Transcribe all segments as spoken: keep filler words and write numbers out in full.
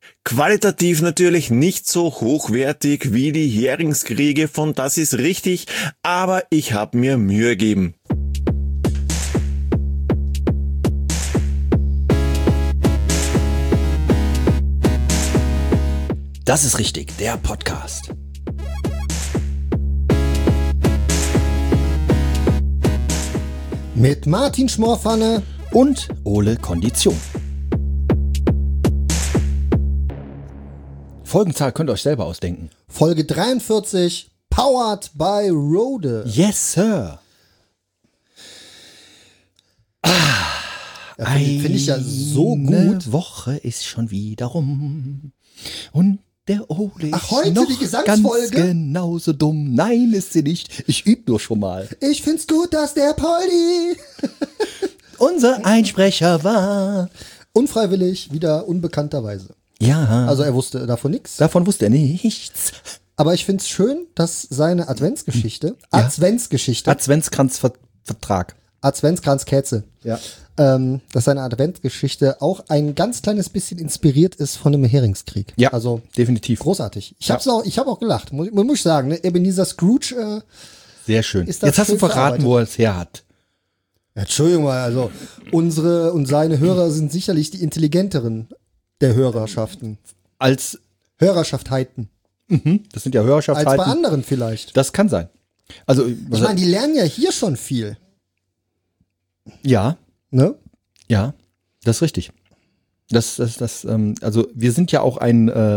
Qualitativ natürlich nicht so hochwertig wie die Heringskriege von Das ist richtig, aber ich habe mir Mühe gegeben. Das ist richtig, der Podcast. Mit Martin Schmorpfanne und Ole Kondition. Folgenzahl könnt ihr euch selber ausdenken. Folge dreiundvierzig, powered by Rode. Yes, Sir. Ah, ja, Finde find ich ja so gut. Eine Woche ist schon wieder rum und der Ole ist Ach, heute noch die Gesangsfolge? ganz genauso dumm. Nein, ist sie nicht. Ich übe nur schon mal. Ich find's gut, dass der Poldi unser Einsprecher war. Unfreiwillig, wieder unbekannterweise. Ja. Also er wusste davon nichts. Davon wusste er nichts. Aber ich find's schön, dass seine Adventsgeschichte, ja. Adventsgeschichte, Adventskranzvertrag, Adventskranzkäse, ja. ähm, dass seine Adventsgeschichte auch ein ganz kleines bisschen inspiriert ist von dem Heringskrieg. Ja, also definitiv. Großartig. Ich Ja. hab's auch, ich habe auch gelacht. Muss, muss ich sagen, ne? Ebenezer Scrooge. Äh, Sehr schön. Ist das Jetzt hast du schön verraten, wo er es her hat. Ja, Entschuldigung mal, also unsere und seine Hörer sind sicherlich die intelligenteren der Hörerschaften. Als, Hörerschaftheiten. mhm, das sind ja Als bei Hörerschaftheiten. anderen vielleicht. Das kann sein. Also, Ich meine, die lernen ja hier schon viel. ja, Ne? ja, das ist richtig. Das, das, das, ähm, also wir sind ja auch ein äh,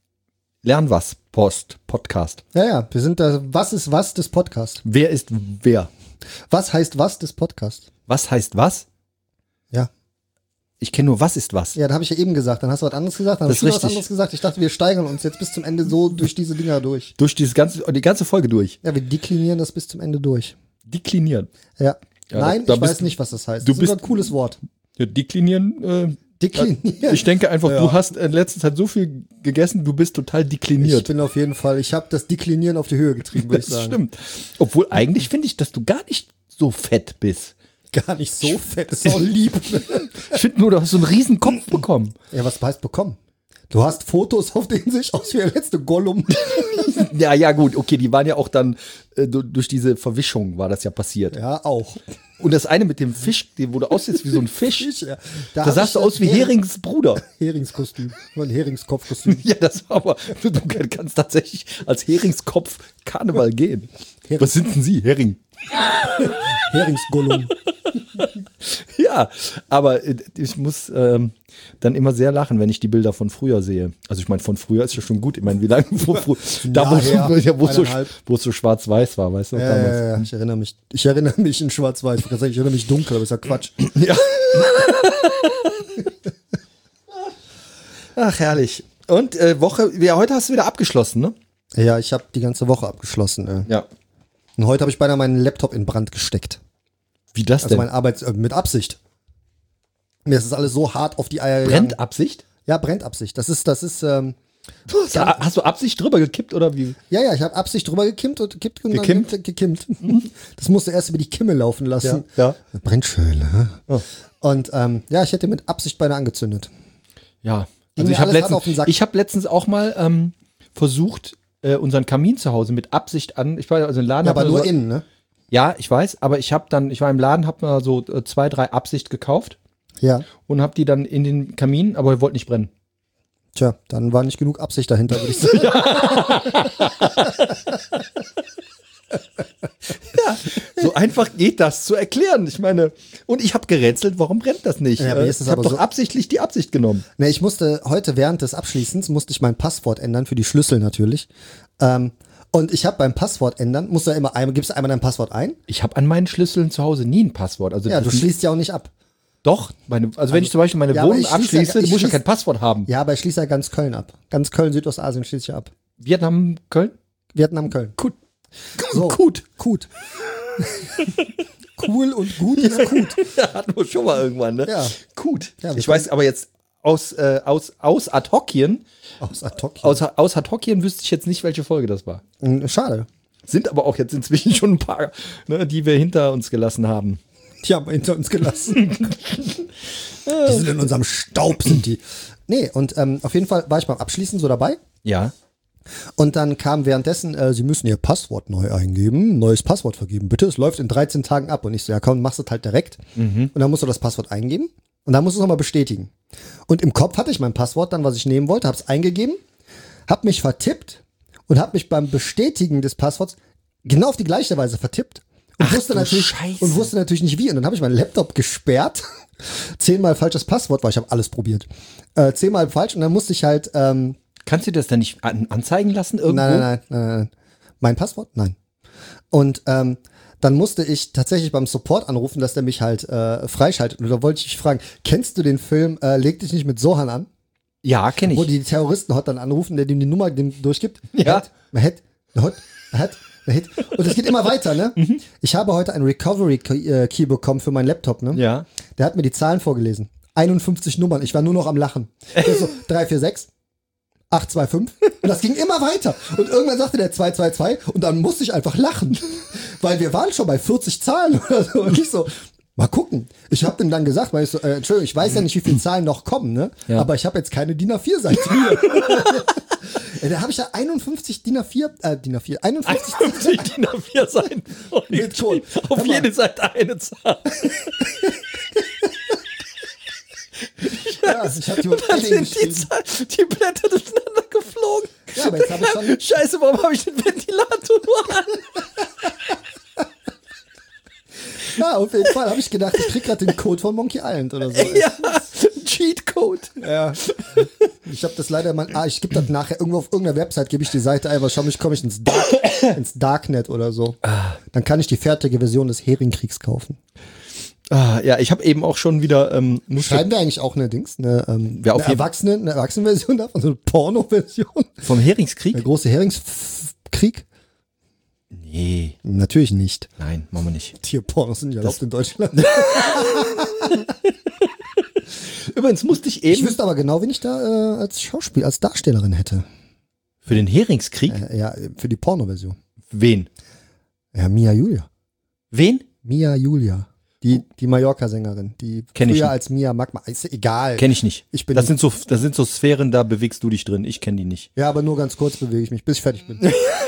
Lernwas-Post-Podcast. Ja, ja, wir sind da, was ist was des Podcasts? Wer ist wer? Was heißt was des Podcasts? Was heißt was? Ja. Ich kenne nur, was ist was. Ja, da habe ich ja eben gesagt, dann hast du was anderes gesagt, dann Das hast du ist was richtig. anderes gesagt. Ich dachte, wir steigern uns jetzt bis zum Ende so durch diese Dinger durch. Durch dieses ganze, die ganze Folge durch. Ja, wir deklinieren das bis zum Ende durch. Deklinieren. Ja. Ja, Nein, da ich bist weiß du- nicht, was das heißt. du Das ist bist- ein cooles Wort. Ja, deklinieren, äh, Deklinieren. ich denke einfach, Ja. du hast in letzter Zeit so viel gegessen, du bist total Ich dekliniert. bin auf jeden Fall, ich habe das Deklinieren auf die Höhe getrieben, würde ich Das sagen. stimmt. Obwohl eigentlich finde ich, dass du gar nicht so fett bist. Gar nicht so fett, ist auch lieb. Ich finde nur, du hast so einen riesen Kopf bekommen. Ja, was heißt bekommen? Du hast Fotos, auf denen sich aus wie der letzte Gollum. Ja, ja, gut, okay, die waren ja auch dann, äh, du- durch diese Verwischung war das ja passiert. Ja, auch. Und das eine mit dem Fisch, die, wo du aussiehst wie so ein Fisch, Ja. da hab sahst du ich aus wie Hering- Herings Bruder. Heringskostüm. Ein Heringskopfkostüm. Ja, das war aber, du, du kannst tatsächlich als Heringskopf Karneval gehen. Hering. Was sind denn Sie, Hering? Heringsgollum. Ja, aber äh, ich muss ähm, dann immer sehr lachen, wenn ich die Bilder von früher sehe. Also ich meine, von früher ist ja schon gut. Ich meine, wie lange vor früher, da wo, Jahr her, ja, wo es so, eineinhalb. wo es so schwarz-weiß war, weißt du? Ja, damals. ja, ja, ich erinnere mich. Ich erinnere mich in Schwarz-Weiß. Ich, kann sagen, ich erinnere mich dunkel, aber ist ja Quatsch. Ja. Ach, herrlich. Und äh, Woche, ja, heute hast du wieder abgeschlossen, ne? Ja, ich habe die ganze Woche abgeschlossen. Äh. Ja. Und heute habe ich beinahe meinen Laptop in Brand gesteckt. Wie das Also denn? mein Arbeits... Äh, mit Absicht. Mir ist das alles so hart auf die Eier gegangen. Brennabsicht? Ja, Brennabsicht. Das ist, das ist, ähm, Ja, hast du Absicht drüber gekippt oder wie? ja, ja, ich habe Absicht drüber gekimmt und gekippt und Gekimmt? dann gekimmt. Das musste erst über die Kimme laufen lassen. Ja. Brennschöle. hä? Oh. Und ähm, ja, ich hätte mit Absicht beinahe angezündet. Ja. Ging Also mir ich habe alles hart auf den letztens, Sack. ich hab letztens auch mal ähm, versucht, äh, unseren Kamin zu Hause mit Absicht an. Ich war also im Laden. Ja, hab aber mir nur so, innen, ne? Ja, ich weiß, aber ich habe dann, ich war im Laden, habe mir so äh, zwei, drei Absicht gekauft Ja. und habe die dann in den Kamin, aber wollte nicht brennen. Tja, dann war nicht genug Absicht dahinter, würde ich sagen. So einfach geht das zu erklären. Ich meine, und ich habe gerätselt, warum brennt das nicht? Ja, aber Äh, jetzt ist ich habe aber doch so- absichtlich die Absicht genommen. Ne, ich musste heute während des Abschließens, musste ich mein Passwort ändern, für die Schlüssel natürlich. Ähm, und ich habe beim Passwort ändern, musst du ja immer einmal, gibst du einmal dein Passwort ein? Ich habe an meinen Schlüsseln zu Hause nie ein Passwort. Also Ja, das du ist- schließt ja auch nicht ab. Doch, meine, also wenn ich zum Beispiel meine ja, aber Wohnung ich schließe abschließe, ja- ich muss ich ja schließe- kein Passwort haben. Ja, aber ich schließe ja ganz Köln ab. Ganz Köln, Südostasien schließe ich ja ab. Vietnam, Köln? Vietnam, Köln. Gut. So. Gut. Gut. Cool und gut ist gut. Ja, hatten wir schon mal irgendwann, ne? Ja. Gut. Ja, wir ich weiß aber jetzt aus, äh, aus, aus ad hocien, Aus ad hoc. aus, aus ad hocien wüsste ich jetzt nicht, welche Folge das war. Mm, Schade. Sind aber auch jetzt inzwischen schon ein paar, ne, die wir hinter uns gelassen haben. Die haben wir hinter uns gelassen. Die sind in unserem Staub, sind die. nee, und ähm, auf jeden Fall war ich beim Abschließen so dabei. Ja. Und dann kam währenddessen, äh, Sie müssen Ihr Passwort neu eingeben, neues Passwort vergeben, bitte. Es läuft in dreizehn Tagen ab. Und ich so, ja komm, machst du halt direkt. Mhm. Und dann musst du das Passwort eingeben. Und dann musst du es nochmal bestätigen. Und im Kopf hatte ich mein Passwort dann, was ich nehmen wollte, habe es eingegeben, habe mich vertippt und habe mich beim Bestätigen des Passworts genau auf die gleiche Weise vertippt. Und, Ach, wusste du natürlich, Scheiße. und wusste natürlich nicht wie. Und dann habe ich meinen Laptop gesperrt. Zehnmal falsches Passwort, weil ich habe alles probiert. Äh, zehnmal falsch. Und dann musste ich halt... Ähm, Kannst du das dann nicht an, anzeigen lassen irgendwo? Nein, nein, nein, nein, nein. Mein Passwort? Nein. Und ähm, dann musste ich tatsächlich beim Support anrufen, dass der mich halt äh, freischaltet. Und da wollte ich dich fragen, kennst du den Film äh, Leg dich nicht mit Sohan an? Ja, kenne ich. Wo die Terroristen Hot dann anrufen, der dem die Nummer dem durchgibt. Ja. Hit, Hot, Hit, Hit. Und es geht immer weiter, ne? Mhm. Ich habe heute einen Recovery-Key bekommen für meinen Laptop, ne? Ja. Der hat mir die Zahlen vorgelesen. einundfünfzig Nummern. Ich war nur noch am Lachen. Der so, drei vier sechs. acht zwei fünf und das ging immer weiter und irgendwann sagte der zwei zwei zwei und dann musste ich einfach lachen, weil wir waren schon bei vierzig Zahlen oder so und ich so, mal gucken. Ich habe dem dann gesagt, weil ich so, äh, Entschuldigung, ich weiß ja nicht, wie viele Zahlen noch kommen, ne? Ja. Aber ich habe jetzt keine DIN A vier Seite hier. Ja, da habe ich ja einundfünfzig DIN A vier, äh, DIN A vier, einundfünfzig, einundfünfzig DIN A vier Seiten. Mit Ton. Auf jede Seite eine Zahl. Ja, ich hab die, dann sind die, Zahl, die Blätter durcheinander geflogen. Ja, aber jetzt habe ich schon... Scheiße, warum habe ich den Ventilator nur an? Ja, auf jeden Fall habe ich gedacht, ich krieg gerade den Code von Monkey Island oder so. Ja, Cheatcode. Ja. Ich habe das leider mal... Ah, ich gebe das nachher irgendwo auf irgendeiner Website, gebe ich die Seite ein, schau mich, komme ich ins, Dark, ins Darknet oder so. Dann kann ich die fertige Version des Heringkriegs kaufen. Ah, ja, ich habe eben auch schon wieder. Ähm, Schreiben wir eigentlich auch eine Dings, eine, ähm, ja, auf eine Erwachsene, eine Erwachsenenversion davon, so eine Porno-Version? Vom Heringskrieg? Der große Heringskrieg? Nee. Natürlich nicht. Nein, machen wir nicht. Tierpornos sind ja erlaubt in Deutschland. Übrigens musste ich eben. Ich wüsste aber genau, wen ich da äh, als Schauspiel, als Darstellerin hätte. Für den Heringskrieg? Äh, ja, für die Porno-Version. Wen? Ja, Mia Julia. Wen? Mia Julia. Die, die Mallorca-Sängerin, die Kenn ich früher nicht. als Mia Magma, ist egal. Kenn ich nicht. Ich bin das sind so, das sind so Sphären, da bewegst du dich drin. Ich kenne die nicht. Ja, aber nur ganz kurz bewege ich mich, bis ich fertig bin.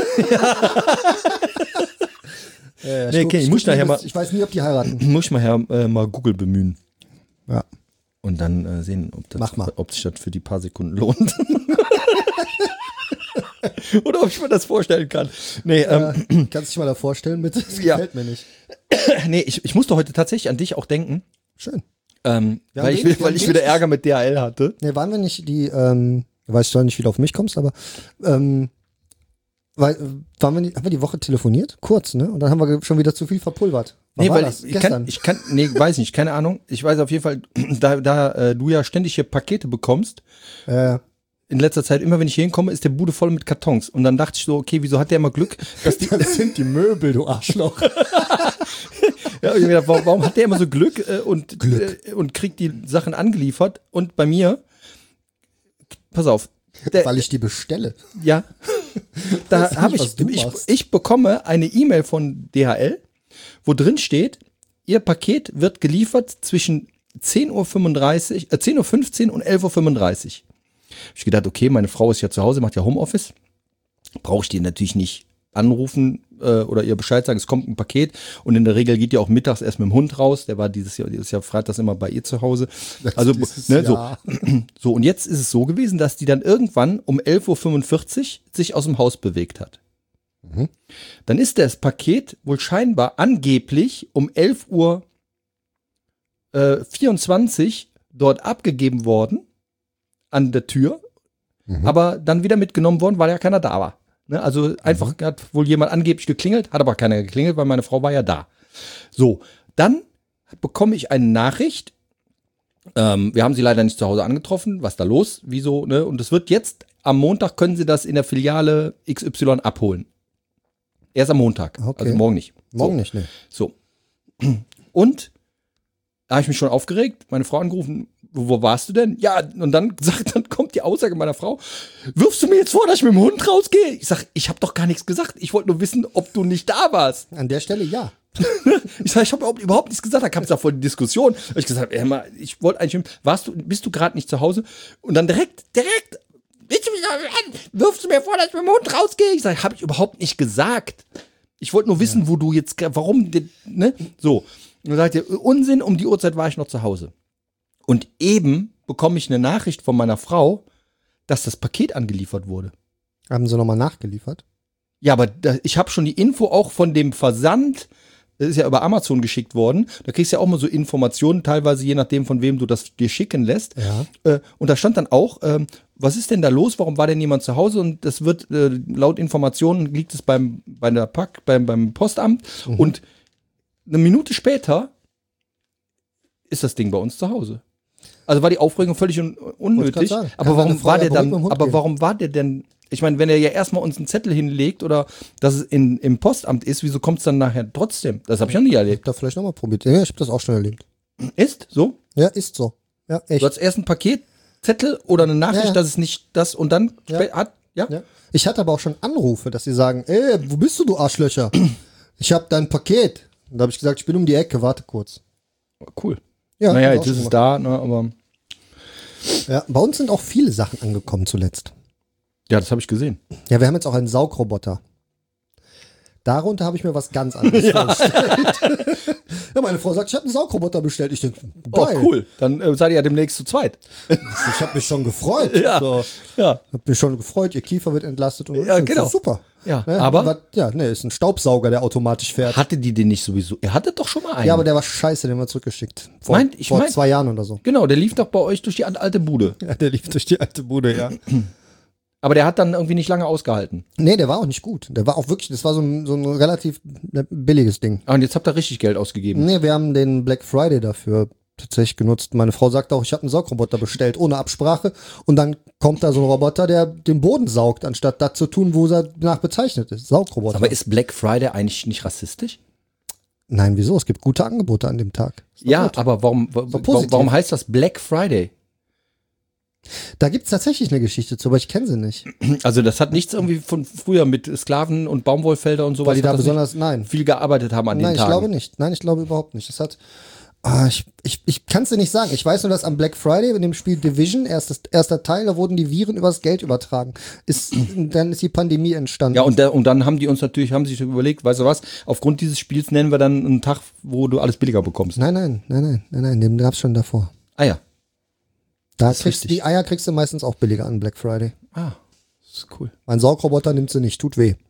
ja, nee, guck, okay, ich muss guck, nachher mal, ich weiß nie, ob die heiraten. muss ich mal, äh, mal Google bemühen. Ja. Und dann äh, sehen, ob, das, Mach mal. ob sich das für die paar Sekunden lohnt. Oder ob ich mir das vorstellen kann. Nee, Ja, ähm, kannst du dich mal da vorstellen, bitte? Das Ja. gefällt mir nicht. nee ich, ich musste heute tatsächlich an dich auch denken, Schön. ähm, Wir weil haben ich, wenig- wir weil haben ich wieder wenig- Ärger mit D H L hatte. Ne, waren wir nicht die, ähm, ich weiß zwar nicht, wie du auf mich kommst, aber ähm, weil, waren wir nicht, haben wir die Woche telefoniert? Kurz, ne? Und dann haben wir schon wieder zu viel verpulvert. Wann Nee, war weil das? ich, ich Gestern. kann, ich kann, nee, weiß nicht, keine Ahnung. Ich weiß auf jeden Fall, da, da äh, du ja ständig hier Pakete bekommst, äh, in letzter Zeit, immer wenn ich hier hinkomme, ist der Bude voll mit Kartons. Und dann dachte ich so, okay, wieso hat der immer Glück, dass die, das sind die Möbel, du Arschloch. ja, ich hab gedacht, warum, warum hat der immer so Glück, äh, und, Glück. Äh, und kriegt die Sachen angeliefert? Und bei mir, pass auf, der, Weil ich die bestelle. ja, da Weiß nicht, habe ich, was du ich, machst. ich bekomme eine E-Mail von D H L, wo drin steht, Ihr Paket wird geliefert zwischen zehn Uhr fünfunddreißig, äh, zehn Uhr fünfzehn und elf Uhr fünfunddreißig. Hab ich gedacht, okay, meine Frau ist ja zu Hause, macht ja Homeoffice. Brauche ich die natürlich nicht anrufen äh, oder ihr Bescheid sagen, es kommt ein Paket. Und in der Regel geht die auch mittags erst mit dem Hund raus. Der war dieses Jahr, dieses Jahr freitags immer bei ihr zu Hause. Also, Dieses ne, so, Jahr. so, und jetzt ist es so gewesen, dass die dann irgendwann um elf Uhr fünfundvierzig sich aus dem Haus bewegt hat. Mhm. Dann ist das Paket wohl scheinbar angeblich um elf Uhr vierundzwanzig dort abgegeben worden an der Tür, Mhm. aber dann wieder mitgenommen worden, weil ja keiner da war. Ne? Also einfach hat wohl jemand angeblich geklingelt, hat aber keiner geklingelt, weil meine Frau war ja da. So, dann bekomme ich eine Nachricht. Ähm, wir haben sie leider nicht zu Hause angetroffen. Was ist da los? Wieso? Ne? Und es wird jetzt am Montag, können sie das in der Filiale X Y abholen. Erst am Montag, Okay. also morgen nicht. Morgen so. nicht, ne? So. Und da habe ich mich schon aufgeregt, meine Frau angerufen, wo, wo warst du denn? Ja, und dann sagt, dann kommt die Aussage meiner Frau, wirfst du mir jetzt vor, dass ich mit dem Hund rausgehe? Ich sag, ich habe doch gar nichts gesagt. Ich wollte nur wissen, ob du nicht da warst. An der Stelle ja. Ich sag, ich habe überhaupt, überhaupt nichts gesagt. Da kam es da voll die Diskussion. Hab ich gesagt, ey, mal, ich wollte eigentlich, warst du, bist du gerade nicht zu Hause? Und dann direkt, direkt, wirfst du mir vor, dass ich mit dem Hund rausgehe? Ich sag, habe ich überhaupt nicht gesagt. Ich wollte nur wissen, ja. wo du jetzt, warum, ne? So. Und dann sagt ihr, Unsinn, um die Uhrzeit war ich noch zu Hause. Und eben bekomme ich eine Nachricht von meiner Frau, dass das Paket angeliefert wurde. Haben sie nochmal nachgeliefert? Ja, aber da, ich habe schon die Info auch von dem Versand, das ist ja über Amazon geschickt worden, da kriegst du ja auch mal so Informationen, teilweise je nachdem, von wem du das dir schicken lässt. Ja. Äh, und da stand dann auch, ähm, was ist denn da los, warum war denn niemand zu Hause? Und das wird, äh, laut Informationen liegt es beim, bei der Pack, beim, beim Postamt. Mhm. Und eine Minute später ist das Ding bei uns zu Hause. Also war die Aufregung völlig un- unnötig. Aber warum war der dann, aber warum war der denn, ich meine, wenn er ja erstmal uns einen Zettel hinlegt oder dass es in, im Postamt ist, wieso kommt es dann nachher trotzdem? Das habe ich noch nie erlebt. Ich hab da vielleicht nochmal probiert. Ja, ich habe das auch schon erlebt. Ist so? Ja, ist so. Ja, echt. Du hast erst ein Paketzettel oder eine Nachricht, ja, ja. dass es nicht das und dann ja. hat, ja? ja. Ich hatte aber auch schon Anrufe, dass sie sagen, ey, wo bist du, du Arschlöcher? Ich habe dein Paket. Und da habe ich gesagt, ich bin um die Ecke, warte kurz. Cool. Ja, naja, jetzt ist es da, ne, aber. Ja, bei uns sind auch viele Sachen angekommen zuletzt. Ja, das habe ich gesehen. Ja, wir haben jetzt auch einen Saugroboter. Darunter habe ich mir was ganz anderes ja. vorgestellt. Ja, meine Frau sagt, ich habe einen Saugroboter bestellt. Ich denke, geil. Oh, cool. Dann äh, seid ihr ja demnächst zu zweit. Ich habe mich schon gefreut. Ja. So. Ja. Hab mich schon gefreut. Ihr Kiefer wird entlastet. Und ja, genau. Super. Ja, ne? aber, aber ja, ne, ist ein Staubsauger, der automatisch fährt. Hatte die den nicht sowieso? Ihr hattet doch schon mal einen. Ja, aber der war scheiße, den haben wir zurückgeschickt. Vor, meint, ich vor mein, zwei Jahren oder so. Genau, der lief doch bei euch durch die alte Bude. Ja, der lief durch die alte Bude, ja. Aber der hat dann irgendwie nicht lange ausgehalten. Nee, der war auch nicht gut. Der war auch wirklich, das war so ein, so ein relativ billiges Ding. Ah, und jetzt habt ihr richtig Geld ausgegeben. Nee, wir haben den Black Friday dafür tatsächlich genutzt. Meine Frau sagt auch, ich habe einen Saugroboter bestellt, ohne Absprache. Und dann kommt da so ein Roboter, der den Boden saugt, anstatt das zu tun, wo er nach bezeichnet ist. Saugroboter. Aber ist Black Friday eigentlich nicht rassistisch? Nein, wieso? Es gibt gute Angebote an dem Tag. Ja, gut. Aber warum, warum, warum heißt das Black Friday? Da gibt's tatsächlich eine Geschichte zu, aber ich kenne sie nicht. Also das hat nichts irgendwie von früher mit Sklaven und Baumwollfelder und sowas. Weil die da besonders, nein. Viel gearbeitet haben an nein, den Tagen. Nein, ich glaube nicht. Nein, ich glaube überhaupt nicht. Das hat, ah, ich, ich, ich kann es dir nicht sagen. Ich weiß nur, dass am Black Friday in dem Spiel Division, erstes, erster Teil, da wurden die Viren übers Geld übertragen. Ist, dann ist die Pandemie entstanden. Ja, und, der, und dann haben die uns natürlich, haben sich überlegt, weißt du was, aufgrund dieses Spiels nennen wir dann einen Tag, wo du alles billiger bekommst. Nein, nein, nein, nein, nein, nein, den gab's schon davor. Ah ja. Da kriegst du, die Eier kriegst du meistens auch billiger an Black Friday. Ah, das ist cool. Mein Saugroboter nimmt sie nicht, tut weh.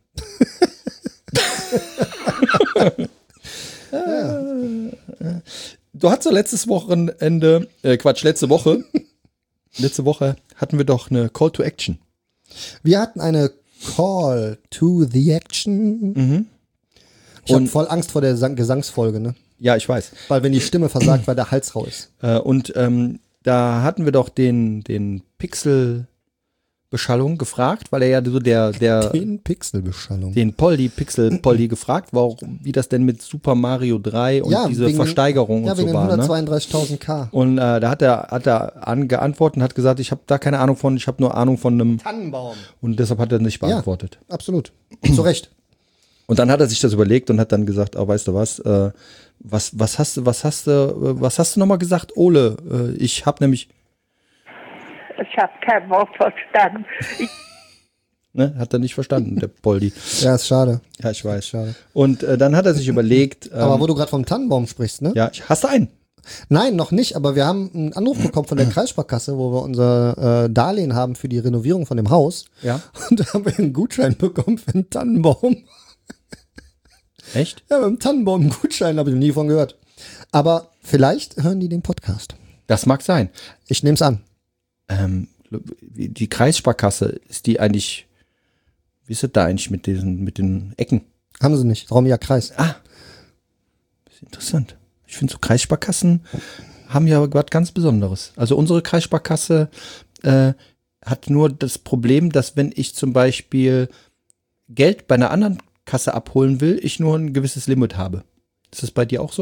ja. Du hattest ja letztes Wochenende, äh, Quatsch, letzte Woche, letzte Woche hatten wir doch eine Call to Action. Wir hatten eine Call to the Action. Mhm. Ich habe voll Angst vor der Sang- Gesangsfolge, ne? Ja, ich weiß. Weil wenn die Stimme versagt, weil der Hals rau ist. Äh, und ähm, da hatten wir doch den, den Pixel-Beschallung gefragt, weil er ja so der, der Den Pixel-Beschallung. Den Poldi, Pixel-Poldi gefragt, warum, wie das denn mit Super Mario drei und ja, diese wegen, Versteigerung ja, und so wegen war. hundertzweiunddreißigtausend K. Und äh, da hat er, hat er an, geantwortet und hat gesagt, ich habe da keine Ahnung von, ich habe nur Ahnung von einem Tannenbaum. Und deshalb hat er nicht beantwortet. Ja, absolut. Zu Recht. Und dann hat er sich das überlegt und hat dann gesagt, oh, weißt du was, äh, was, was hast du, was hast du, äh, was hast du nochmal gesagt, Ole? Äh, ich habe nämlich Ich habe kein Wort verstanden. Ich ne, hat er nicht verstanden, der Poldi. Ja, ist schade. Ja, ich weiß. Schade. Und äh, dann hat er sich überlegt. Ähm, Aber wo du gerade vom Tannenbaum sprichst, ne? Ja, ich, hast du einen? Nein, noch nicht, aber wir haben einen Anruf bekommen von der Kreissparkasse, wo wir unser äh, Darlehen haben für die Renovierung von dem Haus. Ja. Und da haben wir einen Gutschein bekommen für einen Tannenbaum. Echt? Ja, mit dem Tannenbaum einen Gutschein, habe ich noch nie von gehört. Aber vielleicht hören die den Podcast. Das mag sein. Ich nehme es an. Ähm, die Kreissparkasse, ist die eigentlich, wie ist das da eigentlich mit diesen, mit den Ecken? Haben sie nicht. Darum ja Kreis. Ah, das ist interessant. Ich finde so Kreissparkassen haben ja was ganz Besonderes. Also unsere Kreissparkasse äh, hat nur das Problem, dass wenn ich zum Beispiel Geld bei einer anderen Kasse abholen will, ich nur ein gewisses Limit habe. Ist das bei dir auch so?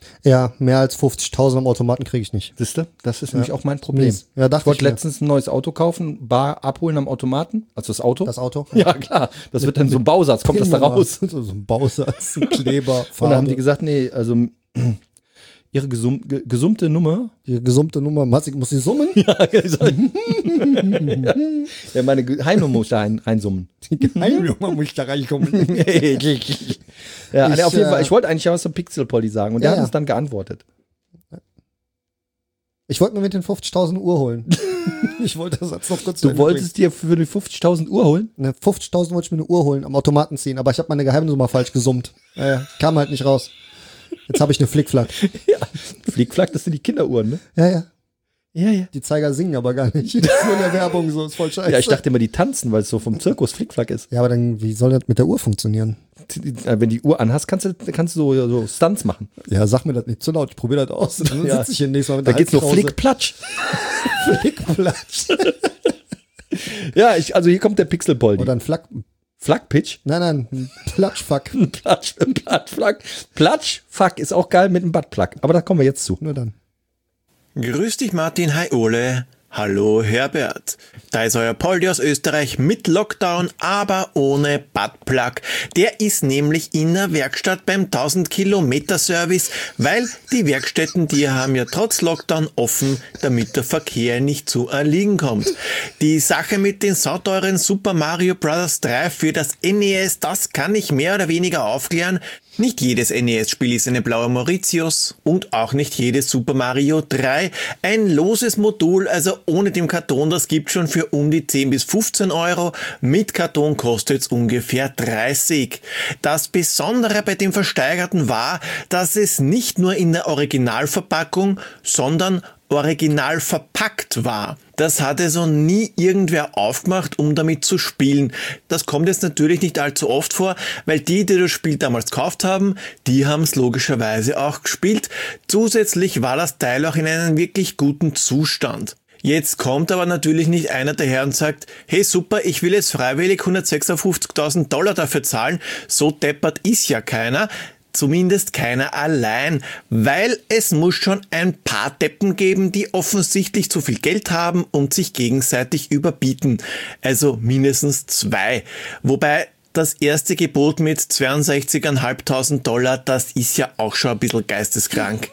Ja, mehr als fünfzigtausend am Automaten kriege ich nicht. Siehst du? Das ist nämlich auch mein Problem. Mies. Ja, dachte ich wollte ich mir. letztens ein neues Auto kaufen, bar abholen am Automaten, also das Auto. Das Auto? Ja, klar. Das wird dann so ein Bausatz, kommt das da raus. So ein Bausatz, ein Kleber, Und dann haben die gesagt, nee, also ihre gesum ge gesummte Nummer. die gesummte Nummer, muss ich, muss ich summen? Ja, meine Geheimnummer muss da rein, reinsummen. Die Geheimnummer muss ich da reinkommen. Ja, Ich, nee, auf jeden äh, Fall. Ich wollte eigentlich ja was zum Pixelpolly sagen und Ja, der hat ja. uns dann geantwortet. Ich wollte mir mit den fünfzigtausend Uhr holen. Ich wollte das jetzt noch kurz zu Du Ende wolltest dir für die fünfzigtausend Uhr holen? bringen. Ne, fünfzigtausend wollte ich mir eine Uhr holen, am Automaten ziehen, aber ich habe meine Geheimnummer falsch gesummt. Ja, ja, kam halt nicht raus. Jetzt habe ich eine Flickflack. Ja. Flickflack, das sind die Kinderuhren, ne? Ja, ja. Ja, ja. Die Zeiger singen aber gar nicht. Das ist nur in der Werbung so, ist voll scheiße. Ja, ich dachte immer, die tanzen, weil es so vom Zirkus Flickflack ist. Ja, aber dann, wie soll das mit der Uhr funktionieren? Wenn die Uhr anhast, kannst du, kannst du so, so Stunts machen. Ja, sag mir das nicht zu laut, ich probiere das aus. Dann Ja. sitze ich hier nächstes Mal mit Da der geht's nur Halskrause. Flickplatsch. Flickplatsch. Ja, ich, also hier kommt der Pixelpoldi. Oder ein Flack. Flackpitch? Nein, nein, ein Platschfuck. Platsch, Platsch, Flack. Platsch, Fuck ist auch geil mit einem Buttplug. Aber da kommen wir jetzt zu. Nur dann. Grüß dich Martin, hi Ole. Hallo Herbert. Da ist euer Poldi aus Österreich mit Lockdown, aber ohne Buttplug. Der ist nämlich in der Werkstatt beim tausend Kilometer Service, weil die Werkstätten, die haben ja trotz Lockdown offen, damit der Verkehr nicht zu erliegen kommt. Die Sache mit den sauteuren Super Mario Bros. drei für das N E S, das kann ich mehr oder weniger aufklären. Nicht jedes N E S-Spiel ist eine blaue Mauritius und auch nicht jedes Super Mario drei. Ein loses Modul, also ohne dem Karton, das gibt schon für um die zehn bis fünfzehn Euro. Mit Karton kostet es ungefähr dreißig. Das Besondere bei dem Versteigerten war, dass es nicht nur in der Originalverpackung, sondern original verpackt war. Das hatte so nie irgendwer aufgemacht, um damit zu spielen. Das kommt jetzt natürlich nicht allzu oft vor, weil die, die das Spiel damals gekauft haben, die haben es logischerweise auch gespielt. Zusätzlich war das Teil auch in einem wirklich guten Zustand. Jetzt kommt aber natürlich nicht einer daher und sagt, hey super, ich will jetzt freiwillig hundertsechsundfünfzigtausend Dollar dafür zahlen. So deppert ist ja keiner. Zumindest keiner allein, weil es muss schon ein paar Deppen geben, die offensichtlich zu viel Geld haben und sich gegenseitig überbieten. Also mindestens zwei. Wobei das erste Gebot mit zweiundsechzigtausendfünfhundert Dollar, das ist ja auch schon ein bisschen geisteskrank.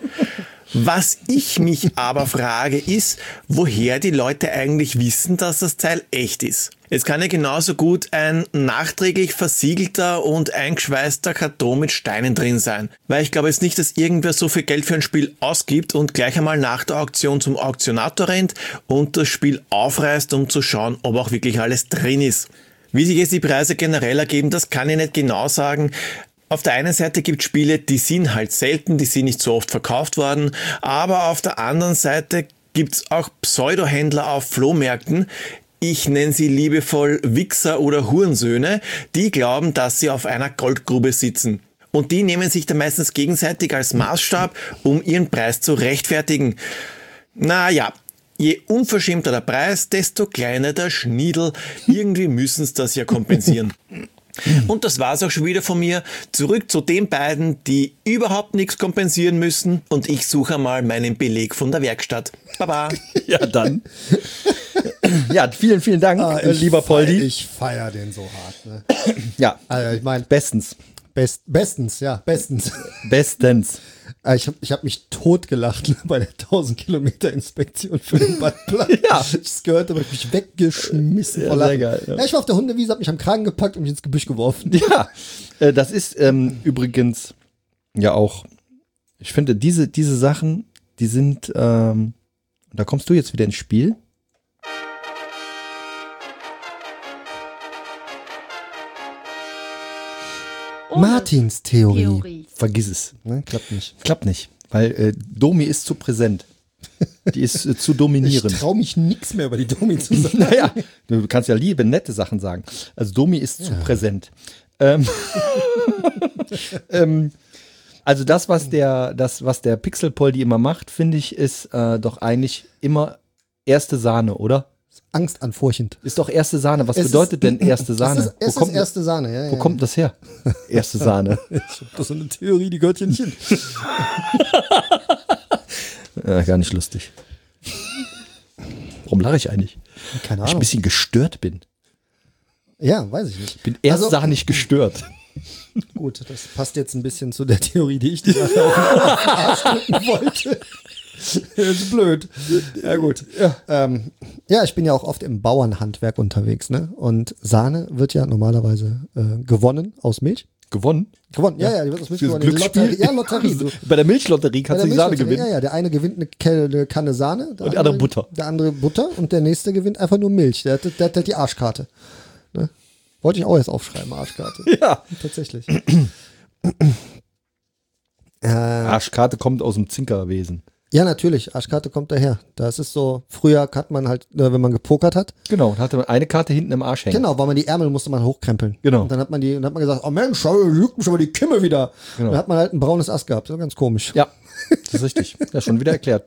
Was ich mich aber frage ist, woher die Leute eigentlich wissen, dass das Teil echt ist. Es kann ja genauso gut ein nachträglich versiegelter und eingeschweißter Karton mit Steinen drin sein. Weil ich glaube jetzt nicht, dass irgendwer so viel Geld für ein Spiel ausgibt und gleich einmal nach der Auktion zum Auktionator rennt und das Spiel aufreißt, um zu schauen, ob auch wirklich alles drin ist. Wie sich jetzt die Preise generell ergeben, das kann ich nicht genau sagen. Auf der einen Seite gibt es Spiele, die sind halt selten, die sind nicht so oft verkauft worden, aber auf der anderen Seite gibt es auch Pseudohändler auf Flohmärkten, ich nenne sie liebevoll Wichser oder Hurensöhne, die glauben, dass sie auf einer Goldgrube sitzen. Und die nehmen sich dann meistens gegenseitig als Maßstab, um ihren Preis zu rechtfertigen. Naja, je unverschämter der Preis, desto kleiner der Schniedel. Irgendwie müssen sie das ja kompensieren. Und das war's auch schon wieder von mir. Zurück zu den beiden, die überhaupt nichts kompensieren müssen. Und ich suche mal meinen Beleg von der Werkstatt. Baba. Ja, dann. Ja, vielen, vielen Dank, Ah, äh, ich lieber feier- Poldi. Ich feier den so hart. Ne? Ja, Also ich meine, bestens. best, bestens, ja, bestens. Bestens. Äh, Ich habe ich hab mich totgelacht bei der tausend Kilometer Inspektion für den Buttplug. Ja. Ich gehört, aber ich mich weggeschmissen Ja, vor sehr Lachen. geil, ja. Ja, ich war auf der Hundewiese, hab mich am Kragen gepackt und mich ins Gebüsch geworfen. Ja, äh, das ist ähm, übrigens ja auch, ich finde, diese, diese Sachen, die sind, ähm, da kommst du jetzt wieder ins Spiel. Ohne Martins Theorie. Theorie. Vergiss es. Ne, klappt nicht. Klappt nicht, weil äh, Domi ist zu präsent. Die ist äh, zu Ich dominierend. traue mich nichts mehr über die Domi zu sagen. Naja, du kannst ja liebe, nette Sachen sagen. Also Domi ist zu präsent. Ähm, ähm, also das, was der, das, was der Pixelpoldi immer macht, finde ich, ist äh, doch eigentlich immer erste Sahne, oder? angstanfurchend. Ist doch erste Sahne. Was Es bedeutet ist, denn erste Sahne? Das ist, es wo kommt, ist erste Sahne, ja, ja. wo kommt das her? Erste Sahne. Ich hab doch so eine Theorie, die gehört hier nicht hin. Ja, gar nicht lustig. Warum lache ich eigentlich? Keine Weil ich ein Ahnung. bisschen gestört bin. Ja, weiß ich nicht. Ich bin erst Also- sahnig gestört. Gut, das passt jetzt ein bisschen zu der Theorie, die ich dir gerade auf den Arsch drücken wollte. Das ist blöd. Ja, gut. Ja. Ähm, ja, ich bin ja auch oft im Bauernhandwerk unterwegs, ne? Und Sahne wird ja normalerweise äh, gewonnen aus Milch. Gewonnen? Gewonnen, ja, ja, die wird aus Milch Dieses gewonnen. Glücksspiel? Lotterie, ja, Lotterie. So. Bei der Milchlotterie Bei kannst du der die Sahne Milchlotterie, gewinnen. Ja, ja, der eine gewinnt eine, Ke- eine Kanne Sahne. Und der andere Butter. Der andere Butter und der nächste gewinnt einfach nur Milch. Der hat, der, der hat die Arschkarte. Ne? Wollte ich auch erst aufschreiben, Arschkarte. Ja. Tatsächlich. äh, Arschkarte kommt aus dem Zinkerwesen. Ja, natürlich. Arschkarte kommt daher. Das ist so, früher hat man halt, äh, wenn man gepokert hat, Genau, da hatte man eine Karte hinten im Arsch hängen. genau, weil man die Ärmel musste man hochkrempeln. Genau. Und dann hat man die, dann hat man gesagt, oh Mensch, schau, lügt mich aber die Kimme wieder. Genau. Dann hat man halt ein braunes Ass gehabt. Das war ganz komisch. Ja, das ist richtig. Ja, schon wieder erklärt.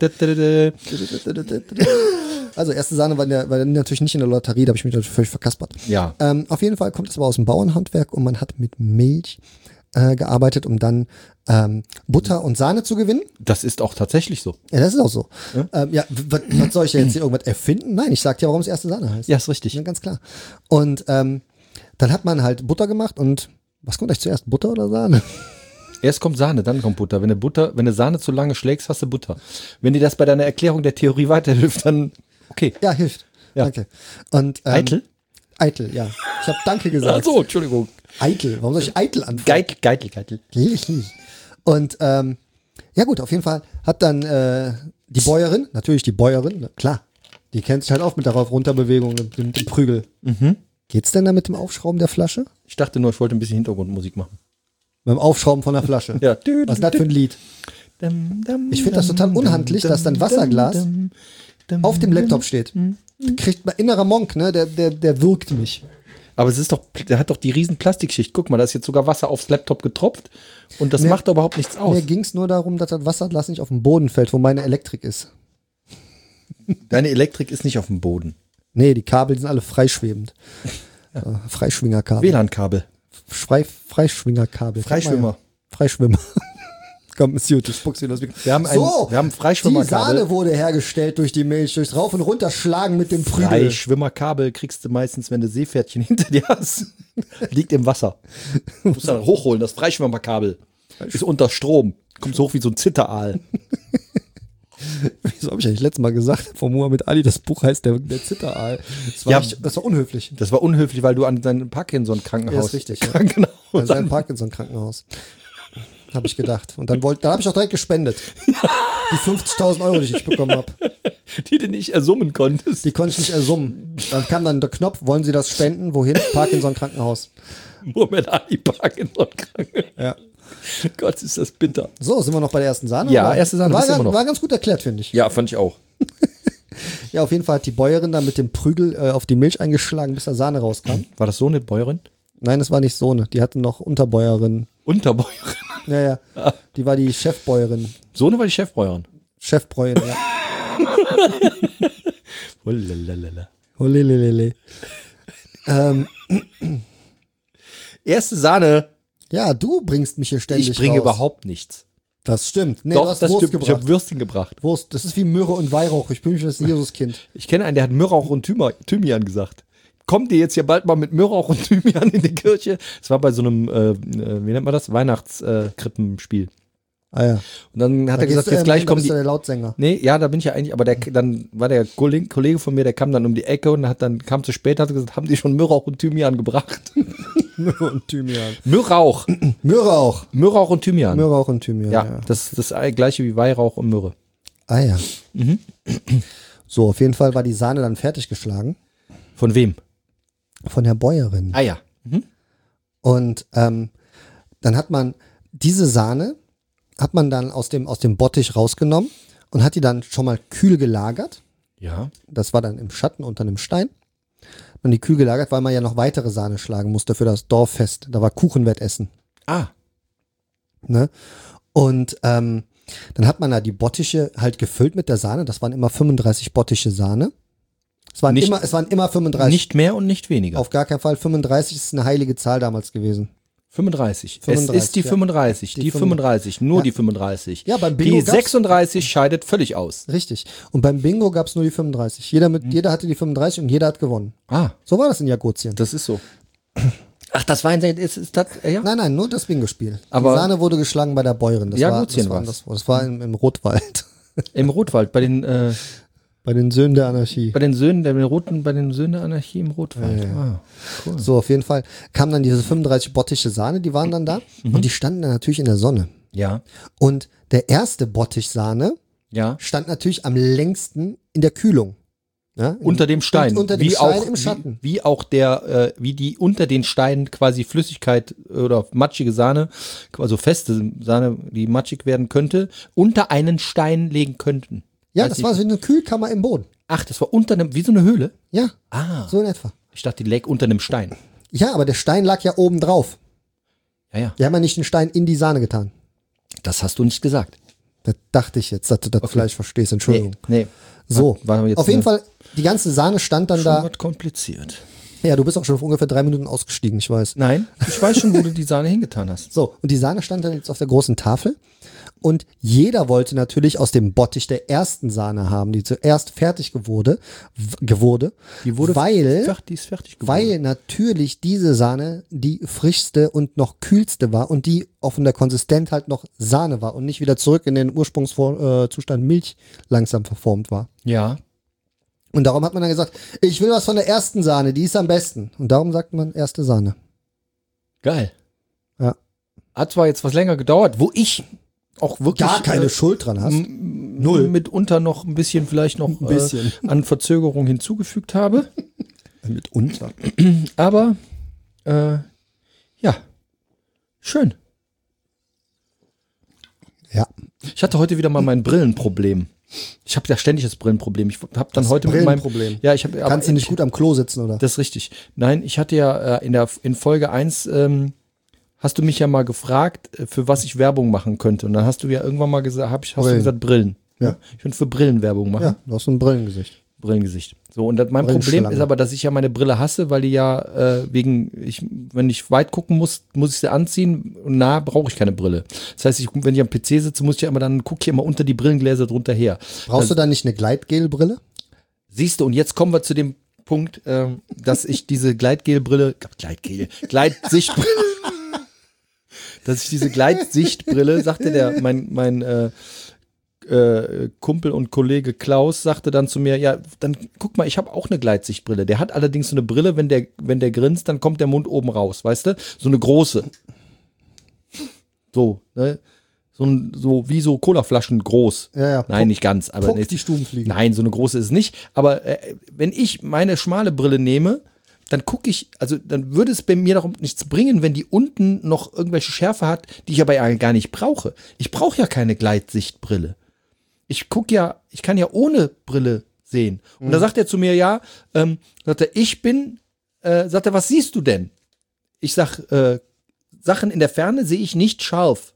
Also erste Sahne war, der, war natürlich nicht in der Lotterie, da habe ich mich natürlich völlig verkaspert. Ja. Ähm, auf jeden Fall kommt es aber aus dem Bauernhandwerk und man hat mit Milch äh, gearbeitet, um dann ähm, Butter und Sahne zu gewinnen. Das ist auch tatsächlich so. Ja, das ist auch so. Ja, ähm, ja w- w- was soll ich jetzt hier irgendwas erfinden? Nein, ich sag dir, warum es erste Sahne heißt. Ja, ist richtig. Ja, ganz klar. Und ähm, dann hat man halt Butter gemacht und was kommt euch zuerst, Butter oder Sahne? Erst kommt Sahne, dann kommt Butter. Wenn du Butter, wenn du Sahne zu lange schlägst, hast du Butter. Wenn dir das bei deiner Erklärung der Theorie weiterhilft, dann okay. Ja, hilft. Ja. Danke. Und, ähm, Eitel? Eitel, ja. Ich habe Danke gesagt. Ach so, Entschuldigung. Eitel. Warum soll ich Eitel anfangen? Geitel, Geitel, Geitel. Und ähm, ja gut, auf jeden Fall hat dann äh, die Bäuerin, natürlich die Bäuerin, na, klar, die kennt sich halt auch mit der Rauf-Runter-Bewegung und dem, dem Prügel. Mhm. Geht's denn da mit dem Aufschrauben der Flasche? Ich dachte nur, ich wollte ein bisschen Hintergrundmusik machen. Mit dem Aufschrauben von der Flasche. Ja. Was ist das für ein Lied? Ich finde das total unhandlich, dass dann Wasserglas auf dem Laptop steht. Kriegt man innerer Monk, ne? Der, der, der wirkt mich. Aber es ist doch, der hat doch die riesen Plastikschicht. Guck mal, da ist jetzt sogar Wasser aufs Laptop getropft und das Nee. macht doch überhaupt nichts aus. Mir ging es nur darum, dass das Wasserglas nicht auf dem Boden fällt, wo meine Elektrik ist. Deine Elektrik ist nicht auf dem Boden. Nee, die Kabel sind alle freischwebend. Äh, Freischwingerkabel. W L A N-Kabel. Frei, Freischwingerkabel. Freischwimmer. Freischwimmer. Komm, ist gut, du spuckst wieder das Mikro. Wir haben ein, So, wir haben ein die Freischwimmerkabel. Sahne wurde hergestellt durch die Milch, durchs Rauf- und Runterschlagen mit dem Prügel. Freischwimmerkabel kriegst du meistens, wenn du Seepferdchen hinter dir hast. Liegt im Wasser. Du musst dann hochholen, das Freischwimmerkabel. Ist unter Strom. Kommt so hoch wie so ein Zitteraal. Wieso habe ich eigentlich letztes Mal gesagt, von Muhammad Ali, das Buch heißt Der, der Zitteraal. Das war, Ja. nicht, das war unhöflich. Das war unhöflich, weil du an deinem Parkinson-Krankenhaus. Ja, ist richtig, ja. Krankenhaus. Also ein Parkinson-Krankenhaus. Habe ich gedacht. Und dann wollte, dann habe ich auch direkt gespendet. Die fünfzigtausend Euro, die ich bekommen habe. Die du nicht ersummen konntest. Die konnte ich nicht ersummen. Dann kam dann der Knopf, wollen Sie das spenden? Wohin? Parkinson-Krankenhaus. Muhammad Ali Parkinson-Krankenhaus. Ja. Gott, ist das bitter. So, sind wir noch bei der ersten Sahne? Ja, oder? erste Sahne, War, bist du immer ganz- noch. war ganz gut erklärt, finde ich. Ja, fand ich auch. Ja, auf jeden Fall hat die Bäuerin dann mit dem Prügel äh, auf die Milch eingeschlagen, bis da Sahne rauskam. War das so eine Bäuerin? Nein, es war nicht so eine. Die hatten noch Unterbäuerin. Unterbäuerin. Ja, ja. Die war die Chefbäuerin. Sohne war die Chefbäuerin. Chefbräuerin, ja. Lalalala. Holelelele. ähm, Erste Sahne. ja, du bringst mich hier ständig Ich bringe raus. überhaupt nichts. Das stimmt. Nee, du Doch, hast das Wurst stimmt. Ich gebracht. habe Würstchen gebracht. Wurst. Das ist wie Myrrhe und Weihrauch. Ich bin das Jesuskind. Ich kenne einen, der hat Myrrauch und Thyma- Thymian gesagt. Kommt ihr jetzt hier bald mal mit Myrrauch und Thymian in die Kirche? Das war bei so einem, äh, äh, wie nennt man das? Weihnachtskrippenspiel. Ah ja. Und dann hat Da er gesagt, gehst du, jetzt gleich ähm, da kommen bist die. du der Lautsänger. Nee, ja, da bin ich ja eigentlich, aber der, dann war der Kollege, Kollege von mir, der kam dann um die Ecke und hat dann, kam zu spät, hat gesagt, haben die schon Myrrauch und Thymian gebracht? Myrrhe und Thymian. Myrrauch. Myrrauch. Myrrauch und Thymian. Myrrauch und Thymian. Ja, Ja. das ist das gleiche wie Weihrauch und Myrrhe. Ah ja. Mhm. So, auf jeden Fall war die Sahne dann fertiggeschlagen Von wem? von der Bäuerin. Ah ja. Und ähm, dann hat man diese Sahne, hat man dann aus dem, aus dem Bottich rausgenommen und hat die dann schon mal kühl gelagert. Ja. Das war dann im Schatten unter einem Stein. Man die kühl gelagert, weil man ja noch weitere Sahne schlagen musste für das Dorffest. Da war Kuchenwettessen. Ah. Ne? Und ähm, dann hat man da die Bottiche halt gefüllt mit der Sahne. Das waren immer fünfunddreißig Bottiche Sahne. Es waren, Nicht- immer, es waren immer fünfunddreißig. Nicht mehr und nicht weniger. Auf gar keinen Fall. fünfunddreißig ist eine heilige Zahl damals gewesen. fünfunddreißig. fünfunddreißig, Es ist die ja. fünfunddreißig. Die, Die fünfunddreißig. Nur Ja. die fünfunddreißig. Ja, beim Bingo Die gab's- sechsunddreißig scheidet völlig aus. Richtig. Und beim Bingo gab es nur die fünfunddreißig. Jeder, Hm. mit, jeder hatte die fünfunddreißig und jeder hat gewonnen. Ah, So war das in Jakutien. das ist so. Ach, das war ein, ist, ist das, äh, ja? Nein, nein, nur das Bingo-Spiel. Aber- die Sahne wurde geschlagen bei der Bäuerin. Das war, Jakutien das war, war's. das, das war im, im Rotwald. Im Rotwald, bei den, äh, Bei den Söhnen der Anarchie. bei den Söhnen, der, den Roten, bei den Söhnen der Anarchie im Rotwald. Ah, cool. So, auf jeden Fall kamen dann diese fünfunddreißig Bottiche Sahne, die waren dann da. Mhm. Und die standen dann natürlich in der Sonne. Ja, Und der erste Bottich Sahne ja. stand natürlich am längsten in der Kühlung. Ja, in, Unter dem Stein. Und, unter dem wie Stein auch, im Schatten. Wie, wie auch der, äh, wie die unter den Steinen quasi Flüssigkeit oder matschige Sahne, also feste Sahne, die matschig werden könnte, unter einen Stein legen könnten. Ja, Weiß das ich- war so eine Kühlkammer im Boden. Ach, das war unter einem, wie so eine Höhle? Ja, Ah, so in etwa. ich dachte, die lag unter einem Stein. Ja, aber der Stein lag ja oben drauf. Ja, ja, Die haben ja nicht den Stein in die Sahne getan. das hast du nicht gesagt. Das dachte ich jetzt, dass du das vielleicht verstehst. Entschuldigung. nee. So, War jetzt auf jeden eine- Fall, die ganze Sahne stand dann Schon da. was kompliziert. Ja, du bist auch schon vor ungefähr drei Minuten ausgestiegen, ich weiß. Nein, ich weiß schon, wo du die Sahne hingetan hast. So, und die Sahne stand dann jetzt auf der großen Tafel. Und jeder wollte natürlich aus dem Bottich der ersten Sahne haben, die zuerst fertig gewurde, w- gewurde, Die wurde weil, fer- die ist fertig geworden. weil natürlich diese Sahne die frischste und noch kühlste war und die auch von der Konsistenz halt noch Sahne war und nicht wieder zurück in den Ursprungszustand Milch langsam verformt war. Ja. Und darum hat man dann gesagt, ich will was von der ersten Sahne, die ist am besten. Und darum sagt man erste Sahne. Geil. Ja. Hat zwar jetzt was länger gedauert, wo ich auch wirklich Gar keine äh, Schuld dran hast. null mitunter noch ein bisschen vielleicht noch Ein bisschen. Äh, an Verzögerung hinzugefügt habe. Mitunter. Aber äh, ja, schön. Ja. Ich hatte heute wieder mal mein Brillenproblem. Ich habe ja ständig das Brillenproblem. Ich habe dann heute mit meinem Brillenproblem. Ja, ich habe Kannst du nicht gut am Klo sitzen, oder? Das ist richtig. Nein, ich hatte ja äh, in der in Folge eins ähm, hast du mich ja mal gefragt, äh, für was ich Werbung machen könnte. Und dann hast du ja irgendwann mal gesagt, hab ich, hast Brillen. du gesagt Brillen. Ja. Ich könnte für Brillen Werbung machen. Ja, du hast so ein Brillengesicht. Brillengesicht. So, und das, mein Problem Brillenschlange. ist aber, dass ich ja meine Brille hasse, weil die ja äh, wegen, ich, wenn ich weit gucken muss, muss ich sie anziehen und nah brauche ich keine Brille. Das heißt, ich, wenn ich am P C sitze, muss ich ja immer dann, gucke ich immer unter die Brillengläser drunter her. Brauchst du da nicht eine Gleitgelbrille? Siehst du, und jetzt kommen wir zu dem Punkt, ähm, dass ich diese Gleitgelbrille, Gleitgel, Gleitsichtbrille, dass ich diese Gleitsichtbrille, sagte der, mein, mein äh, äh, Kumpel und Kollege Klaus, sagte dann zu mir, ja, dann guck mal, ich habe auch eine Gleitsichtbrille. Der hat allerdings so eine Brille, wenn der, wenn der grinst, dann kommt der Mund oben raus, weißt du? So eine große. So, ne? So, ein, so wie so Colaflaschen groß. Ja, ja. Nein, nicht ganz, aber Puck nicht. die Stubenfliege. Nein, so eine große ist es nicht. Aber äh, wenn ich meine schmale Brille nehme, dann gucke ich, also dann würde es bei mir darum nichts bringen, wenn die unten noch irgendwelche Schärfe hat, die ich aber ja gar nicht brauche. Ich brauche ja keine Gleitsichtbrille. Ich gucke ja, ich kann ja ohne Brille sehen. Und Mhm. da sagt er zu mir, ja, ähm, sagt er, ich bin, äh, sagt er, was siehst du denn? Ich sag, äh, Sachen in der Ferne sehe ich nicht scharf.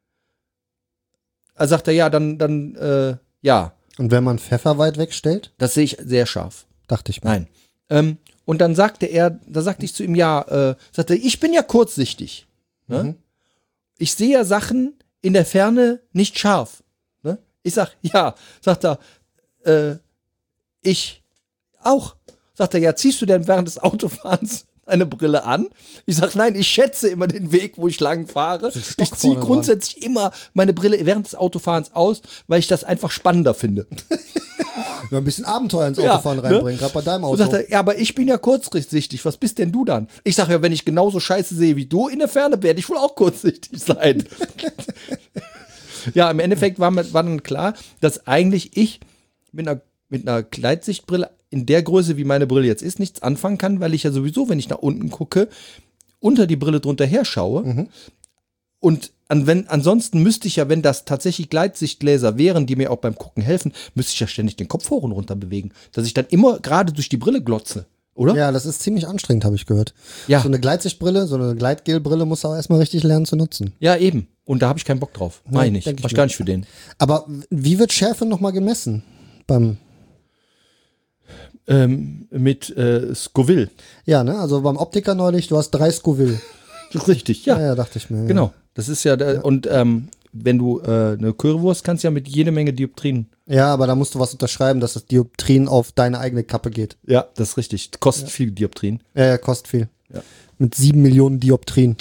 Also sagt er, ja, dann, dann, äh, ja, Und wenn man Pfeffer weit wegstellt? das sehe ich sehr scharf. Dachte ich mal. Nein. Ähm, und dann sagte er, da sagte ich zu ihm, ja, äh, sagte er, ich bin ja kurzsichtig. Ne? Mhm. Ich sehe ja Sachen in der Ferne nicht scharf. Ne? Ich sag, ja, sagt er, äh, ich auch. Sagt er, ja, ziehst du denn während des Autofahrens eine Brille an? Ich sag, nein, ich schätze immer den Weg, wo ich lang fahre. So ein Stock Ich ziehe vorne grundsätzlich immer meine Brille während des Autofahrens aus, weil ich das einfach spannender finde. Ja, ein bisschen Abenteuer ins Ja, Autofahren ne? reinbringen, gerade bei deinem Und Auto. sagt er, ja, aber ich bin ja kurzsichtig. Was bist denn du dann? Ich sage ja, wenn ich genauso scheiße sehe wie du in der Ferne, werde ich wohl auch kurzsichtig sein. Ja, im Endeffekt war, mir, war dann klar, dass eigentlich ich mit einer, mit einer Gleitsichtbrille in der Größe, wie meine Brille jetzt ist, nichts anfangen kann, weil ich ja sowieso, wenn ich nach unten gucke, unter die Brille drunter her schaue. Mhm. Und an, wenn, ansonsten müsste ich ja, wenn das tatsächlich Gleitsichtgläser wären, die mir auch beim Gucken helfen, müsste ich ja ständig den Kopf hoch und runter bewegen, dass ich dann immer gerade durch die Brille glotze, oder? Ja, das ist ziemlich anstrengend, habe ich gehört. Ja. So eine Gleitsichtbrille, so eine Gleitgelbrille musst du auch erstmal richtig lernen zu nutzen. Ja, eben. Und da habe ich keinen Bock drauf. Mach ich nicht. denk ich Mach ich mir. gar nicht für den. Aber wie wird Schärfe nochmal gemessen? Beim Ähm, mit äh, Scoville. Ja, ne? Also beim Optiker neulich, du hast drei Scoville. Richtig, ja. Ja, ja, dachte ich mir. Ja. Genau. Das ist ja, der, und ähm, wenn du äh, eine Currywurst kannst, ja mit jede Menge Dioptrien. Ja, aber da musst du was unterschreiben, dass das Dioptrien auf deine eigene Kappe geht. Ja, das ist richtig. Kostet viel Dioptrien. Ja, ja, kostet viel. Ja. Mit sieben Millionen Dioptrien.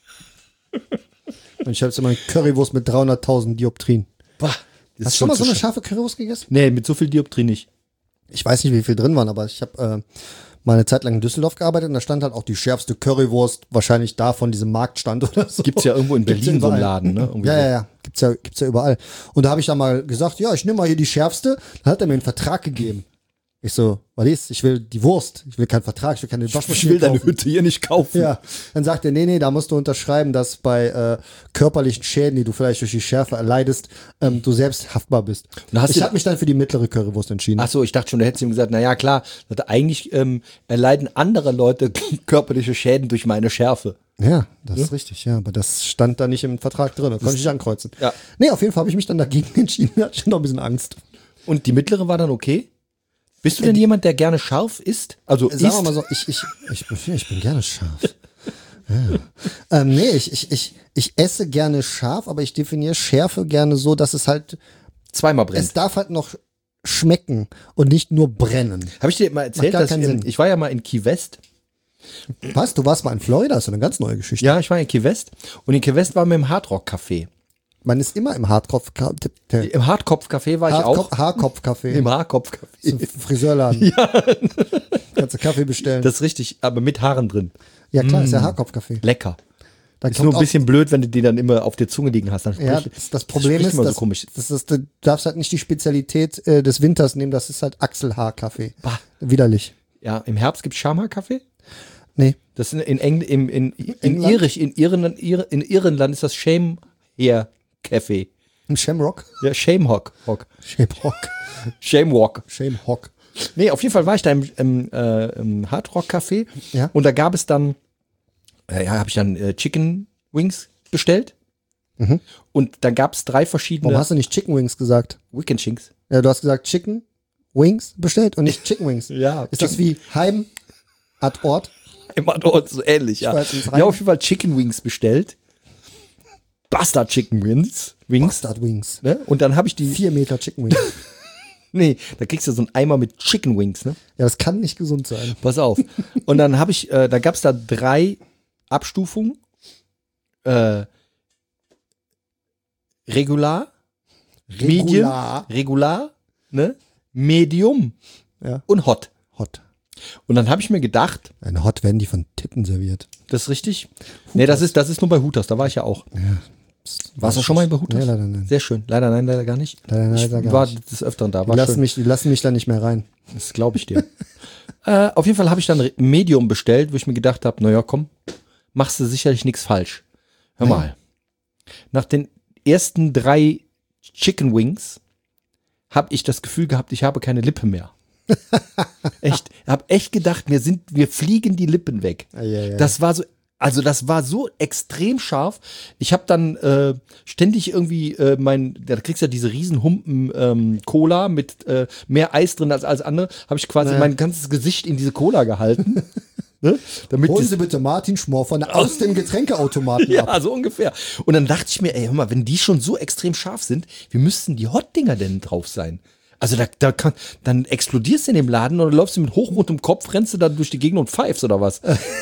Und ich habe jetzt immer eine Currywurst mit dreihunderttausend Dioptrien. Boah, das Hast du schon mal so eine scharfe Currywurst gegessen? Nee, mit so viel Dioptrien nicht. Ich weiß nicht, wie viel drin waren, aber ich habe äh, mal eine Zeit lang in Düsseldorf gearbeitet und da stand halt auch die schärfste Currywurst, wahrscheinlich da von diesem Marktstand oder so. Gibt's ja irgendwo in Gibt's Berlin so einen überall. Laden, ne? Irgendwie Ja, so. ja, ja. Gibt's ja, gibt's ja überall. Und da habe ich dann mal gesagt, ja, ich nehme mal hier die schärfste. Dann hat er mir einen Vertrag gegeben. Ich so, was ist? Ich will die Wurst. Ich will keinen Vertrag. Ich will keine Waschmaschine Ich will deine kaufen. Hütte hier nicht kaufen. Ja, dann sagt er, nee, nee, da musst du unterschreiben, dass bei äh, körperlichen Schäden, die du vielleicht durch die Schärfe erleidest, ähm, du selbst haftbar bist. Und hast Ich du- habe mich dann für die mittlere Currywurst entschieden. Ach so, ich dachte schon, du hättest ihm gesagt, na ja, klar, eigentlich ähm, erleiden andere Leute körperliche Schäden durch meine Schärfe. Ja, das ist richtig, ja, aber das stand da nicht im Vertrag drin, da konnte ich nicht ankreuzen. Ja. Nee, auf jeden Fall habe ich mich dann dagegen entschieden, da hatte ich noch ein bisschen Angst. Und die mittlere war dann okay? Bist du denn jemand, der gerne scharf isst? Also Sagen wir isst? mal so, ich, ich, ich, bin- ich bin gerne scharf. Ja. ähm, nee, ich, ich, ich, ich esse gerne scharf, aber ich definiere Schärfe gerne so, dass es halt, Zweimal es brennt. darf halt noch schmecken und nicht nur brennen. Habe ich dir mal erzählt, gar dass keinen in, Sinn. ich war ja mal in Key West. Was, du warst mal in Florida, das ist eine ganz neue Geschichte. Ja, ich war in Key West. Und in Key West waren wir im Hardrock-Café. Man ist immer im Hardkopf, Im Hardkopf-Café war ich auch. Haarkopf-Café. Im Hardkopf-Café. Friseurladen. Ja. Kannst du Kaffee bestellen. Das ist richtig, aber mit Haaren drin. ja klar, ist ja Haarkopf-Café. Lecker. Da Ist kommt nur ein auch- bisschen blöd, wenn du die dann immer auf der Zunge liegen hast. Dann Ja, sprich- das, das Problem spricht ist, immer dass, so komisch. das ist, du darfst halt nicht die Spezialität äh, des Winters nehmen, das ist halt Achselhaarkaffee. Bah. Widerlich. Ja, im Herbst gibt es Schamhaar-Kaffee. Nee. Das ist in, Engl im, in, in, England? Irisch, in, Irland, Ir- in Irland ist das Shame Hair Café. Im Shamrock? Ja, Shamehock. Hock. Shamrock. Shamewalk. Shamrock. Nee, auf jeden Fall war ich da im, im, äh, im Hardrock-Café Ja. und da gab es dann, äh, ja, habe ich dann äh, Chicken Wings bestellt Mhm. und da gab es drei Warum verschiedene hast du nicht Chicken Wings gesagt? Weekend Chinks. Ja, du hast gesagt Chicken Wings bestellt und nicht Chicken Wings. Ja, Ist das wie Heim at Ort? Immer dort so ähnlich, ja. weiß nicht, Ja, auf jeden Fall Chicken Wings bestellt. Bastard Chicken Wings. Wings. Bastard Wings. Ne? Und dann habe ich die, Vier Meter Chicken Wings. nee, da kriegst du so einen Eimer mit Chicken Wings, ne? Ja, das kann nicht gesund sein. Pass auf. Und dann habe ich, äh, da gab es da drei Abstufungen. Äh, regular, Medium, Regular. regular, ne? Medium Ja. und hot. Hot. Und dann habe ich mir gedacht, Eine Hot werden die von Titten serviert. das ist richtig. Nee, das ist, das ist nur bei Hooters, da war ich ja auch. Warst du schon mal bei Hooters? Nee, leider nein. Sehr schön. Leider nein, leider gar nicht. Leider nein, ich leider gar war nicht. des Öfteren da. Die War lassen, schön. mich, die lassen mich da nicht mehr rein. Das glaube ich dir. äh, auf jeden Fall habe ich dann Medium bestellt, wo ich mir gedacht habe, naja, komm, machst du sicherlich nichts falsch. Hör mal. Nach den ersten drei Chicken Wings habe ich das Gefühl gehabt, ich habe keine Lippe mehr. Echt. Ich habe echt gedacht, mir sind, wir fliegen die Lippen weg. Ah, ja, ja. Das war so, also das war so extrem scharf. Ich habe dann äh, ständig irgendwie äh, mein, da kriegst du ja diese riesen Humpen ähm, Cola mit äh, mehr Eis drin als alles andere, habe ich quasi Nee. mein ganzes Gesicht in diese Cola gehalten. ne? Damit Holen das- Sie bitte Martin Schmor von aus dem Getränkeautomaten ab. ja, so ungefähr. Und dann dachte ich mir, ey, hör mal, wenn die schon so extrem scharf sind, wie müssten die Hot-Dinger denn drauf sein? Also da, da kann, dann explodierst du in dem Laden oder läufst du mit hochrotem Kopf, rennst du dann durch die Gegend und pfeifst oder was?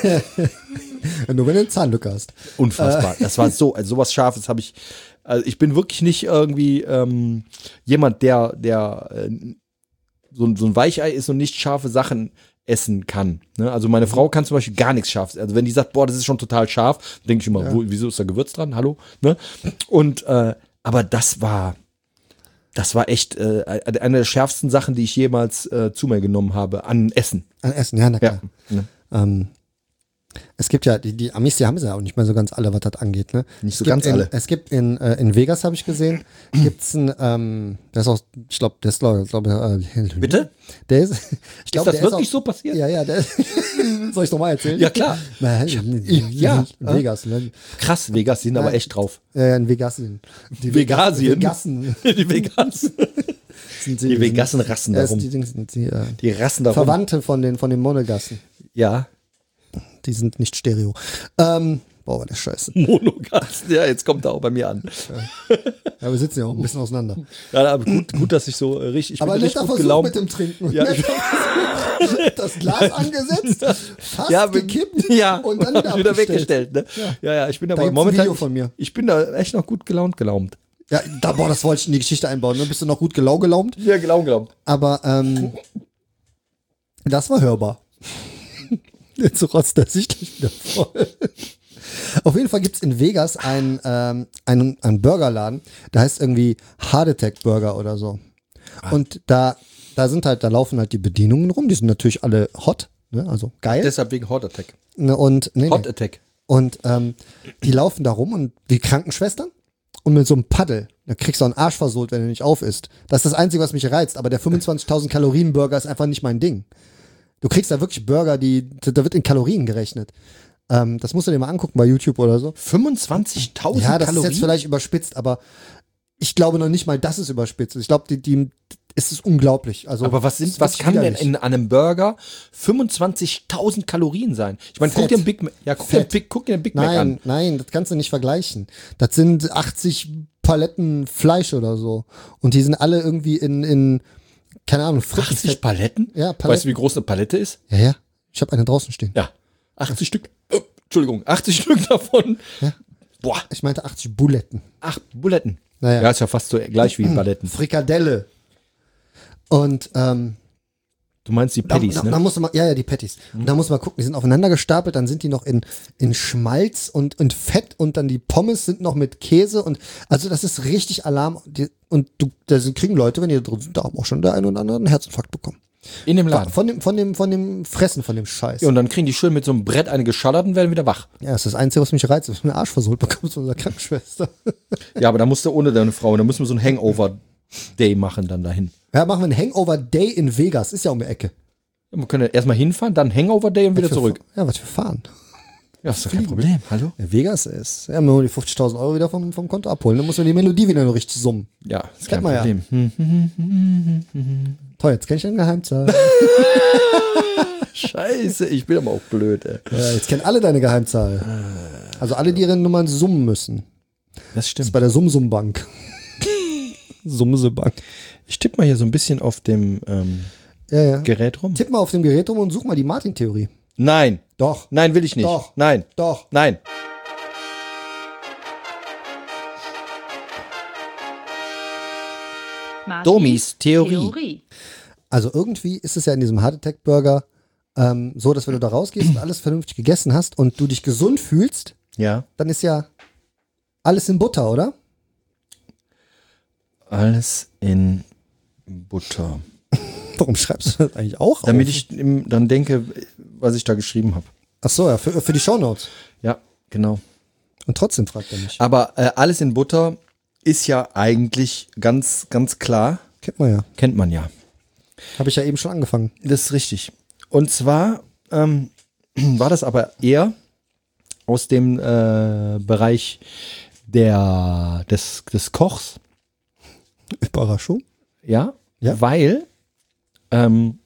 Nur wenn du eine Zahnlücke hast. Unfassbar. Das war so, also sowas Scharfes habe ich, also ich bin wirklich nicht irgendwie ähm, jemand, der, der äh, so, ein- so ein Weichei ist und nicht scharfe Sachen essen kann. Ne? Also meine Frau kann zum Beispiel gar nichts Scharfes. Also wenn die sagt, boah, das ist schon total scharf, denke ich immer, wo, wieso ist da Gewürz dran? Hallo? Ne? Und äh, aber das war, das war echt äh, eine der schärfsten Sachen, die ich jemals äh, zu mir genommen habe an Essen. An Essen, ja, na Ja. klar. Ne? Ähm, es gibt ja, die, die Amis, die haben sie ja auch nicht mehr so ganz alle, was das angeht. Ne? Nicht Es so gibt ganz in, alle. Es gibt in, äh, in Vegas, habe ich gesehen, gibt's ein, ähm, der ist auch, ich glaube, der ist, glaube glaub, äh, Bitte? Der ist, ich glaube, ist das der wirklich ist so passiert? auch, Ja, ja, der soll ich nochmal erzählen? Ja, klar. Na, ja. ja, in Vegas. Ne? Krass, Vegas sind aber echt drauf. Ja, ja, in Vegasien. Die Vegasien? Vegassen. Die Vegas. Sind Die Vegassen rassen ja, darum. Die, die, die, die, äh, Die rassen darum. Verwandte von den, von den Monegassen. Ja. Die sind nicht Stereo. Ähm, boah, war der Scheiße. Monogassen. Ja, jetzt kommt er auch bei mir an. Ja, wir sitzen ja auch ein bisschen auseinander. Ja, aber gut, gut, dass ich so äh, richtig, ich Aber bin richtig netter gut Versuch gelaunt. mit dem Trinken. Ja, ich- Das Glas angesetzt, fast Ja, be- gekippt ja, und dann wieder, wieder abgestellt. weggestellt. Ne? Ja. Ja. ja, ich bin Da aber gibt's ein momentan. Video von mir. Ich bin da echt noch gut gelaunt gelaunt. Ja, da, boah, das wollte ich in die Geschichte einbauen. Ne? Bist du noch gut gelau gelaumt? Ja, gelaunt gelaunt. Aber ähm, das war hörbar. Jetzt rotzt er sich gleich wieder voll. Auf jeden Fall gibt es in Vegas einen, ähm, einen, einen Burgerladen, der heißt irgendwie Heart Attack Burger oder so. Und da, da sind halt, da laufen halt die Bedienungen rum, die sind natürlich alle hot, ne? Also geil. Deshalb wegen Hot Attack. Ne? Und, nee, Hot nee. Attack. Und ähm, die laufen da rum und die Krankenschwestern und mit so einem Paddel, da kriegst du einen Arsch versohlt, wenn du nicht auf isst. Das ist das Einzige, was mich reizt, aber der fünfundzwanzigtausend Kalorien Burger ist einfach nicht mein Ding. Du kriegst da wirklich Burger, die, da wird in Kalorien gerechnet. Ähm, das musst du dir mal angucken bei YouTube oder so. fünfundzwanzigtausend Ja, das Kalorien. ist jetzt vielleicht überspitzt, aber ich glaube noch nicht mal, das ist überspitzt. Ich glaube, die, die, es ist unglaublich. Also, Aber was es sind, ist was wirklich kann denn widerlich. in einem Burger fünfundzwanzigtausend Kalorien sein? Ich meine, guck Fett. dir den Big Mac, ja, guck dir, den Fett. Big, guck dir den Big Mac Nein, an. nein, das kannst du nicht vergleichen. Das sind achtzig Paletten Fleisch oder so. Und die sind alle irgendwie in, in keine Ahnung, achtzig Frittenfett. Paletten? Ja, Paletten. Weißt du, wie groß eine Palette ist? Ja, ja. Ich habe eine draußen stehen. Ja. achtzig Stück. Oh, Entschuldigung, achtzig Stück davon. Ja. Boah, Ich meinte achtzig Buletten. acht Buletten. Naja. Ja, ist ja fast so gleich wie Paletten. Frikadelle. Und ähm, Du meinst die da, Patties, da, ne? da musst du mal, ja, ja, die Patties. Und da muss man gucken, die sind aufeinander gestapelt, dann sind die noch in, in Schmalz und, und Fett und dann die Pommes sind noch mit Käse und also das ist richtig Alarm. Die, und du, da sind, kriegen Leute, wenn die da drin sind, da haben auch schon der eine oder andere einen Herzinfarkt bekommen. In dem Laden. Von dem, von dem, von dem Fressen, von dem Scheiß. Ja, und dann kriegen die schön mit so einem Brett eine geschallert und werden wieder wach. Ja, das ist das Einzige, was mich reizt, dass ich mir Arsch versohlt bekomme von unserer Krankenschwester. Ja, aber da musst du ohne deine Frau, da müssen wir so ein Hangover-Day machen dann dahin. Ja, machen wir einen Hangover-Day in Vegas, ist ja um die Ecke. Ja, wir können ja erstmal hinfahren, dann Hangover-Day und wieder Was wir- zurück. Ja, was wir fahren. Ja, ist doch kein Problem. Hallo? Ja, Vegas ist, ja, nur die fünfzigtausend Euro wieder vom, vom Konto abholen, dann muss man die Melodie wieder nur richtig summen. Ja, ist Kennt kein man ja. Problem. Hm. Toll, jetzt kenn ich den Geheimzahl. Scheiße, ich bin aber auch blöd, ey. Ja, jetzt kennen alle deine Geheimzahl. Also alle, die ihre Nummern summen müssen. Das Das ist stimmt. bei der Sumsum-Bank. Sumse-Bank. Ich tippe mal hier so ein bisschen auf dem ähm, Ja, ja. Gerät rum. Tipp mal auf dem Gerät rum und such mal die Martin-Theorie. Nein, Doch, nein, will ich nicht. Doch. Nein, doch. nein. Martins Domis Theorie. Theorie. Also irgendwie ist es ja in diesem Heart Attack Burger ähm, so, dass wenn du da rausgehst und alles vernünftig gegessen hast und du dich gesund fühlst, Ja, dann ist ja alles in Butter, oder? alles in Butter. Warum schreibst du das eigentlich auch Damit auf? ich im- dann denke, was ich da geschrieben habe. Ach so, ja, für, für die Shownotes. Ja, genau. Und trotzdem fragt er mich. Aber äh, alles in Butter ist ja eigentlich ganz, ganz klar. Kennt man ja. Kennt man ja. Habe ich ja eben schon angefangen. Das ist richtig. Und zwar ähm, war das aber eher aus dem äh, Bereich der, des, des Kochs, Überraschung. ja, Ja. weil ähm,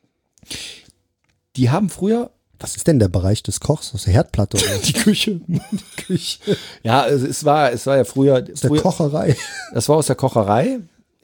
die haben früher Was ist denn der Bereich des Kochs? Aus der Herdplatte oder die Küche. die Küche? Ja, es, es war, es war ja früher, Aus der früher Kocherei. das war aus der Kocherei.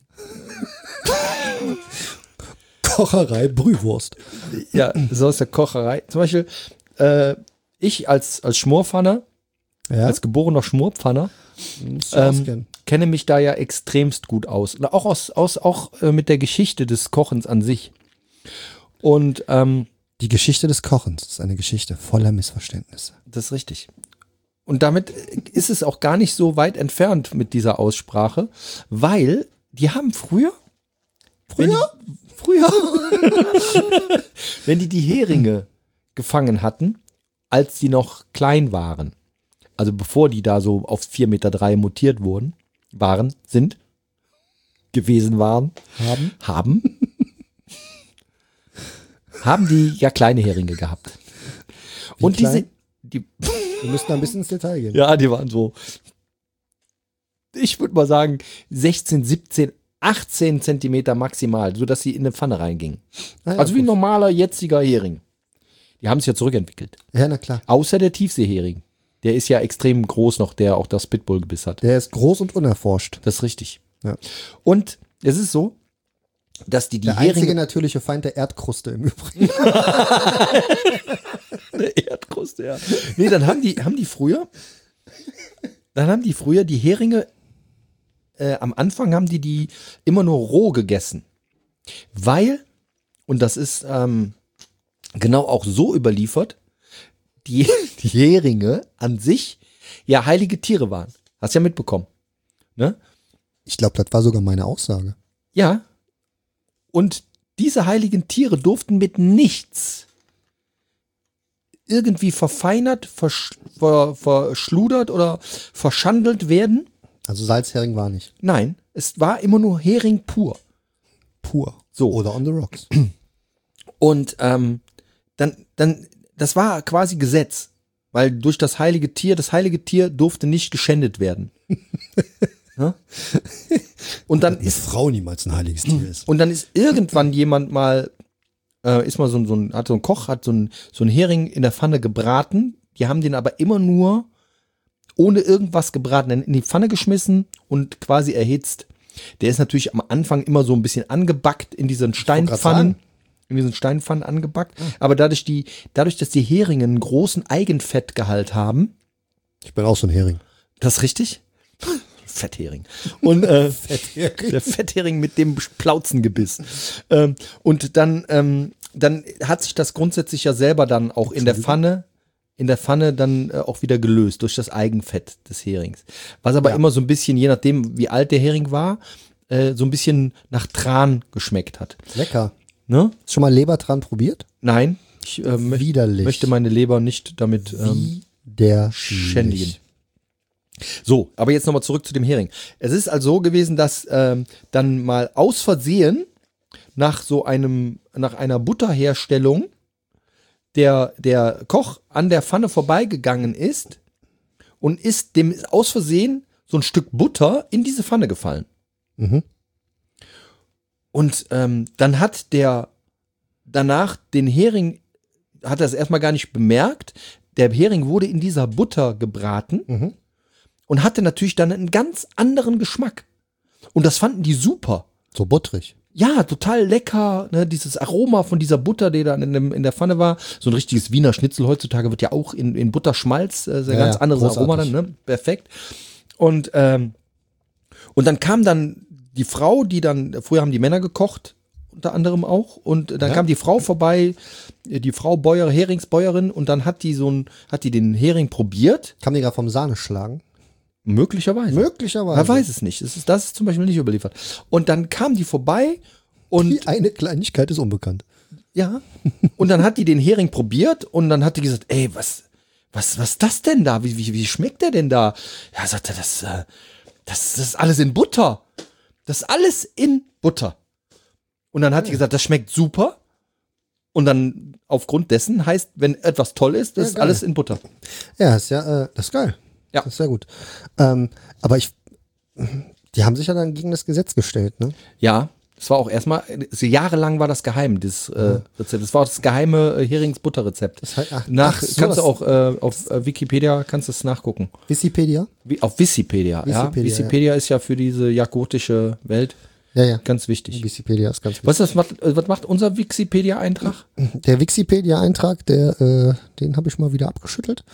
Kocherei Brühwurst. Ja, das war aus der Kocherei. Zum Beispiel äh, ich als als Schmorpfanner, Ja, als geborener Schmorpfanner, musst du ähm, auskennen. kenne mich da ja extremst gut aus. Und auch aus, aus auch äh, mit der Geschichte des Kochens an sich. Und ähm, Die Geschichte des Kochens ist eine Geschichte voller Missverständnisse. das ist richtig. Und damit ist es auch gar nicht so weit entfernt mit dieser Aussprache, weil die haben früher, früher, früher, wenn die die Heringe gefangen hatten, als die noch klein waren, also bevor die da so auf vier Meter drei mutiert wurden, waren, sind, gewesen waren, Haben? haben, haben die ja kleine Heringe gehabt. Und klein? diese, die, Wir müssen da ein bisschen ins Detail gehen. ja, die waren so, ich würde mal sagen, sechzehn, siebzehn achtzehn Zentimeter maximal, sodass sie in eine Pfanne reingingen. Ah ja, also wie ein gut. normaler jetziger Hering. Die haben sich ja zurückentwickelt. Ja, na klar. Außer der Tiefseehering. Der ist ja extrem groß noch, der auch das Pitbull-Gebiss hat. Der ist groß und unerforscht. Das ist richtig. Ja. Und es ist so, dass die die Der einzige Heringe... natürliche Feind der Erdkruste im Übrigen. Eine Erdkruste, ja. Nee, dann haben die, haben die früher, dann haben die früher die Heringe, äh, am Anfang haben die die immer nur roh gegessen. Weil, und das ist ähm, genau auch so überliefert, die, die Heringe an sich ja heilige Tiere waren. Hast ja mitbekommen. Ne? Ich glaube, das war sogar meine Aussage. Ja. Und diese heiligen Tiere durften mit nichts irgendwie verfeinert, versch ver verschludert oder verschandelt werden. Also Salzhering war nicht. Nein, es war immer nur Hering pur. Pur. So. Oder on the rocks. Und ähm, dann, dann, das war quasi Gesetz, weil durch das heilige Tier, das heilige Tier durfte nicht geschändet werden. Ja? Und dann Die Frau niemals ein heiliges Tier ist. Und dann ist irgendwann jemand mal, äh, ist mal so ein, so ein, hat so ein Koch, hat so ein, so ein Hering in der Pfanne gebraten. Die haben den aber immer nur ohne irgendwas gebraten, in die Pfanne geschmissen und quasi erhitzt. Der ist natürlich am Anfang immer so ein bisschen angebackt in diesen Steinpfannen. In diesen Steinpfannen angebackt. Ah. Aber dadurch, die, dadurch, dass die Heringe einen großen Eigenfettgehalt haben, Ich bin auch so ein Hering. das ist richtig? Fetthering. Und äh, Fetthering. der Fetthering mit dem Plauzengebiss. Ähm, und dann, ähm, dann hat sich das grundsätzlich ja selber dann auch in der Pfanne, in der Pfanne dann äh, auch wieder gelöst durch das Eigenfett des Herings. Was aber Ja. immer so ein bisschen, je nachdem wie alt der Hering war, äh, so ein bisschen nach Tran geschmeckt hat. Lecker. Ne? Hast du schon mal Leber dran probiert? Nein, ich äh, möcht- Widerlich. möchte meine Leber nicht damit ähm, Der schändigen. So, aber jetzt nochmal zurück zu dem Hering. Es ist also so gewesen, dass ähm, dann mal aus Versehen nach so einem, nach einer Butterherstellung der, der Koch an der Pfanne vorbeigegangen ist und ist dem ist aus Versehen so ein Stück Butter in diese Pfanne gefallen. Mhm. Und ähm, dann hat der danach den Hering, hat er es erstmal gar nicht bemerkt. Der Hering wurde in dieser Butter gebraten Mhm. und hatte natürlich dann einen ganz anderen Geschmack. Und das fanden die super. So butterig. Ja, total lecker, ne, dieses Aroma von dieser Butter, die da in, dem, in der Pfanne war. So ein richtiges Wiener Schnitzel heutzutage wird ja auch in, in Butterschmalz, äh, sehr Ja, ganz ja, anderes großartig. Aroma dann, ne? Perfekt. Und, ähm, und dann kam dann die Frau, die dann, früher haben die Männer gekocht, unter anderem auch, und dann Ja. kam die Frau vorbei, die Frau Bäuer, Heringsbäuerin, und dann hat die so ein, hat die den Hering probiert, Kann die gerade vom Sahne schlagen? möglicherweise. Möglicherweise. Man weiß es nicht. Das ist, das ist zum Beispiel nicht überliefert. Und dann kam die vorbei und Die eine Kleinigkeit ist unbekannt. ja, und dann hat die den Hering probiert und dann hat die gesagt, ey, was, was, was ist das denn da? Wie, wie, wie schmeckt der denn da? Ja, sagte, das, äh, das, das ist alles in Butter. Das ist alles in Butter. Und dann hat die gesagt, das schmeckt super. Und dann aufgrund dessen heißt, wenn etwas toll ist, das Ja, ist geil. alles in Butter. Ja, ist ja, äh, das ist geil. Ja. Das ist sehr gut. Ähm, aber ich, die haben sich ja dann gegen das Gesetz gestellt, ne? Ja, das war auch erstmal, so jahrelang war das geheim, das äh, Rezept. Das war das geheime äh, Heringsbutterrezept. Das heißt, ach, Nach, ach, so kannst du was- auch äh, auf äh, Wikipedia, kannst du es nachgucken. Wikipedia? Wie, auf Wikipedia, ja. Wikipedia, Wikipedia ist ja für diese jagotische Welt Ja, ja. ganz wichtig. Wikipedia ist ganz wichtig. Was, ist das, was, äh, was macht unser Wikipedia-Eintrag? Der Wikipedia-Eintrag, der, äh, den habe ich mal wieder abgeschüttelt.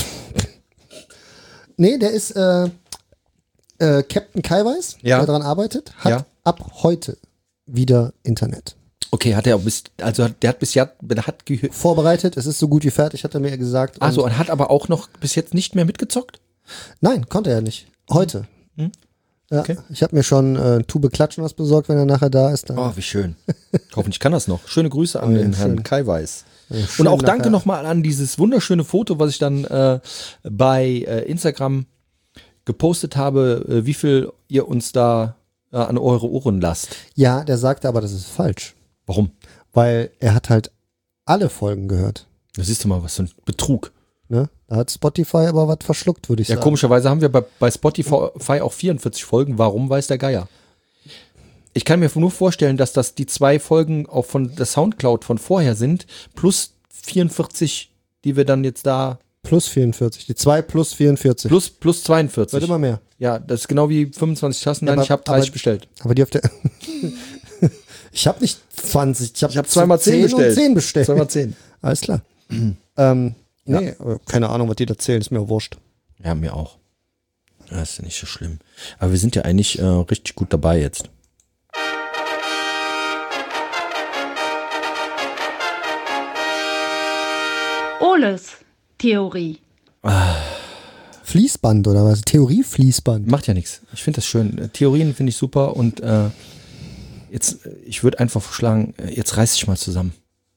Nee, der ist äh, äh, Captain Kaiweiß, Ja. der daran arbeitet, hat Ja. ab heute wieder Internet. Okay, hat er auch bis, also hat- der hat bis jetzt, der hat gehört. Vorbereitet, es ist so gut wie fertig, hat er mir gesagt. Und Also, und hat aber auch noch bis jetzt nicht mehr mitgezockt? Nein, konnte er nicht. Heute. Hm? Ja, Okay. ich habe mir schon äh, Tube Klatschen was besorgt, wenn er nachher da ist. Dann Oh, wie schön. Hoffentlich kann das noch. Schöne Grüße an Oh, ja, den schön. Herrn Kai Weiß. äh, Und schön auch danke nachher- nochmal an dieses wunderschöne Foto, was ich dann äh, bei äh, Instagram gepostet habe, äh, wie viel ihr uns da äh, an eure Ohren lasst. Ja, der sagte aber, das ist falsch. Warum? Weil er hat halt alle Folgen gehört. Das siehst du mal, was für ein Betrug. Ne? Da hat Spotify aber was verschluckt, würde ich Ja, sagen. komischerweise haben wir bei, bei Spotify auch vierundvierzig Folgen. Warum weiß der Geier? ich kann mir nur vorstellen, dass das die zwei Folgen auch von der Soundcloud von vorher sind, plus vierundvierzig, die wir dann jetzt da, Plus vierundvierzig. Die zwei plus vierundvierzig. plus, plus zweiundvierzig. Wird immer mehr. Ja, das ist genau wie fünfundzwanzig Tassen. Ja, Nein, aber- ich habe dreißig aber- bestellt. Aber die auf der. Ich habe nicht zwanzig. Ich habe Ich habe zweimal zehn bestellt. und zehn bestellt. Zweimal zehn. Alles klar. ähm, nee, aber keine Ahnung, was die da zählen. Ist mir wurscht. Ja, mir auch. Das ist ja nicht so schlimm. Aber wir sind ja eigentlich äh, richtig gut dabei jetzt. Oles Theorie. Fließband oder was? Theorie-Fließband. Macht ja nichts. Ich finde das schön. Äh, Theorien finde ich super und äh, jetzt, äh, ich würde einfach vorschlagen, äh, jetzt reiß dich mal zusammen.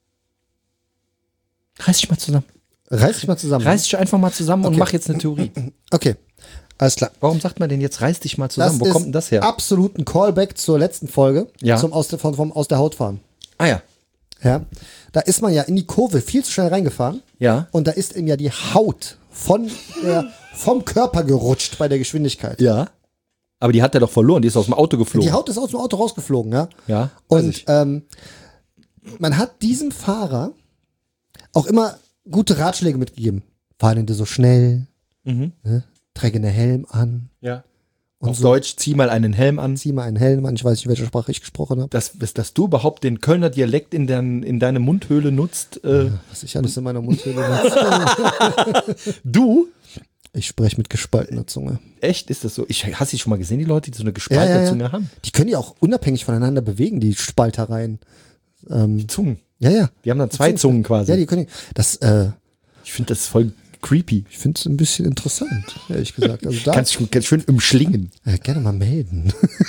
Reiß dich mal zusammen. Reiß dich mal zusammen. Reiß dich einfach mal zusammen und Okay. mach jetzt eine Theorie. Okay, alles klar. Warum sagt man denn jetzt, reiß dich mal zusammen? Wo kommt denn das her? Absolut ein Callback zur letzten Folge. Ja. Zum aus der, vom, vom Aus der Haut fahren. Ah ja. Ja. Da ist man ja in die Kurve viel zu schnell reingefahren. Ja. Und da ist ihm ja die Haut von der, vom Körper gerutscht bei der Geschwindigkeit. Ja. Aber die hat er doch verloren, die ist aus dem Auto geflogen. Die Haut ist aus dem Auto rausgeflogen, ja. Ja, weiß Und ich. ähm, man hat diesem Fahrer auch immer gute Ratschläge mitgegeben. Fahr nicht so schnell, Mhm. ne? Träge einen Helm an, Ja. Und Auf so. Deutsch, zieh mal einen Helm an. zieh mal einen Helm an. Ich weiß nicht, welche Sprache ich gesprochen habe. Dass, dass, dass du überhaupt den Kölner Dialekt in, dein, in deine Mundhöhle nutzt. Äh, Was ich alles in meiner Mundhöhle nutze. du? Ich spreche mit gespaltener Zunge. Echt? Ist das so? Ich, hast du schon mal gesehen, die Leute, die so eine gespaltene Ja, ja, ja. Zunge haben? Die können die auch unabhängig voneinander bewegen, die Spaltereien. Ähm, Zungen. ja, ja. Die haben dann zwei Zungen quasi. Ja, die können die, das, äh, ich finde das voll creepy. ich finde es ein bisschen interessant, ehrlich gesagt. Also da, Kannst du ganz schön umschlingen. äh, gerne mal melden.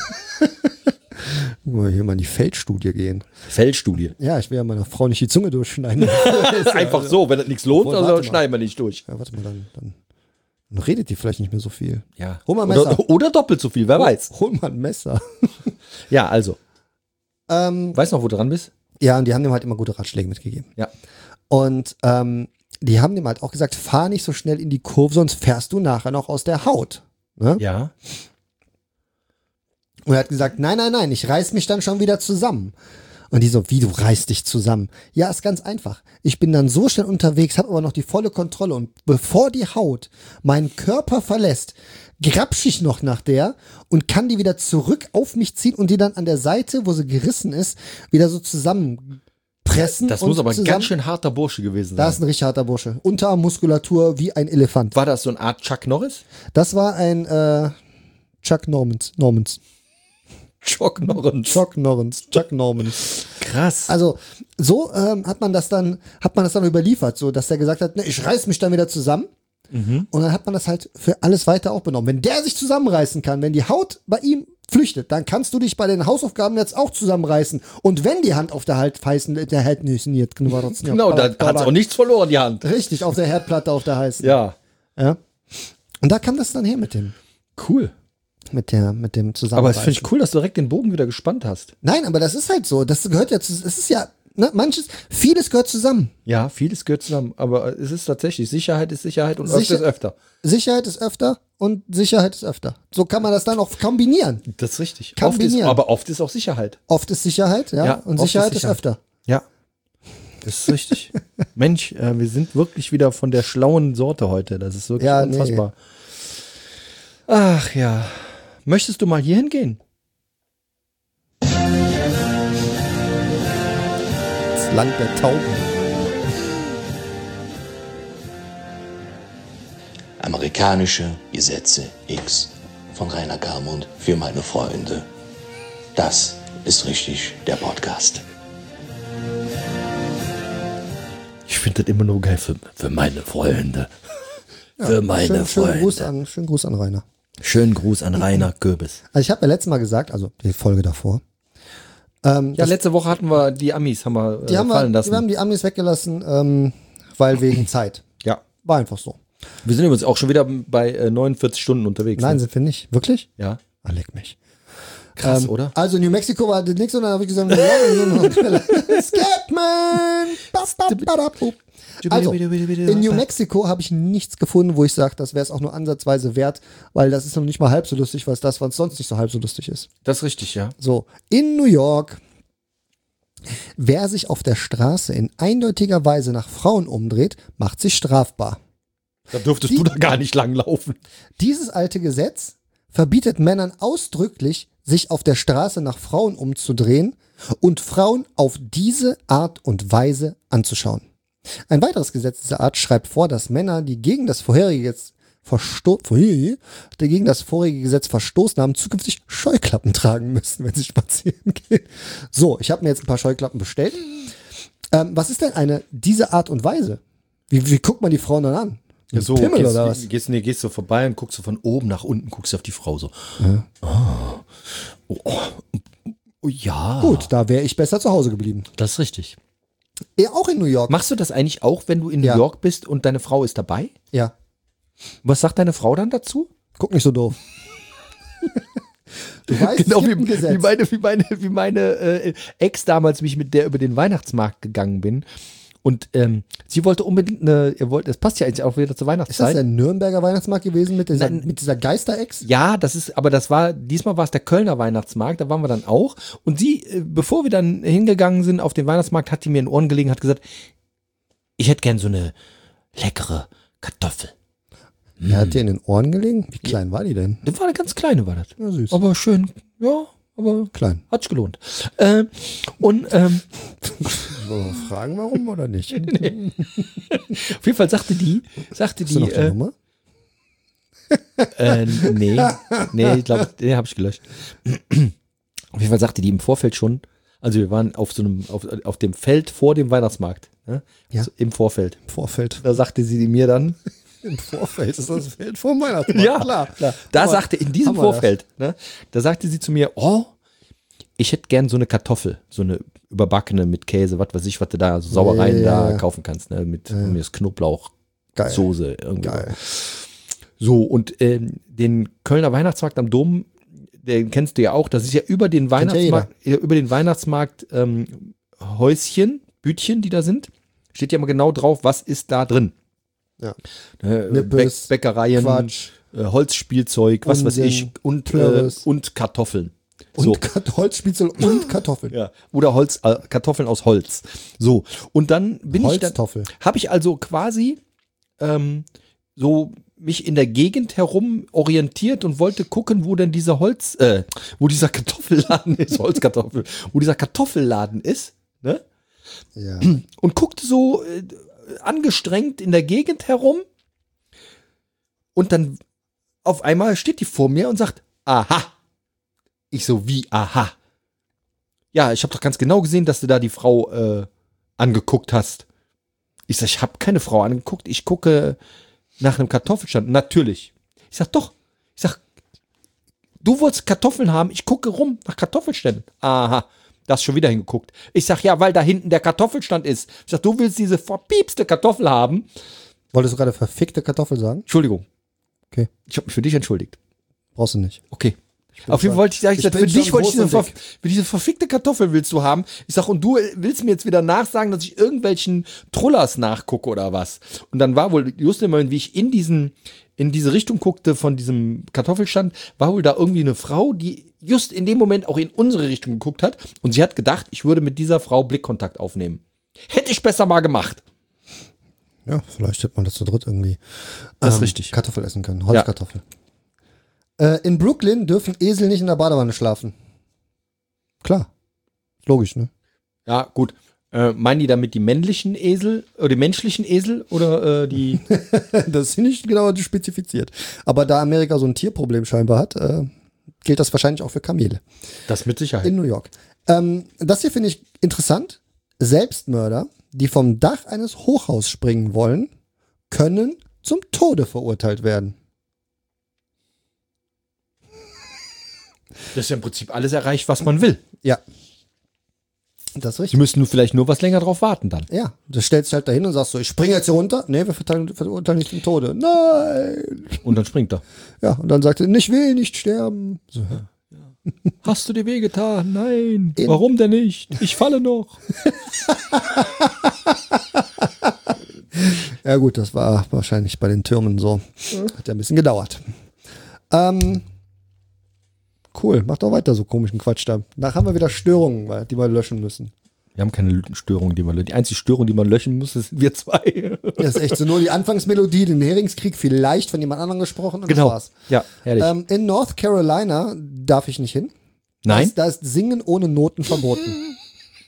Mal hier mal in die Feldstudie gehen. Feldstudie. Ja, ich will ja meiner Frau nicht die Zunge durchschneiden. Einfach so, wenn das nichts lohnt, Obwohl, also warte mal. schneiden wir nicht durch. Ja, warte mal, dann, dann, dann redet die vielleicht nicht mehr so viel. Ja. Hol mal ein Messer. Oder, oder doppelt so viel, wer weiß. Hol mal ein Messer. Ja, also. Ähm, Weißt du noch, wo du dran bist? ja, und die haben dem halt immer gute Ratschläge mitgegeben. Ja. Und ähm, die haben dem halt auch gesagt, fahr nicht so schnell in die Kurve, sonst fährst du nachher noch aus der Haut. Ne? Ja. Und er hat gesagt, nein, nein, nein, ich reiß mich dann schon wieder zusammen. Und die so, wie, du reißt dich zusammen? Ja, ist ganz einfach. Ich bin dann so schnell unterwegs, habe aber noch die volle Kontrolle. Und bevor die Haut meinen Körper verlässt, grapsch ich noch nach der und kann die wieder zurück auf mich ziehen und die dann an der Seite, wo sie gerissen ist, wieder so zusammenpressen. Das und muss aber ein zusammen, ganz schön harter Bursche gewesen Da ist sein. ein richtig harter Bursche. Unterarmmuskulatur wie ein Elefant. War das so eine Art Chuck Norris? Das war ein äh, Chuck Normans. Normans. Chuck Norris. Chuck Normans. Chuck Normans. Krass. Also so ähm, hat man das dann, hat man das dann überliefert, so dass er gesagt hat, ne, ich reiß mich dann wieder zusammen. Und dann hat man das halt für alles weiter auch benommen. Wenn der sich zusammenreißen kann, wenn die Haut bei ihm flüchtet, dann kannst du dich bei den Hausaufgaben jetzt auch zusammenreißen. Und wenn die Hand auf der Halt heißen, der hält nicht, nicht, genau, da hat auch nichts verloren, die Hand. Richtig, auf der Herdplatte auf der heißen. Ja. Ja. Und da kam das dann her mit dem, Cool. mit der, mit dem Aber Zusammenreißen. es finde ich cool, dass du direkt den Bogen wieder gespannt hast. Nein, aber das ist halt so. Das gehört ja zu, es ist ja, ne, manches, vieles gehört zusammen. Ja, vieles gehört zusammen, aber es ist tatsächlich, Sicherheit ist Sicherheit und Sicher- öfter ist öfter. Sicherheit ist öfter und Sicherheit ist öfter. So kann man das dann auch kombinieren. Das ist richtig. Oft ist, Kombinieren. aber oft ist auch Sicherheit. Oft ist Sicherheit, ja, Ja, und oft Sicherheit ist ist, Sicherheit. öfter. Ja. Das ist richtig. Mensch, äh, wir sind wirklich wieder von der schlauen Sorte heute. Das ist wirklich Ja, nee. unfassbar. Ach ja. Möchtest du mal hier hingehen? Das Land der Tauben. Amerikanische Gesetze X von Rainer Garmund für meine Freunde. Das ist richtig der Podcast. Ich finde das immer nur geil für, für meine Freunde. für meine Schön, schönen, Freunde. Gruß an, schönen Gruß an Rainer. Schönen Gruß an Rainer Köbis. Also ich habe ja letztes Mal gesagt, also die Folge davor, ähm, Ja, das, letzte Woche hatten wir die Amis, haben wir äh, die, haben wir, fallen lassen. wir haben die Amis weggelassen, ähm, weil wegen Zeit. ja. War einfach so. Wir sind übrigens auch schon wieder bei äh, neunundvierzig Stunden unterwegs. Nein, ne? sind wir nicht. Wirklich? Ja. Ah, leck mich. Krass, Ähm, oder? Also New Mexico war das nichts und dann habe ich gesagt, New York, Scatman! Ba, ba, ba, da, bup. Also, in New Mexico habe ich nichts gefunden, wo ich sage, das wäre es auch nur ansatzweise wert, weil das ist noch nicht mal halb so lustig, was das, was sonst nicht so halb so lustig ist. Das ist richtig, ja. So, in New York, wer sich auf der Straße in eindeutiger Weise nach Frauen umdreht, macht sich strafbar. Da dürftest Die- du da gar nicht langlaufen. Dieses alte Gesetz verbietet Männern ausdrücklich, sich auf der Straße nach Frauen umzudrehen und Frauen auf diese Art und Weise anzuschauen. Ein weiteres Gesetz dieser Art schreibt vor, dass Männer, die gegen das vorherige Gesetz versto- die gegen das vorherige Gesetz verstoßen haben, zukünftig Scheuklappen tragen müssen, wenn sie spazieren gehen. So, ich habe mir jetzt ein paar Scheuklappen bestellt. Ähm, was ist denn eine diese Art und Weise? Wie, wie guckt man die Frauen dann an? Ja, so, Pimmel gehst, oder was? Gehst, nee, gehst du vorbei und guckst du von oben nach unten, guckst du auf die Frau so. Oh. Oh, oh, oh, ja. Gut, da wäre ich besser zu Hause geblieben. Das ist richtig. Ja, auch in New York. Machst du das eigentlich auch, wenn du in New Ja. York bist und deine Frau ist dabei? Ja, Was sagt deine Frau dann dazu? guck nicht so doof. Du weißt, Genau es wie, gibt ein Gesetz. wie meine, wie meine, wie meine äh, Ex damals, wie ich mit der über den Weihnachtsmarkt gegangen bin. Und ähm, sie wollte unbedingt eine, ihr wollt, das passt ja eigentlich auch wieder zur Ist das Weihnachtszeit. der Nürnberger Weihnachtsmarkt gewesen mit dieser, Nein. mit dieser Geisterex? Ja, das ist, aber das war, diesmal war es der Kölner Weihnachtsmarkt, da waren wir dann auch. Und sie, äh, bevor wir dann hingegangen sind auf den Weihnachtsmarkt, hat die mir in den Ohren gelegen, hat gesagt, ich hätte gern so eine leckere Kartoffel. Er hat dir in den Ohren gelegen? Wie klein war die denn? Das war eine ganz kleine, war das. Ja, süß. Aber schön, ja, aber Klein. hat sich gelohnt. Ähm, und ähm, Wollen wir fragen, warum oder nicht? auf jeden Fall sagte die, sagte Hast du die, noch die äh, Nummer? äh, nee, nee, ich glaube, den habe ich gelöscht. Auf jeden Fall sagte die im Vorfeld schon, also wir waren auf so einem, auf, auf dem Feld vor dem Weihnachtsmarkt, ne? Ja. So, im Vorfeld. Vorfeld. Da sagte sie mir dann, Im Vorfeld ist das Feld vom Weihnachtsmarkt. ja, klar. da Aber sagte, in diesem haben wir das? Vorfeld, ne, da sagte sie zu mir, oh, ich hätte gern so eine Kartoffel, so eine überbackene mit Käse, was weiß ich, was du da, so Sauereien Ja, ja, da ja. kaufen kannst, ne, mit, mit das Knoblauch, Geil. Soße, irgendwie. Geil. So, und ähm, den Kölner Weihnachtsmarkt am Dom, den kennst du ja auch, das ist ja über den Kennt ja Weihnachtsmarkt, ja, über den Weihnachtsmarkt ähm, Häuschen, Bütchen, die da sind, steht ja immer genau drauf, was ist da drin. Ja. Ne, Nippes, Bäck- Bäckereien, Quatsch. äh, Holzspielzeug, was weiß Unsinn, ich, und, äh, Plörres. und Kartoffeln. Und So. Kat- Holzspitzel und Kartoffeln. Ja. Oder Holz, äh, Kartoffeln aus Holz. So. Und dann bin ich dann, Holztoffel. habe ich also quasi ähm, so mich in der Gegend herum orientiert und wollte gucken, wo denn dieser Holz, äh, wo dieser Kartoffelladen ist, Holzkartoffel, wo dieser Kartoffelladen ist, ne? Ja. Und guckte so äh, angestrengt in der Gegend herum und dann auf einmal steht die vor mir und sagt, aha. Ich so, wie, aha. Ja, ich habe doch ganz genau gesehen, dass du da die Frau äh, angeguckt hast. Ich sag, ich habe keine Frau angeguckt, ich gucke nach einem Kartoffelstand. Natürlich. Ich sag, doch. Ich sag, du wolltest Kartoffeln haben, ich gucke rum nach Kartoffelständen. Aha, da hast schon wieder hingeguckt. Ich sag, ja, weil da hinten der Kartoffelstand ist. Ich sag, du willst diese verpiepste Kartoffel haben. Wolltest du gerade verfickte Kartoffel sagen? Entschuldigung. Okay. Ich habe mich für dich entschuldigt. Brauchst du nicht. Okay. Auf jeden Fall wollte ich sagen, ich ich sag, für bin dich schon wollte ich groß diese, und ver dick. für diese verfickte Kartoffel willst du haben. Ich sag, und du willst mir jetzt wieder nachsagen, dass ich irgendwelchen Trullers nachgucke oder was. Und dann war wohl, just im Moment, wie ich in diesen, in diese Richtung guckte von diesem Kartoffelstand, war wohl da irgendwie eine Frau, die just in dem Moment auch in unsere Richtung geguckt hat. Und sie hat gedacht, ich würde mit dieser Frau Blickkontakt aufnehmen. Hätte ich besser mal gemacht. Ja, vielleicht hätte man das zu dritt irgendwie Das ist richtig. Kartoffel essen können. Holzkartoffel. Äh, in Brooklyn dürfen Esel nicht in der Badewanne schlafen. Klar. Logisch, ne? Ja, gut. Äh, meinen die damit die männlichen Esel oder die menschlichen Esel oder äh, die. Das ist nicht genau spezifiziert. Aber da Amerika so ein Tierproblem scheinbar hat, äh, gilt das wahrscheinlich auch für Kamele. Das mit Sicherheit. In New York. Ähm, das hier finde ich interessant. Selbstmörder, die vom Dach eines Hochhauses springen wollen, können zum Tode verurteilt werden. Das ist ja im Prinzip alles erreicht, was man will. Ja. Das ist Sie richtig. müssen nur vielleicht nur was länger drauf warten dann. Ja, du stellst dich halt dahin und sagst so, ich springe jetzt hier runter. Nee, wir verteilen, verurteilen nicht zum Tode. Nein. Und dann springt er. Ja, und dann sagt er, ich will nicht sterben. So. Hast du dir wehgetan? Nein. In Warum denn nicht? Ich falle noch. Ja gut, das war wahrscheinlich bei den Türmen so. Hat ja ein bisschen gedauert. Ähm, cool, mach doch weiter so komischen Quatsch da. Danach haben wir wieder Störungen, die wir löschen müssen. Wir haben keine Störung, die man löschen. Die einzige Störung, die man löschen muss, sind wir zwei. Das ist echt so nur die Anfangsmelodie, den Heringskrieg, vielleicht von jemand anderem gesprochen und genau. Das war's. Ja, herrlich. Ähm, in North Carolina darf ich nicht hin. Nein? Da ist, da ist Singen ohne Noten verboten.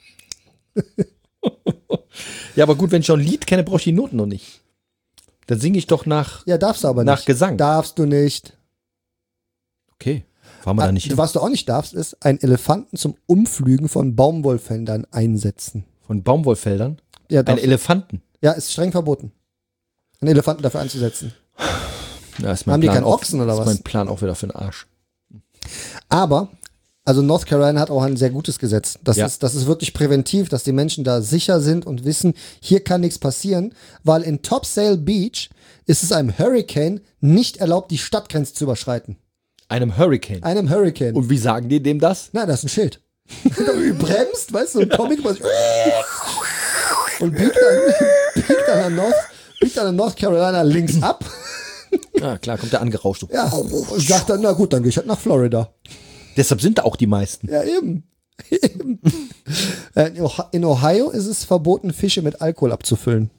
Ja, aber gut, wenn ich schon ein Lied kenne, brauche ich die Noten noch nicht. Dann singe ich doch nach, Ja, darfst du aber nach nicht. Gesang. Darfst du nicht. Okay, fahren wir da nicht hin. Was du auch nicht darfst, ist einen Elefanten zum Umpflügen von Baumwollfeldern einsetzen. Von Baumwollfeldern? Ja, Ein darfst, Elefanten? ja, ist streng verboten. Einen Elefanten dafür einzusetzen. Ja, ist mein Haben die Plan keinen auch- Ochsen oder ist was? mein Plan auch wieder für den Arsch. Aber, also North Carolina hat auch ein sehr gutes Gesetz. Das, Ja. ist, das ist wirklich präventiv, dass die Menschen da sicher sind und wissen, hier kann nichts passieren, weil in Topsail Beach ist es einem Hurricane nicht erlaubt, die Stadtgrenze zu überschreiten. Einem Hurricane. Einem Hurricane. Und wie sagen die dem das? Nein, das ist ein Schild. Du bremst, weißt du, ein Comic was und biegt dann, biegt dann an North, biegt dann an North Carolina links ab. Ja, klar, kommt der angerauscht. Ja, und sagt dann, na gut, dann gehe ich halt nach Florida. Deshalb sind da auch die meisten. Ja, eben. eben. Äh, in Ohi- In Ohio ist es verboten, Fische mit Alkohol abzufüllen.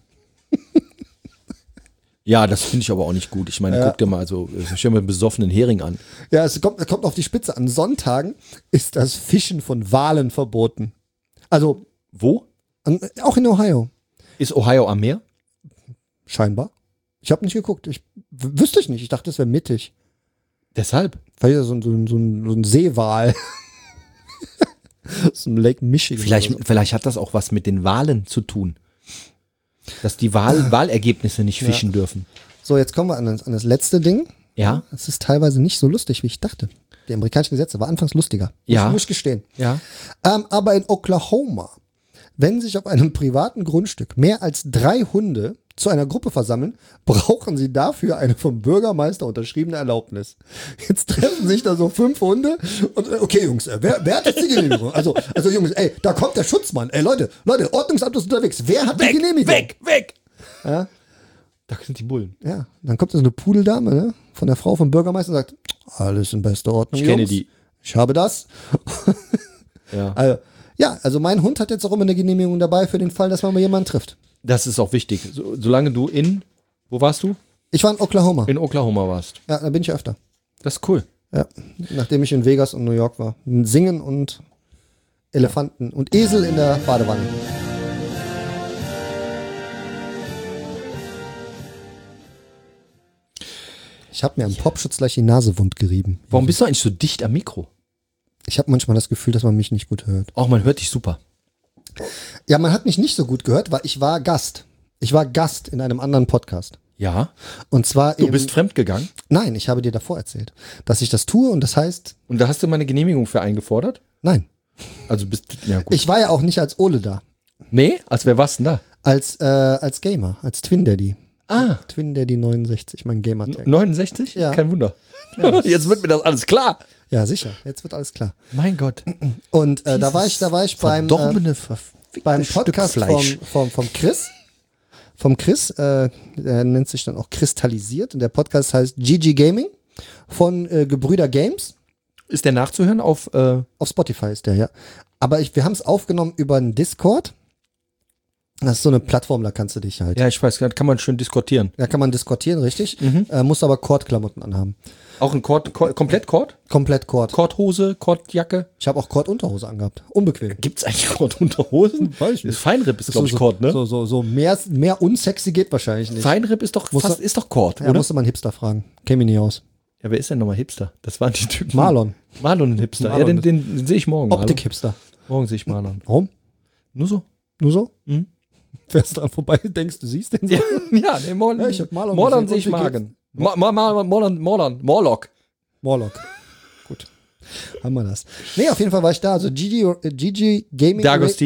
Ja, das finde ich aber auch nicht gut. Ich meine, Ja. guck dir mal, also stell mir einen besoffenen Hering an. Ja, es kommt, es kommt auf die Spitze. An Sonntagen ist das Fischen von Walen verboten. Also, Wo? an, auch in Ohio. Ist Ohio am Meer? Scheinbar. Ich habe nicht geguckt. Ich w- wüsste ich nicht. Ich dachte, es wäre mittig. Deshalb. Vielleicht ist das so ein, so ein, so ein, so ein Seewal. So ein Lake Michigan. Vielleicht, oder so. vielleicht hat das auch was mit den Wahlen zu tun. Dass die Wahl, Wahlergebnisse nicht fischen dürfen. So, jetzt kommen wir an das, an das letzte Ding. Ja? Das ist teilweise nicht so lustig, wie ich dachte. Die amerikanischen Gesetze war anfangs lustiger. Ja. Muss, muss ich gestehen. Ja. Ähm, aber in Oklahoma, wenn sich auf einem privaten Grundstück mehr als drei Hunde zu einer Gruppe versammeln, brauchen sie dafür eine vom Bürgermeister unterschriebene Erlaubnis. Jetzt treffen sich da so fünf Hunde und äh, okay, Jungs, äh, wer, wer hat jetzt die Genehmigung? Also, also Jungs, ey, da kommt der Schutzmann. Ey, Leute, Leute, Ordnungsamt ist unterwegs. Wer hat die Genehmigung? Weg, weg! Ja. Da sind die Bullen. Ja, dann kommt so eine Pudeldame, ne, von der Frau vom Bürgermeister und sagt, alles in bester Ordnung, Ich kenne Jungs. die. Ich habe das. Ja. Also, ja, also mein Hund hat jetzt auch immer eine Genehmigung dabei für den Fall, dass man mal jemanden trifft. Das ist auch wichtig. So, solange du in, wo warst du? Ich war in Oklahoma. In Oklahoma warst. Ja, da bin ich öfter. Das ist cool. Ja, nachdem ich in Vegas und New York war. Singen und Elefanten und Esel in der Badewanne. Ich habe mir am Popschutz gleich die Nase wund gerieben. Warum bist du eigentlich so dicht am Mikro? Ich habe manchmal das Gefühl, dass man mich nicht gut hört. Auch man hört dich super. Ja, man hat mich nicht so gut gehört, weil ich war Gast. Ich war Gast in einem anderen Podcast. Ja. Und zwar Du eben, bist fremdgegangen Nein, ich habe dir davor erzählt, dass ich das tue und das heißt, und da hast du meine Genehmigung für eingefordert? nein. Also bist ja gut. Ich war ja auch nicht als Ole da. Nee, als wer warst denn da? Als, äh, als Gamer, als Twin Daddy. Ah, Twin Daddy neunundsechzig, mein Gamer-Tag. neunundsechzig? Ja. Kein Wunder. Jetzt wird mir das alles klar. Ja, sicher. Jetzt wird alles klar. Mein Gott. Und äh, da war ich, da war ich beim, äh, Verdorbene, verfickte beim Stück Podcast vom, Fleisch. vom, vom Chris. Vom Chris, äh, der nennt sich dann auch Kristallisiert. Und der Podcast heißt G G Gaming von äh, Gebrüder Games. Ist der nachzuhören auf, äh, Auf Spotify ist der, ja. Aber ich, wir haben es aufgenommen über einen Discord. Das ist so eine Plattform, da kannst du dich halt. ja, ich weiß, da kann man schön diskutieren. Da kann man diskutieren, richtig. Mhm. Äh, muss aber Kordklamotten anhaben. Auch ein Kord, Kord komplett Kord? Komplett Kord. Kordhose, Kordjacke? Ich habe auch Kordunterhose angehabt. Unbequem. Gibt's eigentlich Kordunterhosen? Weiß ich nicht. Das Feinripp ist, glaube ich, so, Kord, ne? So, so, so mehr, mehr unsexy geht wahrscheinlich nicht. Feinripp ist doch Muss fast, er- ist doch Kord, Ja, oder? musste man Hipster fragen. Käme mir nie aus. Ja, wer ist denn nochmal Hipster? Das waren die Typen. Marlon. Marlon ein Hipster. Marlon. Ja, den, den, den sehe ich morgen. Optik-Hipster. Marlon. Morgen sehe ich Marlon. Warum? Nur so? Nur so? Mhm. Fährst dran vorbei, denkst du siehst den so? Ja, ja nee, Marlon. Ja, ich hab Marlon Marlon gesehen. sehe ich Und wie Magen. Ma, ma, ma, Marlon, Marlon, Morlock. Morlock. Gut. Haben wir das. Nee, auf jeden Fall war ich da. Also G G, äh, G G Gaming. D'Agostini.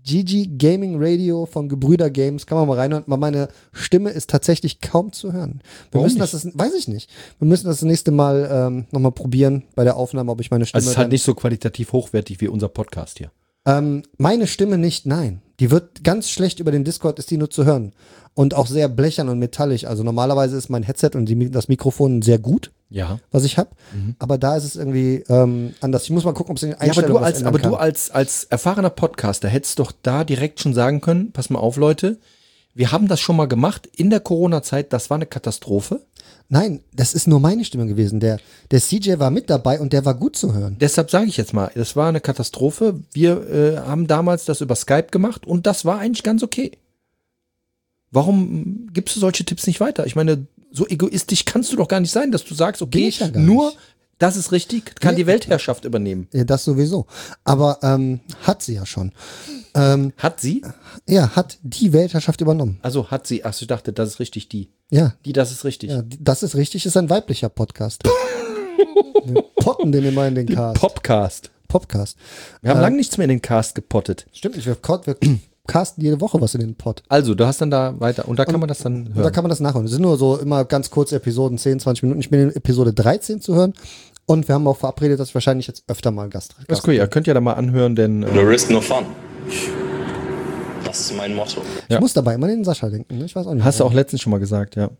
G G Gaming Radio von Gebrüder Games. Kann man mal reinhören. Aber meine Stimme ist tatsächlich kaum zu hören. Wir Warum müssen nicht? das, das, weiß ich nicht. Wir müssen das, das nächste Mal ähm, nochmal probieren bei der Aufnahme, ob ich meine Stimme. Also es ist halt dann- nicht so qualitativ hochwertig wie unser Podcast hier. Ähm, meine Stimme nicht, nein. Die wird ganz schlecht über den Discord, ist die nur zu hören. Und auch sehr blechern und metallisch. Also normalerweise ist mein Headset und die, das Mikrofon sehr gut, Ja. was ich habe. Aber da ist es irgendwie ähm, anders. Ich muss mal gucken, ob es in den Ja, aber Einstellungen du was als, ändern aber du kann. als, als erfahrener Podcaster hättest doch da direkt schon sagen können, pass mal auf, Leute, wir haben das schon mal gemacht in der Corona-Zeit, das war eine Katastrophe. Nein, das ist nur meine Stimme gewesen. Der, der C J war mit dabei und der war gut zu hören. Deshalb sage ich jetzt mal, das war eine Katastrophe. Wir äh, haben damals das über Skype gemacht und das war eigentlich ganz okay. Warum gibst du solche Tipps nicht weiter? Ich meine, so egoistisch kannst du doch gar nicht sein, dass du sagst, Bin okay, ich ja gar nur nicht. das ist richtig, kann Nee. die Weltherrschaft übernehmen. Ja, das sowieso. Aber ähm, hat sie ja schon. Ähm, Hat sie? ja, hat die Weltherrschaft übernommen. Also hat sie, ach, ich dachte, das ist richtig die. Ja, Die, das ist richtig. ja, das ist richtig, ist ein weiblicher Podcast. Wir potten den immer in den Cast. Popcast. Podcast. Wir haben Äh, lange nichts mehr in den Cast gepottet. Stimmt nicht, wir, co- wir casten jede Woche was in den Pod. Also, du hast dann da weiter und da kann man das dann Und da hören. kann man das nachhören. Es sind nur so immer ganz kurze Episoden, zehn, zwanzig Minuten. Ich bin in Episode dreizehn zu hören. Und wir haben auch verabredet, dass ich wahrscheinlich jetzt öfter mal Gast Das ist cool, ihr könnt ja da mal anhören, denn äh, No risk, no fun. Das ist mein Motto. Ich Ja. muss dabei immer an den Sascha denken. Ne? Ich weiß auch nicht. hast du auch warum. letztens schon mal gesagt, ja.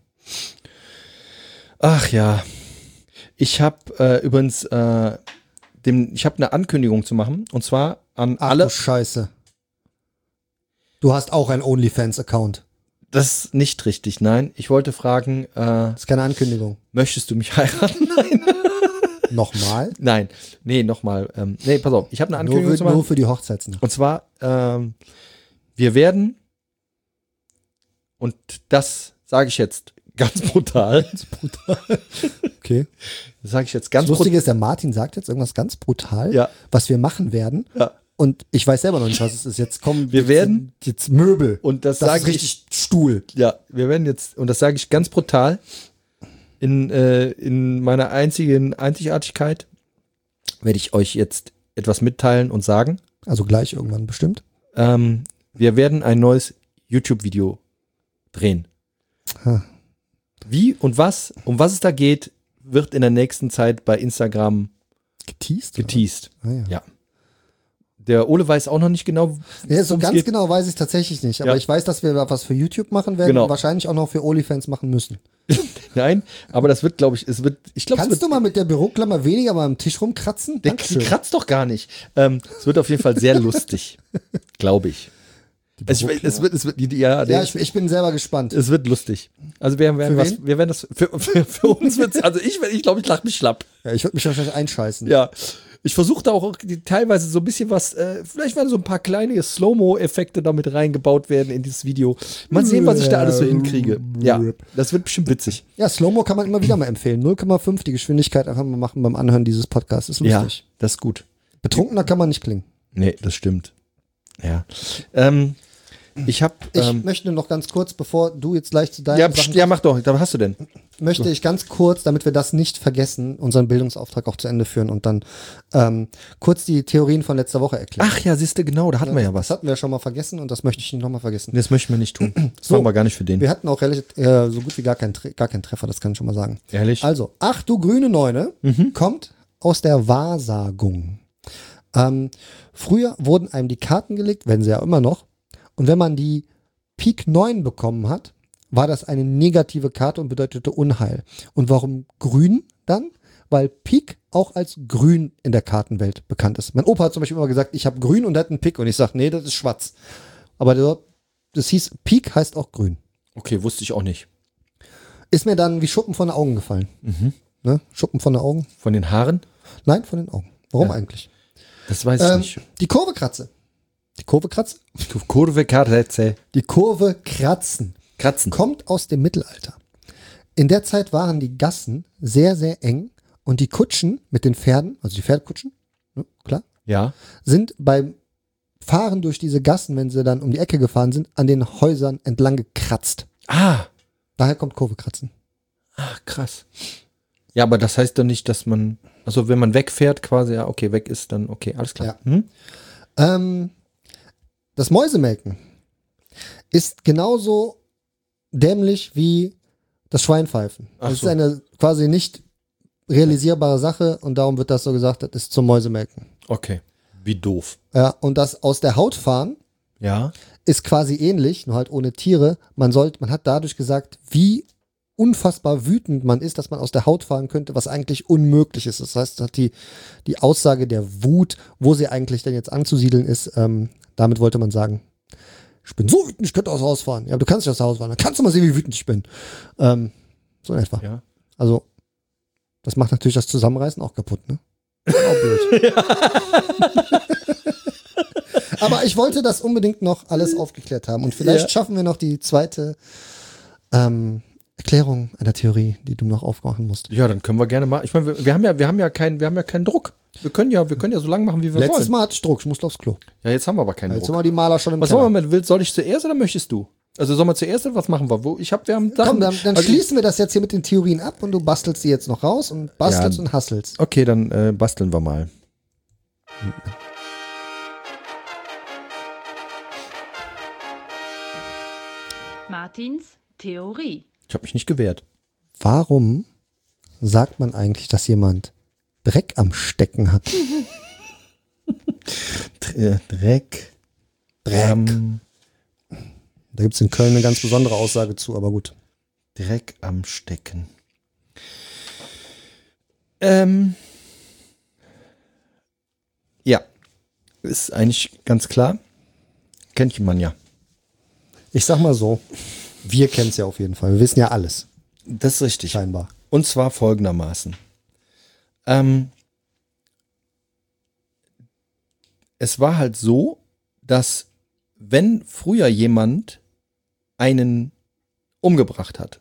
Ach ja. Ich habe äh, übrigens äh, dem, ich habe eine Ankündigung zu machen und zwar an Ach, alle. du Scheiße. Du hast auch einen OnlyFans-Account. Das ist nicht richtig, nein. Ich wollte fragen, äh, Das ist keine Ankündigung. möchtest du mich heiraten? Nein. Nochmal. Nein. Nee, nochmal. Ähm, nee, pass auf. Ich habe eine Nur, Ankündigung für- zu machen. nur für die Hochzeitsnacht. Und zwar, ähm, wir werden, und das sage ich jetzt ganz brutal, Okay. das sage ich jetzt ganz Das Lustige ist, der Martin sagt jetzt irgendwas ganz brutal, Ja. was wir machen werden. Ja. Und ich weiß selber noch nicht, was es ist. Jetzt kommen Wir jetzt, werden- jetzt Möbel. Und das, Das sage ist ich, richtig Stuhl. ja, wir werden jetzt, und das sage ich ganz brutal, in, äh, in meiner einzigen Einzigartigkeit werde ich euch jetzt etwas mitteilen und sagen. Also gleich irgendwann bestimmt. Ähm, wir werden ein neues YouTube-Video drehen. Ha. Wie und was, um was es da geht, wird in der nächsten Zeit bei Instagram Geteased? geteased. oder? Ah, ja. Ja. Der Ole weiß auch noch nicht genau. Ja, so worum es ganz geht. genau weiß ich es tatsächlich nicht. Aber Ja. ich weiß, dass wir was für YouTube machen werden Genau. und wahrscheinlich auch noch für OnlyFans machen müssen. Nein, aber das wird, glaube ich, es wird, ich glaube, es Kannst wird, du mal mit der Büroklammer weniger mal am Tisch rumkratzen? der Dankeschön. kratzt doch gar nicht. Ähm, es wird auf jeden Fall sehr lustig, glaube ich. Es, ich- es wird, es wird, die- ja, der, Ja, ich, ich bin selber gespannt. es wird lustig. Also wir werden Für was, wen? wir werden das, für, für, für uns wird's, also ich, ich glaube, ich lache mich schlapp. Ja, ich würde mich wahrscheinlich einscheißen. Ja. Ich versuche da auch die, teilweise so ein bisschen was, äh, vielleicht werden so ein paar kleine Slow-Mo-Effekte damit reingebaut werden in dieses Video. Mal sehen, was ich da alles so hinkriege. Ja, das wird bestimmt witzig. Ja, Slow-Mo kann man immer wieder mal empfehlen. null Komma fünf die Geschwindigkeit einfach mal machen beim Anhören dieses Podcasts. Ist Ja, lustig. das ist gut. Betrunkener kann man nicht klingen. Nee, das stimmt. Ja. Ähm, ich habe Ich ähm, möchte noch ganz kurz, bevor du jetzt gleich zu deinen ja, Sachen pst, ja, mach doch. Was hast du denn? möchte ich ganz kurz, damit wir das nicht vergessen, unseren Bildungsauftrag auch zu Ende führen und dann ähm, kurz die Theorien von letzter Woche erklären. Ach ja, siehste, genau, da hatten wir ja Das was. hatten wir schon mal vergessen und das möchte ich nicht nochmal vergessen. Das möchten wir nicht tun. Das So. machen wir gar nicht für den. Wir hatten auch relativ, äh, so gut wie gar keinen Tre- gar keinen Treffer, das kann ich schon mal sagen. Ehrlich? Also, ach du grüne Neune kommt aus der Wahrsagung. Ähm, früher wurden einem die Karten gelegt, werden sie ja immer noch. Und wenn man die Pik neun bekommen hat, war das eine negative Karte und bedeutete Unheil. Und warum grün dann? Weil Pik auch als grün in der Kartenwelt bekannt ist. Mein Opa hat zum Beispiel immer gesagt, ich habe grün und er hat einen Pik. Und ich sage, nee, das ist schwarz. Aber der- das hieß, Pik heißt auch grün. Okay, wusste ich auch nicht. Ist mir dann wie Schuppen von den Augen gefallen. Ne? Schuppen von den Augen? Von den Haaren? Nein, von den Augen. Warum Ja. eigentlich? Das weiß ich Ähm, nicht. die Kurve kratze. Die Kurve kratze? Kurve, Karretze. Die Kurve kratzen. Kratzen. Kommt aus dem Mittelalter. In der Zeit waren die Gassen sehr, sehr eng und die Kutschen mit den Pferden, also die Pferdkutschen, ne, klar, Ja. sind beim Fahren durch diese Gassen, wenn sie dann um die Ecke gefahren sind, an den Häusern entlang gekratzt. Ah. Daher kommt Kurve kratzen. Ach, krass. Ja, aber das heißt doch nicht, dass man, also wenn man wegfährt quasi, ja, okay, weg ist, dann okay, alles klar. Ja. Hm? Ähm, das Mäusemelken ist genauso dämlich wie das Schweinpfeifen. Ach Das so. ist eine quasi nicht realisierbare Sache und darum wird das so gesagt, das ist zum Mäusemelken. Okay. Wie doof. Ja, und das aus der Haut fahren Ja. ist quasi ähnlich, nur halt ohne Tiere. Man sollte, man hat dadurch gesagt, wie unfassbar wütend man ist, dass man aus der Haut fahren könnte, was eigentlich unmöglich ist. Das heißt, hat die, die Aussage der Wut, wo sie eigentlich denn jetzt anzusiedeln ist, ähm, damit wollte man sagen, ich bin so wütend, ich könnte aus dem Haus fahren. Ja, aber du kannst nicht aus dem Haus fahren, dann kannst du mal sehen, wie wütend ich bin. Ähm, so in etwa. Ja. Also, das macht natürlich das Zusammenreißen auch kaputt, ne? Auch blöd. Aber ich wollte das unbedingt noch alles aufgeklärt haben. Und vielleicht Ja. schaffen wir noch die zweite ähm, Erklärung einer Theorie, die du noch aufmachen musst. Ja, dann können wir gerne mal. Ich meine, wir, wir haben ja, wir haben ja keinen, wir haben ja keinen Druck. Wir können ja, wir können ja so lange machen, wie wir Letztes wollen. Mal hatte ich Druck, ich musste aufs Klo. Ja, jetzt haben wir aber keinen Jetzt sind Druck. wir die Maler schon im Was Keller. wollen wir mit? Willst- Soll ich zuerst oder möchtest du? Also sollen wir zuerst oder was machen wir? Wo, ich habe, wir haben Sachen. Komm, dann, dann also, schließen wir das jetzt hier mit den Theorien ab und du bastelst die jetzt noch raus und bastelst Ja. und hasselst. Okay, dann äh, basteln wir mal. Martins Theorie. Ich habe mich nicht gewehrt. Warum sagt man eigentlich, dass jemand Dreck am Stecken hat? Dr- Dreck. Dreck. Ähm, Da gibt es in Köln eine ganz besondere Aussage zu, aber gut. Dreck am Stecken. Ähm. Ja. Ist eigentlich ganz klar. Kennt man ja. Ich sag mal so, wir kennen es ja auf jeden Fall. Wir wissen ja alles, Das ist richtig. scheinbar. Und zwar folgendermaßen. Ähm, es war halt so, dass wenn früher jemand einen umgebracht hat,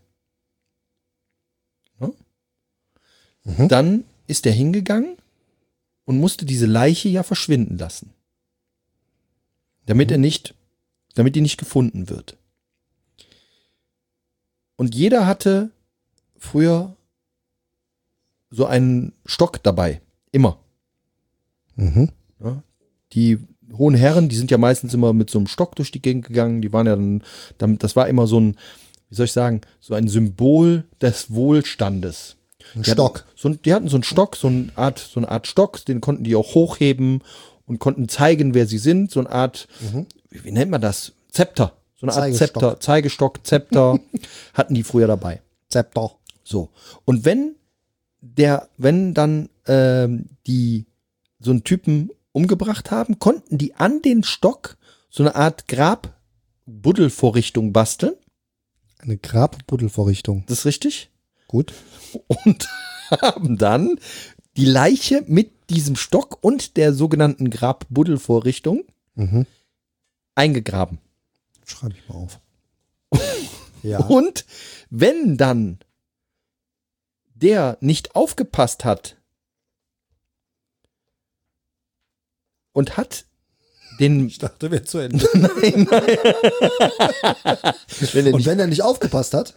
ne, Mhm. dann ist er hingegangen und musste diese Leiche ja verschwinden lassen. Damit er nicht, damit die nicht gefunden wird. Und jeder hatte früher so einen Stock dabei. Immer. Mhm. Ja. Die hohen Herren, die sind ja meistens immer mit so einem Stock durch die Gegend gegangen. Die waren ja dann, dann das war immer so ein, wie soll ich sagen, so ein Symbol des Wohlstandes. Ein Die Stock. Hatten, so, ein- die hatten so einen Stock, so eine Art, so eine Art Stock, den konnten die auch hochheben und konnten zeigen, wer sie sind. So eine Art, wie, wie nennt man das? Zepter. So eine Art Zeigestock. Zepter, Zeigestock, Zepter hatten die früher dabei. Zepter. So. Und wenn der, wenn dann ähm, die so einen Typen umgebracht haben, konnten die an den Stock so eine Art Grabbuddelvorrichtung basteln. Eine Grabbuddelvorrichtung. Das ist richtig. Gut. Und haben dann die Leiche mit diesem Stock und der sogenannten Grabbuddelvorrichtung Mhm. eingegraben. Schreibe ich mal auf. Ja. Und wenn dann der nicht aufgepasst hat und hat den Ich dachte, wäre zu Ende. nein, nein. wenn er Und nicht, wenn er nicht aufgepasst hat.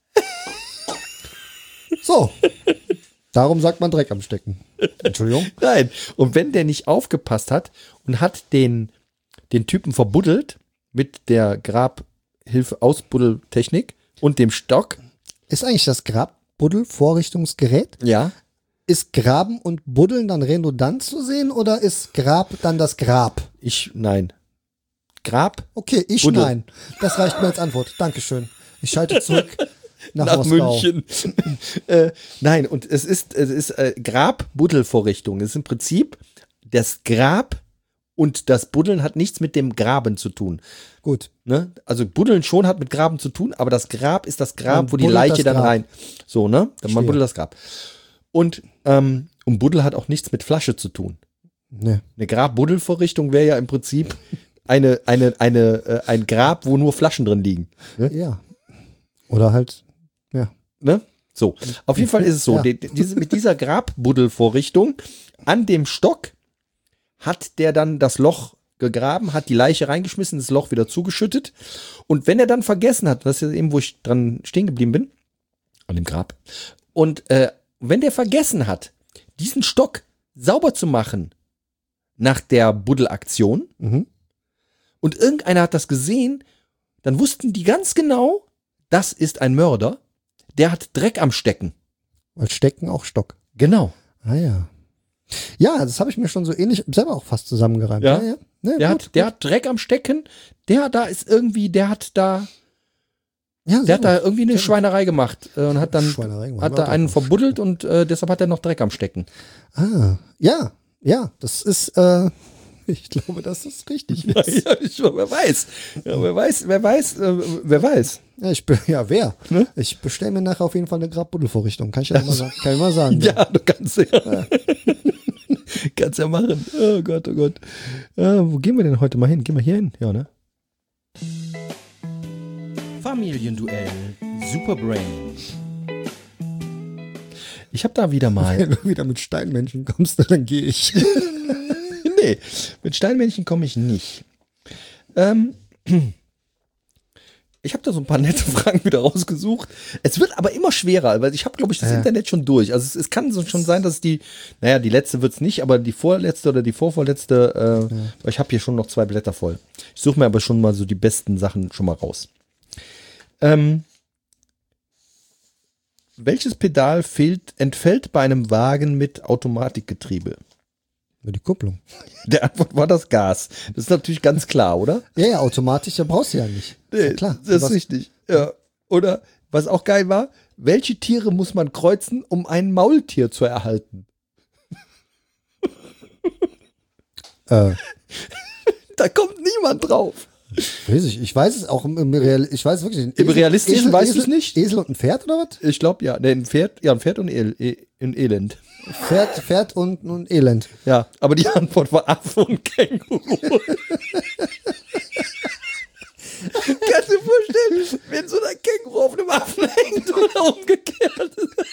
So. Darum sagt man Dreck am Stecken. Entschuldigung. nein. Und wenn der nicht aufgepasst hat und hat den, den Typen verbuddelt mit der Grabhilfe-Ausbuddeltechnik und dem Stock. Ist eigentlich das Grabbuddelvorrichtungsgerät? Ja. Ist Graben und Buddeln dann redundant zu sehen oder ist Grab dann das Grab? Ich, nein. Grab Okay, ich Buddel. nein. Das reicht mir als Antwort. Dankeschön. Ich schalte zurück nach, nach Moskau. München. äh, nein, und es ist, es ist äh, Grabbuddelvorrichtung. Es ist im Prinzip das Grab und das Buddeln hat nichts mit dem Graben zu tun. Gut. Ne? Also Buddeln schon hat mit Graben zu tun, aber das Grab ist das Grab, Man wo die buddelt Leiche das dann Grab. rein. So, ne? Man Verstehe. buddelt das Grab. Und, ähm, und Buddel hat auch nichts mit Flasche zu tun. Ne. Eine Grabbuddelvorrichtung wäre ja im Prinzip eine, eine, eine, äh, ein Grab, wo nur Flaschen drin liegen. Ne? Ja. Oder halt, ja. Ne? So, auf jeden Fall ist es so, Ja. die, diese, mit dieser Grabbuddelvorrichtung an dem Stock hat der dann das Loch gegraben, hat die Leiche reingeschmissen, das Loch wieder zugeschüttet. Und wenn er dann vergessen hat, das ist eben, wo ich dran stehen geblieben bin, an dem Grab, und äh, wenn der vergessen hat, diesen Stock sauber zu machen nach der Buddelaktion, Mhm. Und irgendeiner hat das gesehen, dann wussten die ganz genau, das ist ein Mörder, der hat Dreck am Stecken. Weil Stecken auch Stock. Genau. Ah ja. Ja, das habe ich mir schon so ähnlich selber auch fast zusammengereimt. Ja. ja. Nee, Der, gut, hat, der hat Dreck am Stecken, der da ist irgendwie, der hat da, ja, der hat da gut. irgendwie eine Sehr gut. Schweinerei gemacht äh, und hat dann Schweinerei gemacht. hat da einen verbuddelt und äh, deshalb hat er noch Dreck am Stecken. Ah, ja, ja, das ist, äh, ich glaube, dass das richtig ist. Ja, ich, wer weiß. Ja, wer weiß, wer weiß, äh, wer weiß. Ja, ich, be- ja wer? Ne? Ich bestelle mir nachher auf jeden Fall eine Grabbuddelvorrichtung. Kann ich ja mal sagen. Kann ich mal sagen. Ja, du kannst ja. kannst ja machen. Oh Gott, oh Gott. Äh, wo gehen wir denn heute mal hin? Gehen wir hier hin? Ja, ne? Familienduell Superbrain. Ich habe da wieder mal. Wenn du wieder mit Steinmenschen kommst, dann gehe ich. Nee, mit Steinmännchen komme ich nicht. Ähm, ich habe da so ein paar nette Fragen wieder rausgesucht. Es wird aber immer schwerer, weil ich habe, glaube ich, das Ja. Internet schon durch. Also es, es kann so schon sein, dass die, naja, die letzte wird es nicht, aber die vorletzte oder die vorvorletzte, äh, weil ich habe hier schon noch zwei Blätter voll. Ich suche mir aber schon mal so die besten Sachen schon mal raus. Ähm, welches Pedal fehlt, entfällt bei einem Wagen mit Automatikgetriebe? Nur die Kupplung. Der Antwort war das Gas. Das ist natürlich ganz klar, oder? Ja, ja, automatisch, da brauchst du ja nicht. Ist ja klar. Das ist Was- richtig. Ja. Oder, was auch geil war, welche Tiere muss man kreuzen, um ein Maultier zu erhalten? Äh, Da kommt niemand drauf. weiß ich, ich weiß es auch im, im Real, ich weiß wirklich nicht. Im Realistischen weißt du's nicht? Esel und ein Pferd oder was? Ich glaube, ja. Nee, ein Pferd, ja, ein Pferd und El e ein Elend. Pferd, Pferd und, und Elend. Ja, aber die Antwort war Affe und Känguru. Kannst du dir vorstellen, wenn so ein Känguru auf einem Affen hängt oder umgekehrt?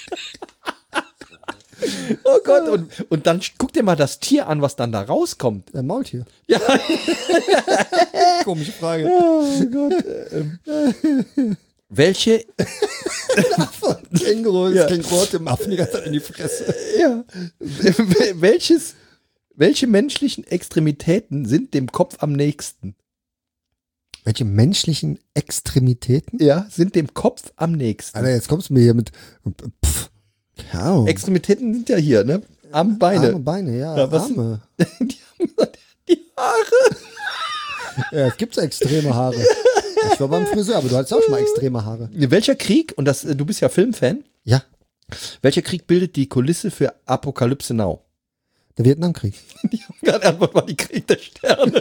Oh Gott, und, und dann guck dir mal das Tier an, was dann da rauskommt. Ein Maultier. Ja, Komische Frage. oh Gott. Ähm, welche, Känguru, das Ja. Känguru hat dem Affen die ganze Zeit in die Fresse. ja, welches, welche menschlichen Extremitäten sind dem Kopf am nächsten? Welche menschlichen Extremitäten? Ja, sind dem Kopf am nächsten. Alter, jetzt kommst du mir hier mit. Pff. Ja, Extremitäten sind ja hier, ne? Arme, Beine. Arme, Beine, ja. Ja, was- Arme. Die haben die Haare. Ja, es gibt so extreme Haare. Ich war beim Friseur, aber du hattest auch schon mal extreme Haare. Welcher Krieg, und das, du bist ja Filmfan, Ja, welcher Krieg bildet die Kulisse für Apokalypse Now? der Vietnamkrieg. Die Antwort war die Krieg der Sterne.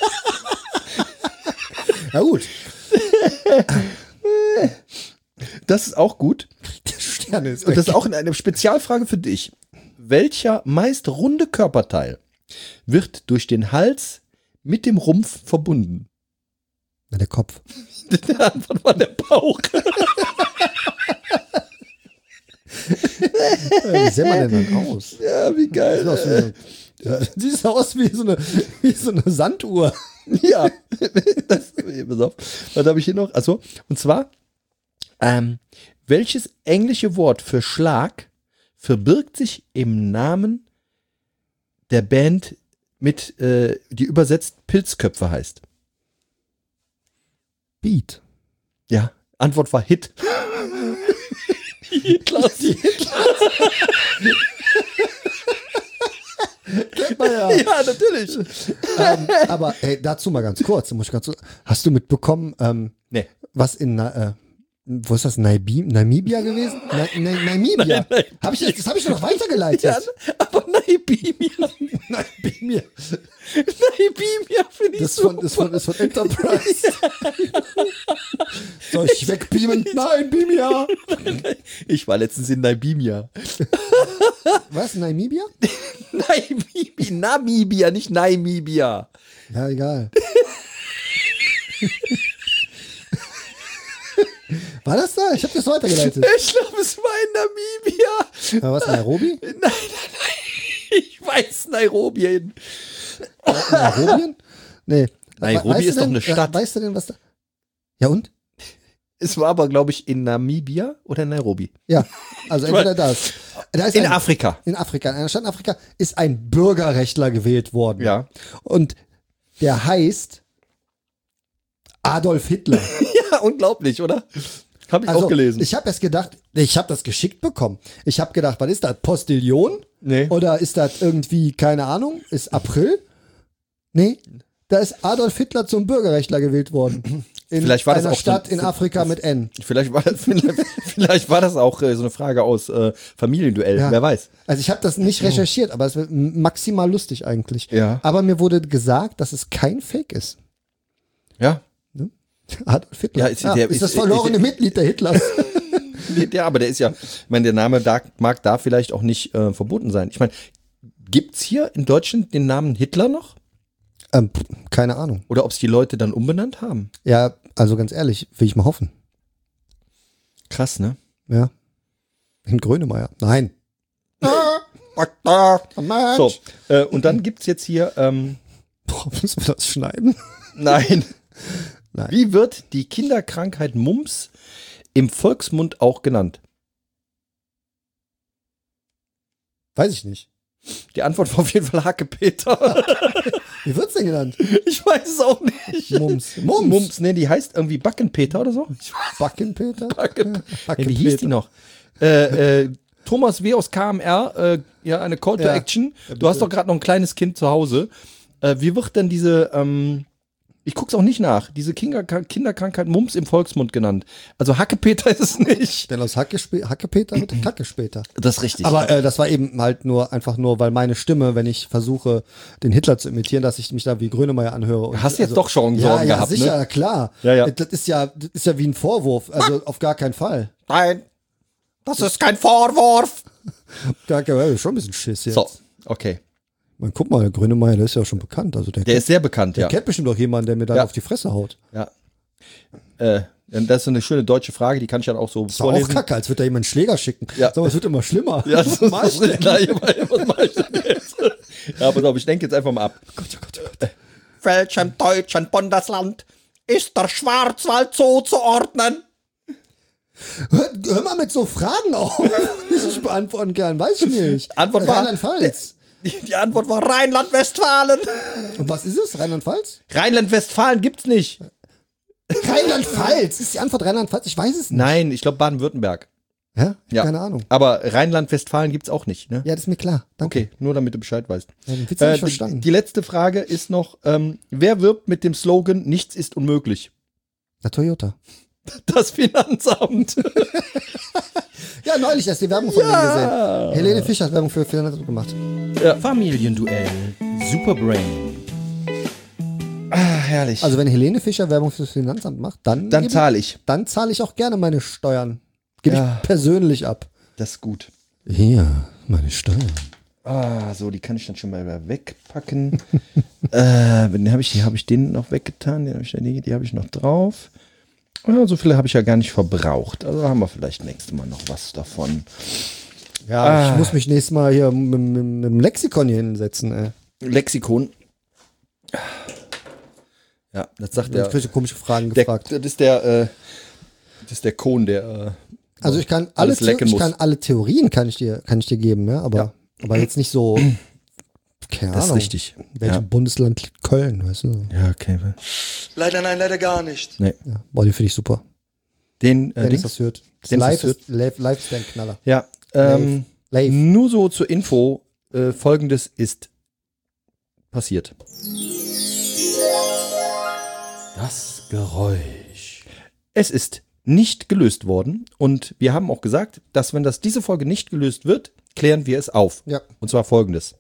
Ja gut. Das ist auch gut. Der Sterne ist Und das ist auch eine Spezialfrage für dich. Welcher meist runde Körperteil wird durch den Hals mit dem Rumpf verbunden? Na, der Kopf. Die Antwort war der Bauch. Ja, wie sieht man denn dann aus? Ja, wie Sieht geil. aus wie, eine, ja, sieht aus wie so eine, wie so eine Sanduhr. Ja, das, pass auf. Was habe ich hier noch? Achso, und zwar, ähm, welches englische Wort für Schlag verbirgt sich im Namen der Band mit, äh, die übersetzt Pilzköpfe heißt? Beat. Ja, Antwort war Hit. Hitler. Kennt man ja. Ja, natürlich. ähm, aber hey, dazu mal ganz kurz. Muss ich ganz kurz hast du mitbekommen, ähm, Nee. was in Na- äh, wo ist das? Naibi Namibia gewesen? Na, Na, Namibia. Nein, nein. Hab ich, das das habe ich doch noch weitergeleitet. Ja, aber Naibimia. Namibia. Naibimia finde ich Das ist so. von, ist von, ist von Enterprise. Soll ich wegbeamen? Nein, beam ja. Ich war letztens in Naibimia. Was? Namibia? Namibia, Namibia, nicht Namibia. Ja, egal. War das da? Ich habe das weitergeleitet. Ich glaube, es war in Namibia. Aber was, Nairobi? Nein, nein, nein. Ich weiß Nairobi hin. Nairobien? Nee. Nairobi Weißt du ist doch denn- eine ja, Stadt. Weißt du denn, was da... Ja und? Es war aber, glaube ich, in Namibia oder Nairobi. Ja, also entweder das. Da ist In ein, Afrika. In Afrika, in einer Stadt in Afrika ist ein Bürgerrechtler gewählt worden. Ja. Und der heißt Adolf Hitler. Ja, unglaublich, oder? Habe ich Also, auch gelesen. ich habe erst gedacht, ich habe das geschickt bekommen. Ich habe gedacht, was ist das? Postillon? Nee. Oder ist das irgendwie, keine Ahnung, ist April? Nee, da ist Adolf Hitler zum Bürgerrechtler gewählt worden. In Vielleicht war das einer auch Stadt so- in Afrika mit N. Vielleicht war, vielleicht, vielleicht war das auch äh, so eine Frage aus äh, Familienduell, Ja. wer weiß. Also ich habe das nicht recherchiert, aber es wird maximal lustig eigentlich. Ja. Aber mir wurde gesagt, dass es kein Fake ist. Ja, Adolf Hitler. Ja, ist- der ist ist- das verlorene ist- Mitglied der Hitlers. ja, aber der ist ja, ich meine, der Name da, mag da vielleicht auch nicht äh, verboten sein. Ich meine, gibt's hier in Deutschland den Namen Hitler noch? ähm, pff, keine Ahnung. Oder ob es die Leute dann umbenannt haben? Ja, also ganz ehrlich, will ich mal hoffen. Krass, ne? Ja. In Grönemeyer. Nein. So, äh, und dann gibt's jetzt hier, ähm, Boah, müssen wir das schneiden? nein. Nein. Wie wird die Kinderkrankheit Mumps im Volksmund auch genannt? Weiß ich nicht. Die Antwort war auf jeden Fall Hackepeter. Wie wird's denn genannt? Ich weiß es auch nicht. Mums. Mums. Mumps, ne, die heißt irgendwie Backenpeter oder so. Backenpeter? Backen. Ja, Ja, wie hieß die noch? Äh, äh, Thomas W. aus K M R, äh, ja, eine Call to Ja. Action. Du hast doch gerade noch ein kleines Kind zu Hause. Äh, wie wird denn diese, ähm, ich guck's auch nicht nach, diese Kinder Kinderkrankheit Mumps im Volksmund genannt? Also Hackepeter ist es nicht. Denn aus Hacke, Hackepeter wird Kacke später. Das ist richtig. Aber äh, das war eben halt nur einfach nur, weil meine Stimme, wenn ich versuche, den Hitler zu imitieren, dass ich mich da wie Grönemeyer anhöre. Und Hast du jetzt doch schon Sorgen ja, ja, gehabt, ne? sicher, klar. Ja, ja. Das ist ja, das ist ja wie ein Vorwurf. Also auf gar keinen Fall. Nein, das ist kein Vorwurf. Gar kein Fall. Schon ein bisschen Schiss jetzt. So, okay. Man, guck mal, der Grönemeyer, der ist ja schon bekannt. Also der, Der kennt, ist sehr bekannt, der ja. kennt bestimmt auch jemanden, der mir dann Ja. auf die Fresse haut. Ja. Äh, das ist so eine schöne deutsche Frage, die kann ich dann auch so Das war auch vorlesen. kacke, als würde da jemand einen Schläger schicken. Ja. Sag mal, es wird immer schlimmer. Ja, das Was ist mach ich denn? klar, was mach ich denn jetzt? Ja, pass auf, ich denke jetzt einfach mal ab. Gott, oh Gott, oh Gott. Welchem deutschen Bundesland ist der Schwarzwald zuzuordnen? Hör, hör mal mit so Fragen auf, die ich beantworten kann. Weiß ich nicht. Antwort war- Rheinland-Pfalz. Die, die Antwort war Rheinland-Westfalen. Und was ist es? Rheinland-Pfalz? Rheinland-Westfalen gibt's nicht. Rheinland-Pfalz. Ist die Antwort Rheinland-Pfalz? Ich weiß es nicht. Nein, ich glaube Baden-Württemberg. Ja? Ich Ja. hab keine Ahnung. Aber Rheinland-Westfalen gibt's auch nicht, ne? Ja, das ist mir klar. Danke. Okay, nur damit du Bescheid weißt. Ja, den Witz hab ich Äh, verstanden. die, die letzte Frage ist noch, ähm, wer wirbt mit dem Slogan "Nichts ist unmöglich"? Na, Toyota. Das Finanzamt. Ja, neulich erst die Werbung von denen gesehen. Helene Fischer hat Werbung für Finanzamt gemacht. Ja. Familienduell. Superbrain. Ah, herrlich. Also wenn Helene Fischer Werbung für das Finanzamt macht, dann, dann gebe- zahle ich. dann zahle ich auch gerne meine Steuern. Gebe Ja. ich persönlich ab. Das ist gut. Hier, meine Steuern. Ah, so, die kann ich dann schon mal wieder wegpacken. äh, den habe ich, die habe ich den noch weggetan, den habe ich, die, die habe ich noch drauf. Ja, so viele habe ich ja gar nicht verbraucht. Also haben wir vielleicht nächstes Mal noch was davon. Ja, Ah. ich muss mich nächstes Mal hier mit, mit, mit dem Lexikon hier hinsetzen, ey. Lexikon. Ja, das sagt Ja. der. Ich komische Fragen der gefragt. das ist der, äh, das ist der Kohn, der. Äh, Also ich kann alle, alles lecken The- ich muss. kann alle Theorien kann ich dir, kann ich dir geben, ja, aber, Ja. aber jetzt nicht so, keine das ist Ahnung. richtig. Welchem Ja. Bundesland liegt Köln, weißt du? ja, okay. Leider nein, leider gar nicht. Nee. Ja, boah, den finde ich super. Den, äh, Dennis Dings. das hört. Das Dennis live das ist, live, live ist ein Knaller. Ja, ähm, Live. nur so zur Info, äh, Folgendes ist passiert. Das Geräusch. Es ist nicht gelöst worden und wir haben auch gesagt, dass wenn das diese Folge nicht gelöst wird, klären wir es auf. Ja. Und zwar Folgendes.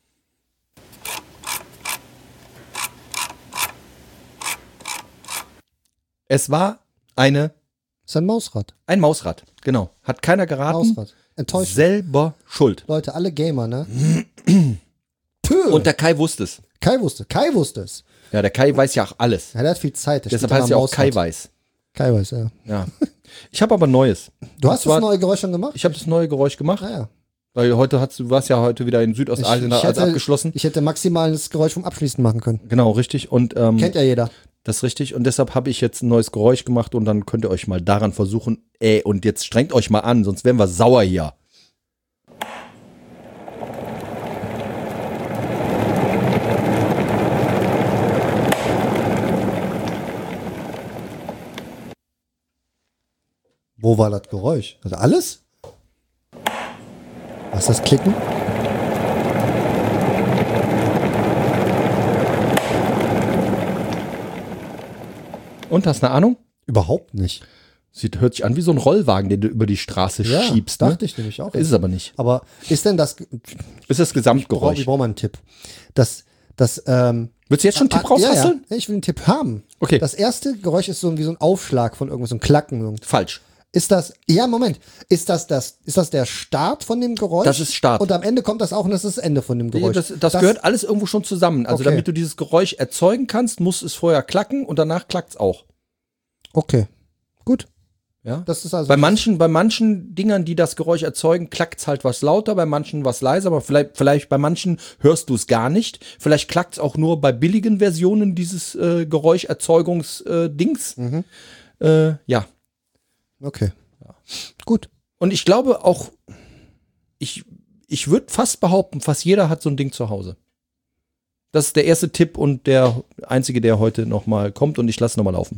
Es war eine, Ist ein Mausrad. ein Mausrad, genau. Hat keiner geraten. Mausrad. Enttäuscht. Selber schuld. Leute, alle Gamer, ne? Puh. Und der Kai wusste es. Kai wusste. Kai wusste es. Ja, der Kai weiß ja auch alles. Ja, der hat viel Zeit. Der Deshalb spielt heißt immer ja auch Kai Mausrad. weiß. Kai weiß, ja. Ja. Ich habe aber Neues. Du Und hast zwar- das neue Geräusch schon gemacht? Ich habe das neue Geräusch gemacht, Ah, ja. weil heute hast du warst ja heute wieder in Südostasien Ich- ich als hätte- abgeschlossen. Ich hätte maximal das Geräusch vom Abschließen machen können. Genau, richtig. Und ähm, Kennt ja jeder. das ist richtig. Und deshalb habe ich jetzt ein neues Geräusch gemacht und dann könnt ihr euch mal daran versuchen. Ey, und jetzt strengt euch mal an, sonst werden wir sauer hier. Wo war das Geräusch? Also alles? Was ist das Klicken? Und, hast eine Ahnung? Überhaupt nicht. Sieht, hört sich an wie so ein Rollwagen, den du über die Straße Ja, schiebst. dachte Ne? ich nämlich auch. Ist es aber nicht. Aber ist denn das... Ist das Ich brauche Gesamtgeräusch. ich brauch mal einen Tipp. Das, das, ähm... Willst du jetzt schon einen Tipp ah, ja, rausfasseln? ja, ich will einen Tipp haben. Okay. Das erste Geräusch ist so wie so ein Aufschlag von irgendwas, so ein Klacken. Falsch. Ist das, ja, Moment, ist das, das, ist das der Start von dem Geräusch? Das ist Start. Und am Ende kommt das auch und das ist das Ende von dem Geräusch. Das, das, gehört alles irgendwo schon zusammen. Also Okay. damit du dieses Geräusch erzeugen kannst, muss es vorher klacken und danach klackt's auch. Okay, gut. Ja? Das ist also Bei manchen, bei manchen Dingern, die das Geräusch erzeugen, klackt's halt was lauter, bei manchen was leiser, aber vielleicht, vielleicht bei manchen hörst du es gar nicht. Vielleicht klackt's auch nur bei billigen Versionen dieses äh, Geräuscherzeugungs-Dings. Mhm. Äh, ja. Okay. Gut. Und ich glaube auch, ich, ich würde fast behaupten, fast jeder hat so ein Ding zu Hause. Das ist der erste Tipp und der einzige, der heute nochmal kommt und ich lasse nochmal laufen.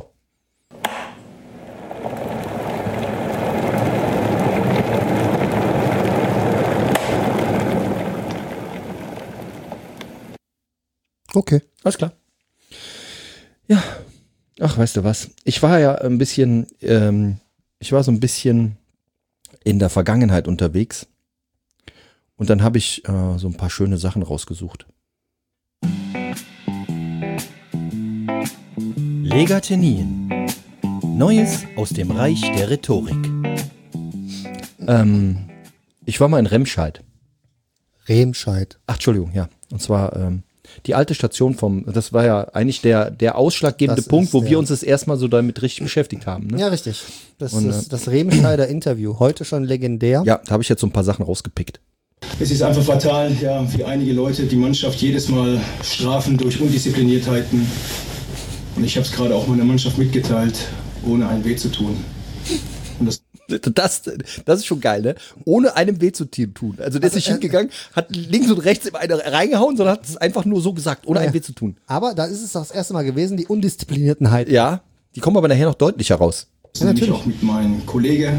Okay. Alles klar. Ja. Ach, weißt du was? Ich war ja ein bisschen, ähm, ich war so ein bisschen in der Vergangenheit unterwegs. Und dann habe ich äh, so ein paar schöne Sachen rausgesucht. Legatenien. Neues aus dem Reich der Rhetorik. Ähm, ich war mal in Remscheid. Remscheid. Ach, Entschuldigung, ja. Und zwar ähm, die alte Station vom, das war ja eigentlich der, der ausschlaggebende Das Punkt, ist wo der- wir uns das erstmal so damit richtig beschäftigt haben. Ne? Ja, richtig. Das Und, ist das Remscheider Interview. Heute schon legendär. Ja, da habe ich jetzt so ein paar Sachen rausgepickt. Es ist einfach fatal, ja, wie einige Leute die Mannschaft jedes Mal strafen durch Undiszipliniertheiten. Und ich habe es gerade auch meiner Mannschaft mitgeteilt, ohne ein weh zu tun. Und das Das, das ist schon geil, ne? Ohne einem weh zu tun. Also der ist nicht Also, äh, hingegangen, hat links und rechts immer eine reingehauen, sondern hat es einfach nur so gesagt, ohne Ja. einem weh zu tun. Aber da ist es das erste Mal gewesen, die Undiszipliniertenheit. Ja, die kommen aber nachher noch deutlicher raus. Ja, nehme ich natürlich. auch mit meinem Kollegen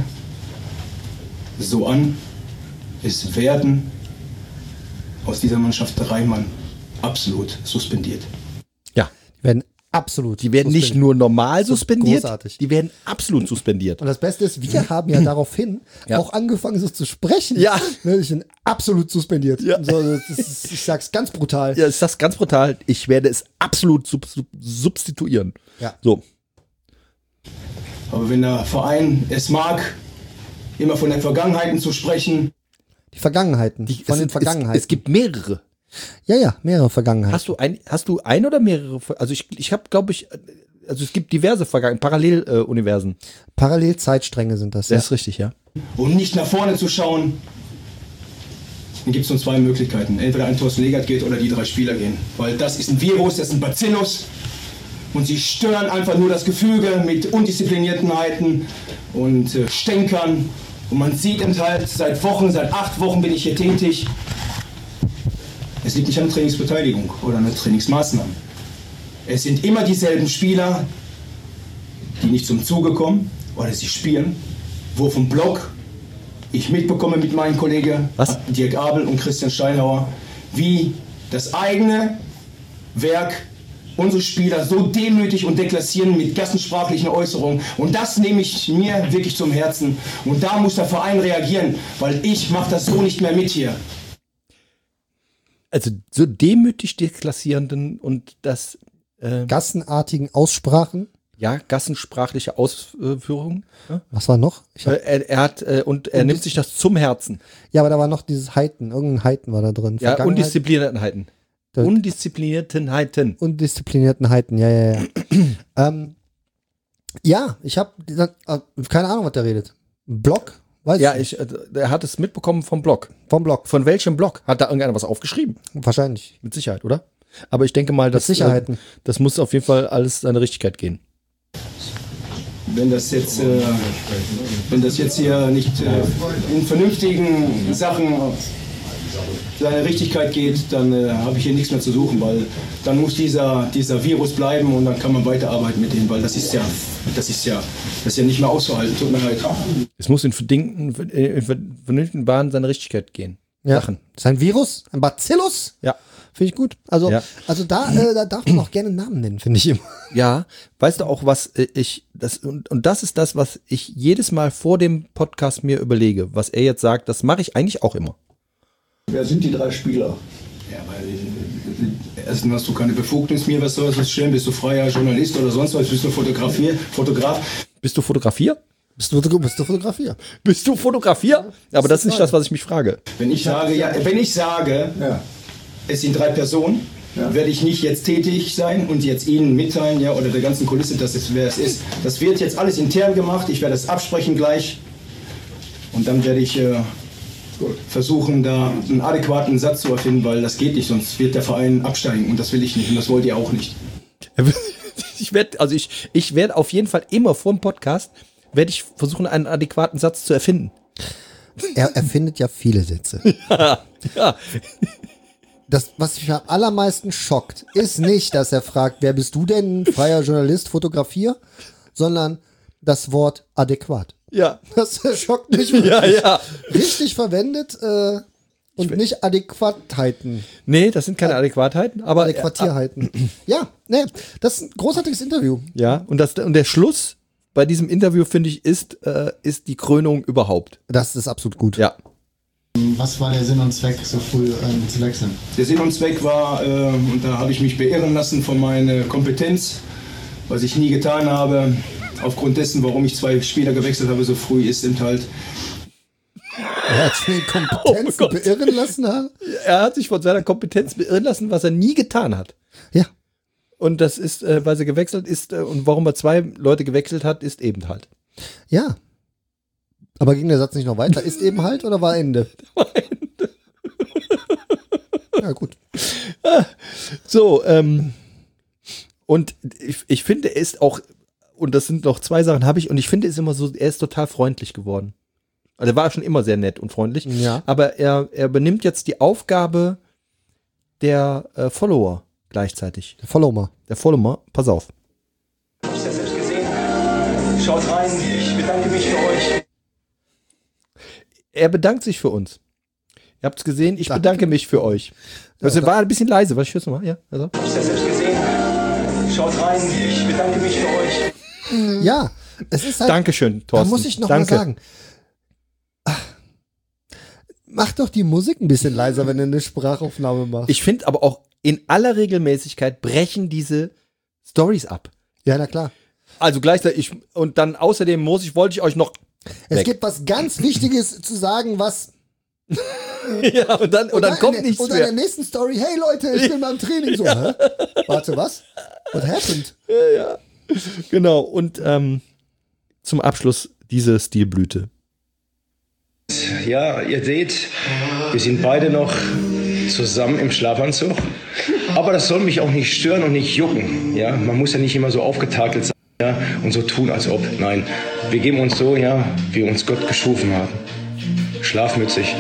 so an. Es werden aus dieser Mannschaft drei Mann absolut suspendiert. Ja, Die werden absolut. die werden nicht suspendiert. nur normal Das ist suspendiert, großartig. die werden absolut suspendiert. Und das Beste ist, wir haben ja daraufhin Ja. auch angefangen, so zu sprechen. Ja. Ne, ich bin absolut suspendiert. Ja. So, das ist, ich sag's ganz brutal. Ja, ist das ganz brutal. Ich werde es absolut sub sub substituieren. Ja. So. Aber wenn der Verein es mag, immer von den Vergangenheiten zu sprechen, Die Vergangenheiten. Die, von es, den Vergangenheiten. Es, es gibt mehrere. ja, ja, mehrere Vergangenheiten. Hast du ein, hast du ein oder mehrere? Ver- Also ich, ich habe, glaube ich, also es gibt diverse Vergangen, Paralleluniversen. Äh, Universen. Parallelzeitstränge sind das. Das Ja. ist richtig, ja. und nicht nach vorne zu schauen, dann gibt es nur zwei Möglichkeiten. Entweder ein Thorsten Legert geht oder die drei Spieler gehen. Weil das ist ein Virus, das ist ein Bacillus. Und sie stören einfach nur das Gefüge mit Undiszipliniertheiten und äh, Stänkern. Und man sieht eben halt, seit Wochen, seit acht Wochen bin ich hier tätig. Es liegt nicht an der Trainingsbeteiligung oder an den Trainingsmaßnahmen. Es sind immer dieselben Spieler, die nicht zum Zuge kommen oder sie spielen. Wo vom Block ich mitbekomme mit meinen Kollegen Was? Dirk Abel und Christian Steinhauer, wie das eigene Werk unsere Spieler so demütig und deklassieren mit gassensprachlichen Äußerungen. Und das nehme ich mir wirklich zum Herzen. Und da muss der Verein reagieren, weil ich mache das so nicht mehr mit hier. Also so demütig deklassierenden und das, äh, Gassenartigen Aussprachen. ja, gassensprachliche Ausführungen. Ja, Was war noch? Ich hab, Äh, er, er hat, äh, und er nimmt sich das zum Herzen. ja, aber da war noch dieses Heiten. Irgendein Heiten war da drin. Ja, Vergangenheit- Undiszipliniertheiten. Das- Undiszipliniertheiten. Undisziplinierten Heiten, ja, ja, ja. ähm, ja, ich habe äh, keine Ahnung, was der redet. Block? Weiß Ja, nicht. ich, äh, er hat es mitbekommen vom Blog. Vom Block. Von welchem Blog? Hat da irgendeiner was aufgeschrieben? Wahrscheinlich. Mit Sicherheit, oder? Aber ich denke mal, dass, Sicherheiten. Äh, das muss auf jeden Fall alles seine Richtigkeit gehen. Wenn das jetzt, äh, wenn das jetzt hier nicht äh, in vernünftigen Sachen seine Richtigkeit geht, dann äh, habe ich hier nichts mehr zu suchen, weil dann muss dieser, dieser Virus bleiben und dann kann man weiterarbeiten mit dem, weil das ist ja, das ist ja, das ist ja nicht mehr auszuhalten. Tut mir leid. Es muss in verdingten, in vernünftigen Bahnen seine Richtigkeit gehen. Ja. Sachen. Das ist ein Virus, ein Bacillus. Ja. Finde ich gut. Also, Ja. also da, äh, da darf man auch gerne einen Namen nennen, finde ich immer. Ja, weißt du auch, was äh, ich, das, und, und das ist das, was ich jedes Mal vor dem Podcast mir überlege, was er jetzt sagt, das mache ich eigentlich auch immer. Wer sind die drei Spieler? Ja, weil äh, erstens hast du keine Befugnis, mir was soll es stellen, bist du freier Journalist oder sonst was, bist du Fotografier, Fotograf. Bist du Fotografier? Bist du, bist du Fotografier? Bist du Fotografier? Aber das ist nicht das, was ich mich frage. Wenn ich sage, ja, wenn ich sage, Ja. es sind drei Personen, Ja. werde ich nicht jetzt tätig sein und jetzt Ihnen mitteilen, ja, oder der ganzen Kulisse, dass es wer es ist. Das wird jetzt alles intern gemacht. Ich werde es absprechen gleich und dann werde ich äh, versuchen, da einen adäquaten Satz zu erfinden, weil das geht nicht, sonst wird der Verein absteigen und das will ich nicht und das wollt ihr auch nicht. Ich werde, also ich, ich werde auf jeden Fall immer vor dem Podcast werde ich versuchen, einen adäquaten Satz zu erfinden. Er erfindet ja viele Sätze. Ja, ja. Das, was mich am allermeisten schockt, ist nicht, dass er fragt, wer bist du denn, freier Journalist, Fotografier, sondern das Wort adäquat. Ja. Das schockt mich wirklich. Ja, ja. Richtig verwendet äh, und nicht Adäquatheiten. Nee, das sind keine Adäquatheiten, aber Adäquatierheiten. Ja, nee, das ist ein großartiges Interview. ja, und das und der Schluss bei diesem Interview, finde ich, ist äh, ist die Krönung überhaupt. Das ist absolut gut. Ja. Was war der Sinn und Zweck, so früh ähm, zu wechseln? Der Sinn und Zweck war, äh, und da habe ich mich beirren lassen von meiner Kompetenz, was ich nie getan habe. Aufgrund dessen, warum ich zwei Spieler gewechselt habe, so früh ist eben halt. Er hat sich Oh Kompetenzen Gott. beirren lassen. Haben. Er hat sich von seiner Kompetenz beirren lassen, was er nie getan hat. Ja. Und das ist, äh, weil er gewechselt ist äh, und warum er zwei Leute gewechselt hat, ist eben halt. Ja. Aber ging der Satz nicht noch weiter? Ist eben halt oder war Ende? War Ende. Ja, gut. So, ähm, und ich, ich finde, er ist auch, und das sind noch zwei Sachen, habe ich, und ich finde, er ist immer so, er ist total freundlich geworden. Also er war schon immer sehr nett und freundlich, Ja. aber er, er übernimmt jetzt die Aufgabe der äh, Follower gleichzeitig. Der Follow mal. Der Follower, pass auf. Ich habe es ja selbst gesehen. Schaut rein, ich bedanke mich für euch. Er bedankt sich für uns. Ihr habt es gesehen, ich Danke. bedanke mich für euch. Das war ein bisschen leise, was ich jetzt nochmal? Ja, also. Ich habe es ja selbst gesehen. Schaut rein, ich bedanke mich für euch. Ja, es ist halt. Dankeschön, Da Thorsten. muss ich noch Danke. mal sagen. Ach, mach doch die Musik ein bisschen leiser, wenn du eine Sprachaufnahme machst. Ich finde aber auch, in aller Regelmäßigkeit brechen diese Stories ab. ja, na klar. Also gleichzeitig, ich, und dann außerdem muss ich, wollte ich euch noch. Es Weg. gibt was ganz Wichtiges zu sagen, was. Ja, und dann, und dann kommt in, nichts und in mehr. der nächsten Story, hey Leute, ich bin beim Training. So, hä? Warte, was? What happened? Genau, und ähm, zum Abschluss diese Stilblüte. Ja, ihr seht, wir sind beide noch zusammen im Schlafanzug. Aber das soll mich auch nicht stören und nicht jucken. Ja, man muss ja nicht immer so aufgetakelt sein, ja, und so tun, als ob. Nein, wir geben uns so, ja, wie uns Gott geschaffen hat. Schlafmützig.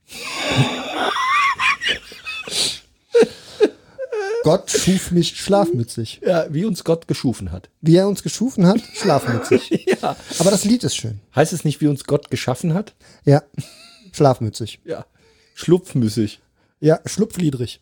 Gott schuf mich schlafmützig. Ja, wie uns Gott geschufen hat. Wie er uns geschufen hat, schlafmützig. Ja. Aber das Lied ist schön. Heißt es nicht, wie uns Gott geschaffen hat? Ja, schlafmützig. Ja. Schlupfmüssig. Ja, schlupfliedrig.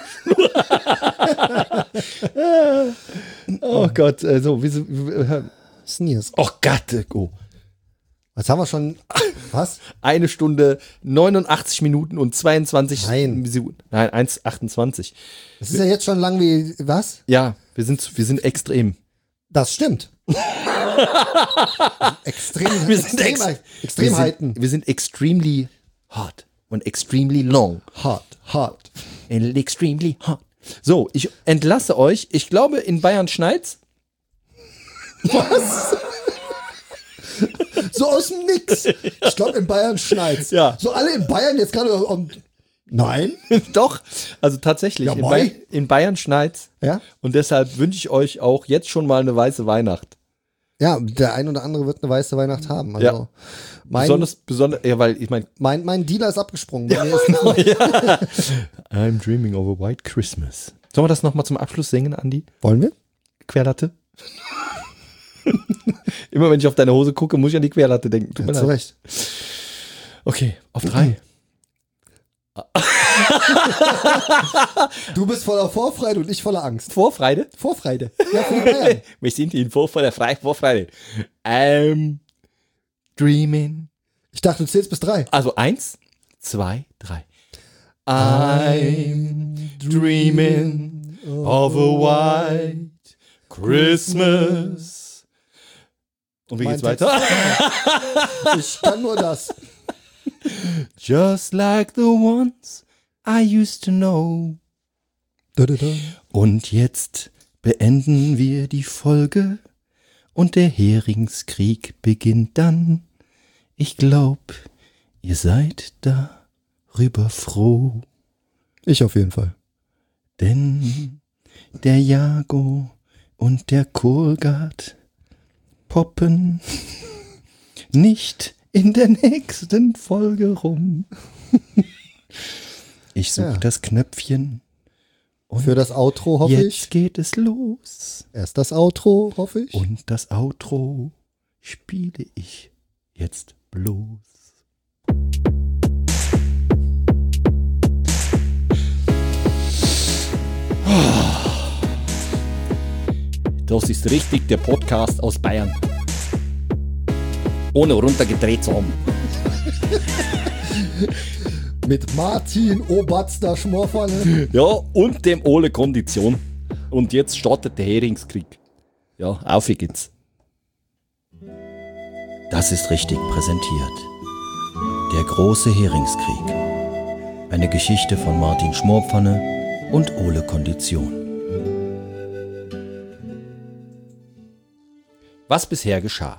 Oh Gott, äh, so, wie so, äh, Sneers. oh Gott, äh, oh. Was haben wir schon? Was? Eine Stunde, neunundachtzig Minuten und zweiundzwanzig Nein. Sekunden. Nein, eins achtundzwanzig. Das ist ja jetzt schon lang wie, was? Ja, wir sind, wir sind extrem. Das stimmt. Extrem, Wir sind extrem, ex Extremheiten. Wir sind, wir sind extremely hot und extremely long. Hart, hart. And extremely hot. So, ich entlasse euch. Ich glaube, in Bayern schneit's. Was? So aus dem Nix. Ich glaube, in Bayern schneit's. Ja. So alle in Bayern jetzt gerade. Um, nein. Doch, also tatsächlich, Ja, in, moi. Bayern, in Bayern schneit's. Ja. Und deshalb wünsche ich euch auch jetzt schon mal eine weiße Weihnacht. Ja, der ein oder andere wird eine weiße Weihnacht haben. Also Ja. mein, Besonders, besonders, ja, weil ich meine, mein, mein Dealer ist abgesprungen. Bei mir ist ja. I'm dreaming of a white Christmas. Sollen wir das nochmal zum Abschluss singen, Andi? Wollen wir? Querlatte? Immer wenn ich auf deine Hose gucke, muss ich an die Querlatte denken. Tut Ja, mir zu leid. Recht. Okay, auf drei. Du bist voller Vorfreude und ich voller Angst. Vorfreude? Vorfreude. Ja, für die Bayern. Wir sind in Vorfreude, Frei- Vorfreude. I'm dreaming. Ich dachte, du zählst bis drei. Also eins, zwei, drei. I'm dreaming of a white Christmas. Und wie Mein geht's weiter? Ich kann nur das. Just like the ones I used to know. Da, da, da. Und jetzt beenden wir die Folge und der Heringskrieg beginnt dann. Ich glaub, ihr seid darüber froh, Ich auf jeden Fall. denn der Jago und der Kohlgart poppen nicht in der nächsten Folge rum. Ich suche Ja. das Knöpfchen. Und Für das Outro hoffe jetzt ich. geht es los. Erst das Outro hoffe ich. Und das Outro spiele ich jetzt bloß. Das ist richtig der Podcast aus Bayern. Ohne runtergedreht zu haben. Mit Martin Obatzda Schmorfalle. Ja, und dem Ole Kondition. Und jetzt startet der Heringskrieg. Ja, auf geht's. Das ist richtig präsentiert. Der große Heringskrieg. Eine Geschichte von Martin Schmorpfanne und Ole Kondition. Was bisher geschah.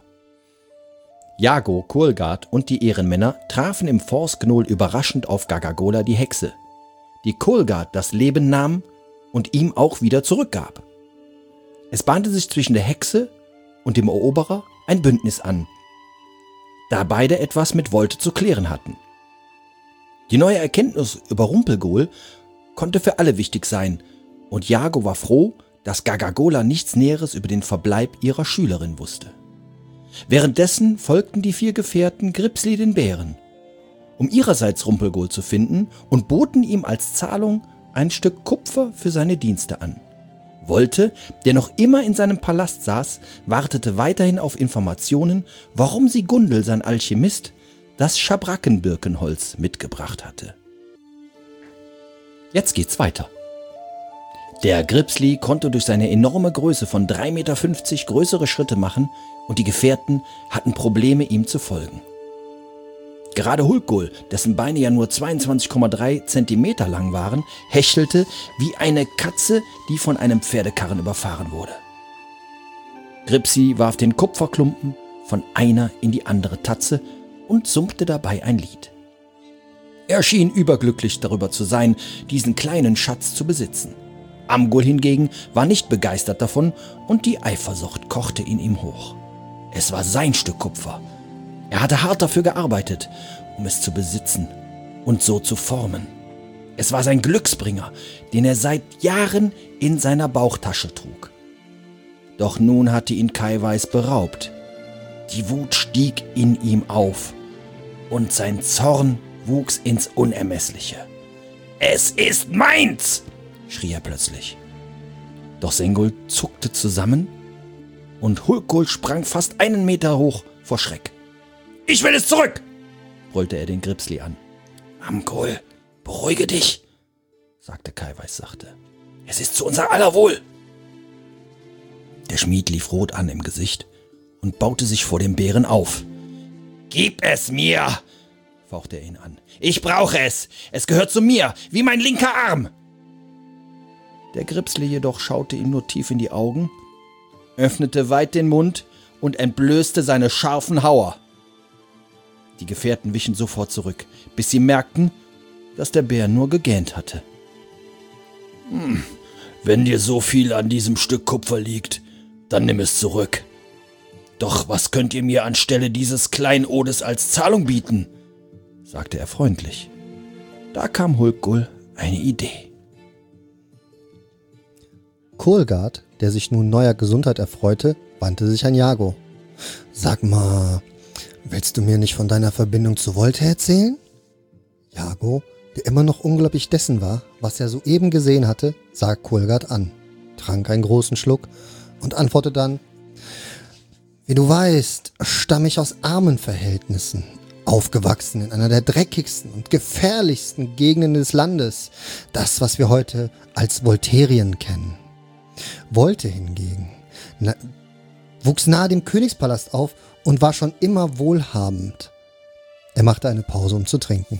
Jago, Kohlgart und die Ehrenmänner trafen im Forstgnoll überraschend auf Gagagola die Hexe, die Kohlgart das Leben nahm und ihm auch wieder zurückgab. Es bahnte sich zwischen der Hexe und dem Eroberer ein Bündnis an, da beide etwas mit Wolte zu klären hatten. Die neue Erkenntnis über Rumpelgol konnte für alle wichtig sein, und Jago war froh, dass Gagagola nichts Näheres über den Verbleib ihrer Schülerin wusste. Währenddessen folgten die vier Gefährten Gripsli den Bären, um ihrerseits Rumpelgol zu finden, und boten ihm als Zahlung ein Stück Kupfer für seine Dienste an. Wolte, der noch immer in seinem Palast saß, wartete weiterhin auf Informationen, warum sie Gundel, sein Alchemist, das Schabrackenbirkenholz mitgebracht hatte. Jetzt geht's weiter. Der Gripsli konnte durch seine enorme Größe von drei Komma fünfzig Meter größere Schritte machen, und die Gefährten hatten Probleme, ihm zu folgen. Gerade Hulkgol, dessen Beine ja nur zweiundzwanzig Komma drei Zentimeter lang waren, hechelte wie eine Katze, die von einem Pferdekarren überfahren wurde. Gripsli warf den Kupferklumpen von einer in die andere Tatze und summte dabei ein Lied. Er schien überglücklich darüber zu sein, diesen kleinen Schatz zu besitzen. Amgol hingegen war nicht begeistert davon, und die Eifersucht kochte in ihm hoch. Es war sein Stück Kupfer. Er hatte hart dafür gearbeitet, um es zu besitzen und so zu formen. Es war sein Glücksbringer, den er seit Jahren in seiner Bauchtasche trug. Doch nun hatte ihn Kaiweis beraubt. Die Wut stieg in ihm auf, und sein Zorn wuchs ins Unermessliche. »Es ist meins!« schrie er plötzlich. Doch Sengol zuckte zusammen, und Hulkgol sprang fast einen Meter hoch vor Schreck. »Ich will es zurück!« brüllte er den Gripsli an. »Amgol, beruhige dich«, sagte Kaiweis sachte. »Es ist zu unser aller Wohl.« Der Schmied lief rot an im Gesicht und baute sich vor dem Bären auf. »Gib es mir«, fauchte er ihn an. »Ich brauche es. Es gehört zu mir, wie mein linker Arm.« Der Gripsli jedoch schaute ihm nur tief in die Augen, öffnete weit den Mund und entblößte seine scharfen Hauer. Die Gefährten wichen sofort zurück, bis sie merkten, dass der Bär nur gegähnt hatte. »Hm, wenn dir so viel an diesem Stück Kupfer liegt, dann nimm es zurück«, Doch was könnt ihr mir anstelle dieses Kleinodes als Zahlung bieten? Sagte er freundlich. Da kam Hulkgul eine Idee. Kohlgard, der sich nun neuer Gesundheit erfreute, wandte sich an Jago. Sag mal, willst du mir nicht von deiner Verbindung zu Volte erzählen? Jago, der immer noch unglaublich dessen war, was er soeben gesehen hatte, sah Kohlgard an, trank einen großen Schluck und antwortete dann: Wie du weißt, stamme ich aus armen Verhältnissen, aufgewachsen in einer der dreckigsten und gefährlichsten Gegenden des Landes, das, was wir heute als Volterien kennen. Volte hingegen na, wuchs nahe dem Königspalast auf und war schon immer wohlhabend. Er machte eine Pause, um zu trinken.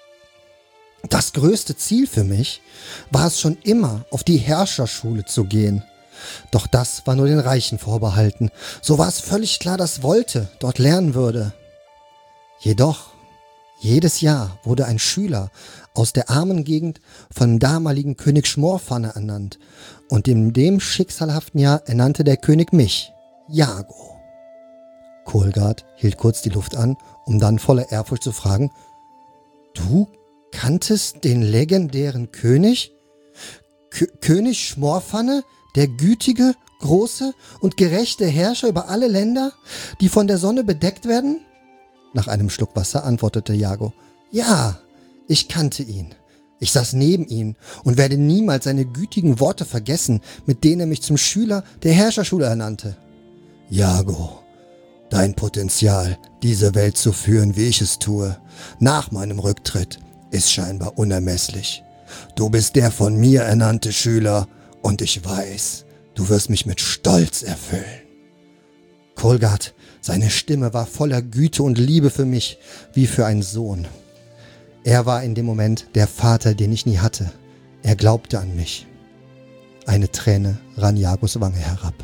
Das größte Ziel für mich war es schon immer, auf die Herrscherschule zu gehen. Doch das war nur den Reichen vorbehalten. So war es völlig klar, dass Volte dort lernen würde. Jedoch, jedes Jahr wurde ein Schüler aus der armen Gegend vom damaligen König Schmorfanne ernannt. Und in dem schicksalhaften Jahr ernannte der König mich, Jago. Kohlgard hielt kurz die Luft an, um dann voller Ehrfurcht zu fragen: Du kanntest den legendären König? K- König Schmorfanne, der gütige, große und gerechte Herrscher über alle Länder, die von der Sonne bedeckt werden? Nach einem Schluck Wasser antwortete Jago: Ja, ich kannte ihn. Ich saß neben ihm und werde niemals seine gütigen Worte vergessen, mit denen er mich zum Schüler der Herrscherschule ernannte. Jago, dein Potenzial, diese Welt zu führen, wie ich es tue, nach meinem Rücktritt, ist scheinbar unermesslich. Du bist der von mir ernannte Schüler und ich weiß, du wirst mich mit Stolz erfüllen. Kohlgard, seine Stimme war voller Güte und Liebe für mich, wie für einen Sohn. Er war in dem Moment der Vater, den ich nie hatte. Er glaubte an mich. Eine Träne rann Jagos Wange herab.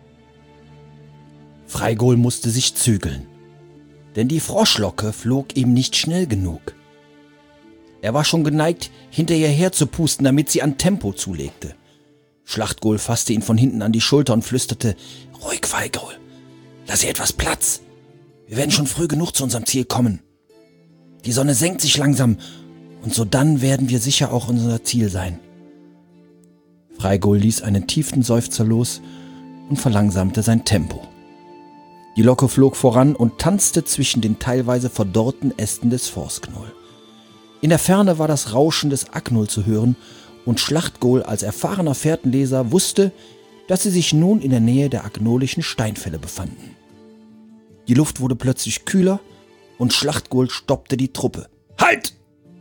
Freigol musste sich zügeln, denn die Froschlocke flog ihm nicht schnell genug. Er war schon geneigt, hinter ihr herzupusten, damit sie an Tempo zulegte. Schlachtgol fasste ihn von hinten an die Schulter und flüsterte: Ruhig, Freigol, lass ihr etwas Platz. Wir werden schon früh genug zu unserem Ziel kommen. Die Sonne senkt sich langsam und sodann werden wir sicher auch unser Ziel sein. Freigol ließ einen tiefen Seufzer los und verlangsamte sein Tempo. Die Locke flog voran und tanzte zwischen den teilweise verdorrten Ästen des Forsknoll. In der Ferne war das Rauschen des Aknol zu hören und Schlachtgol als erfahrener Fährtenleser wusste, dass sie sich nun in der Nähe der agnolischen Steinfälle befanden. Die Luft wurde plötzlich kühler und Schlachtgol stoppte die Truppe. Halt!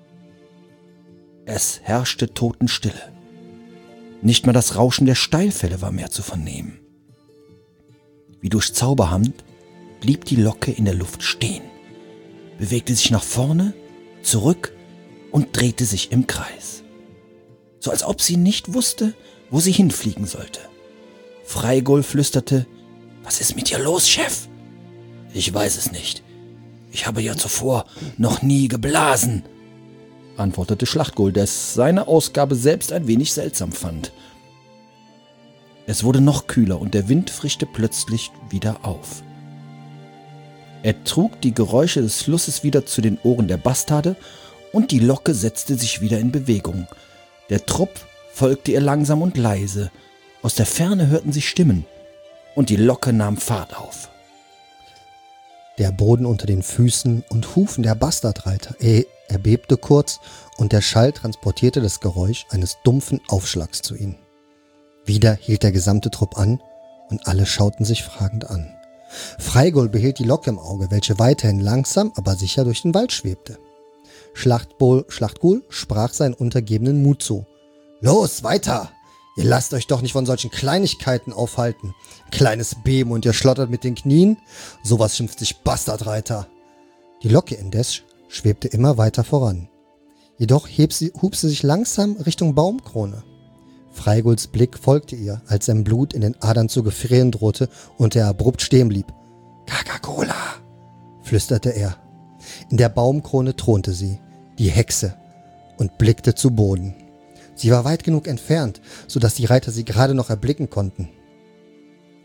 Es herrschte Totenstille. Nicht mal das Rauschen der Steilfälle war mehr zu vernehmen. Wie durch Zauberhand blieb die Locke in der Luft stehen, bewegte sich nach vorne, zurück und drehte sich im Kreis. So als ob sie nicht wusste, wo sie hinfliegen sollte. Freigol flüsterte: Was ist mit dir los, Chef? Ich weiß es nicht. Ich habe ja zuvor noch nie geblasen, antwortete Schlachtgol, der seine Ausgabe selbst ein wenig seltsam fand. Es wurde noch kühler und der Wind frischte plötzlich wieder auf. Er trug die Geräusche des Flusses wieder zu den Ohren der Bastarde und die Locke setzte sich wieder in Bewegung. Der Trupp folgte ihr langsam und leise. Aus der Ferne hörten sich Stimmen und die Locke nahm Fahrt auf. Der Boden unter den Füßen und Hufen der Bastardreiter erbebte kurz und der Schall transportierte das Geräusch eines dumpfen Aufschlags zu ihnen. Wieder hielt der gesamte Trupp an und alle schauten sich fragend an. Freigol behielt die Locke im Auge, welche weiterhin langsam, aber sicher durch den Wald schwebte. Schlachtgol, Schlachtgol sprach seinen Untergebenen Mut zu. Los, weiter! Ihr lasst euch doch nicht von solchen Kleinigkeiten aufhalten. Kleines Beben und ihr schlottert mit den Knien? Sowas schimpft sich Bastardreiter. Die Locke indes schwebte immer weiter voran. Jedoch heb sie, hub sie sich langsam Richtung Baumkrone. Freigols Blick folgte ihr, als sein Blut in den Adern zu gefrieren drohte und er abrupt stehen blieb. Coca-Cola, flüsterte er. In der Baumkrone thronte sie, die Hexe, und blickte zu Boden. Sie war weit genug entfernt, so dass die Reiter sie gerade noch erblicken konnten.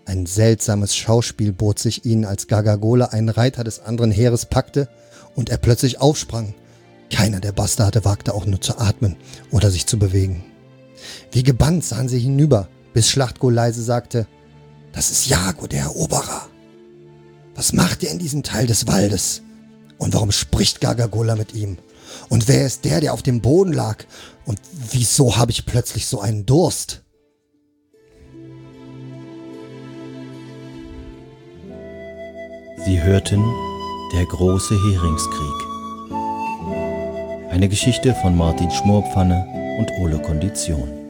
Ein seltsames Schauspiel bot sich ihnen, als Gargagola einen Reiter des anderen Heeres packte und er plötzlich aufsprang. Keiner der Bastarde wagte auch nur zu atmen oder sich zu bewegen. Wie gebannt sahen sie hinüber, bis Schlachtgo leise sagte: »Das ist Jago, der Eroberer. Was macht er in diesem Teil des Waldes? Und warum spricht Gargagola mit ihm? Und wer ist der, der auf dem Boden lag? Und wieso habe ich plötzlich so einen Durst?« Sie hörten Der große Heringskrieg. Eine Geschichte von Martin Schmorpfanne und Ole Kondition.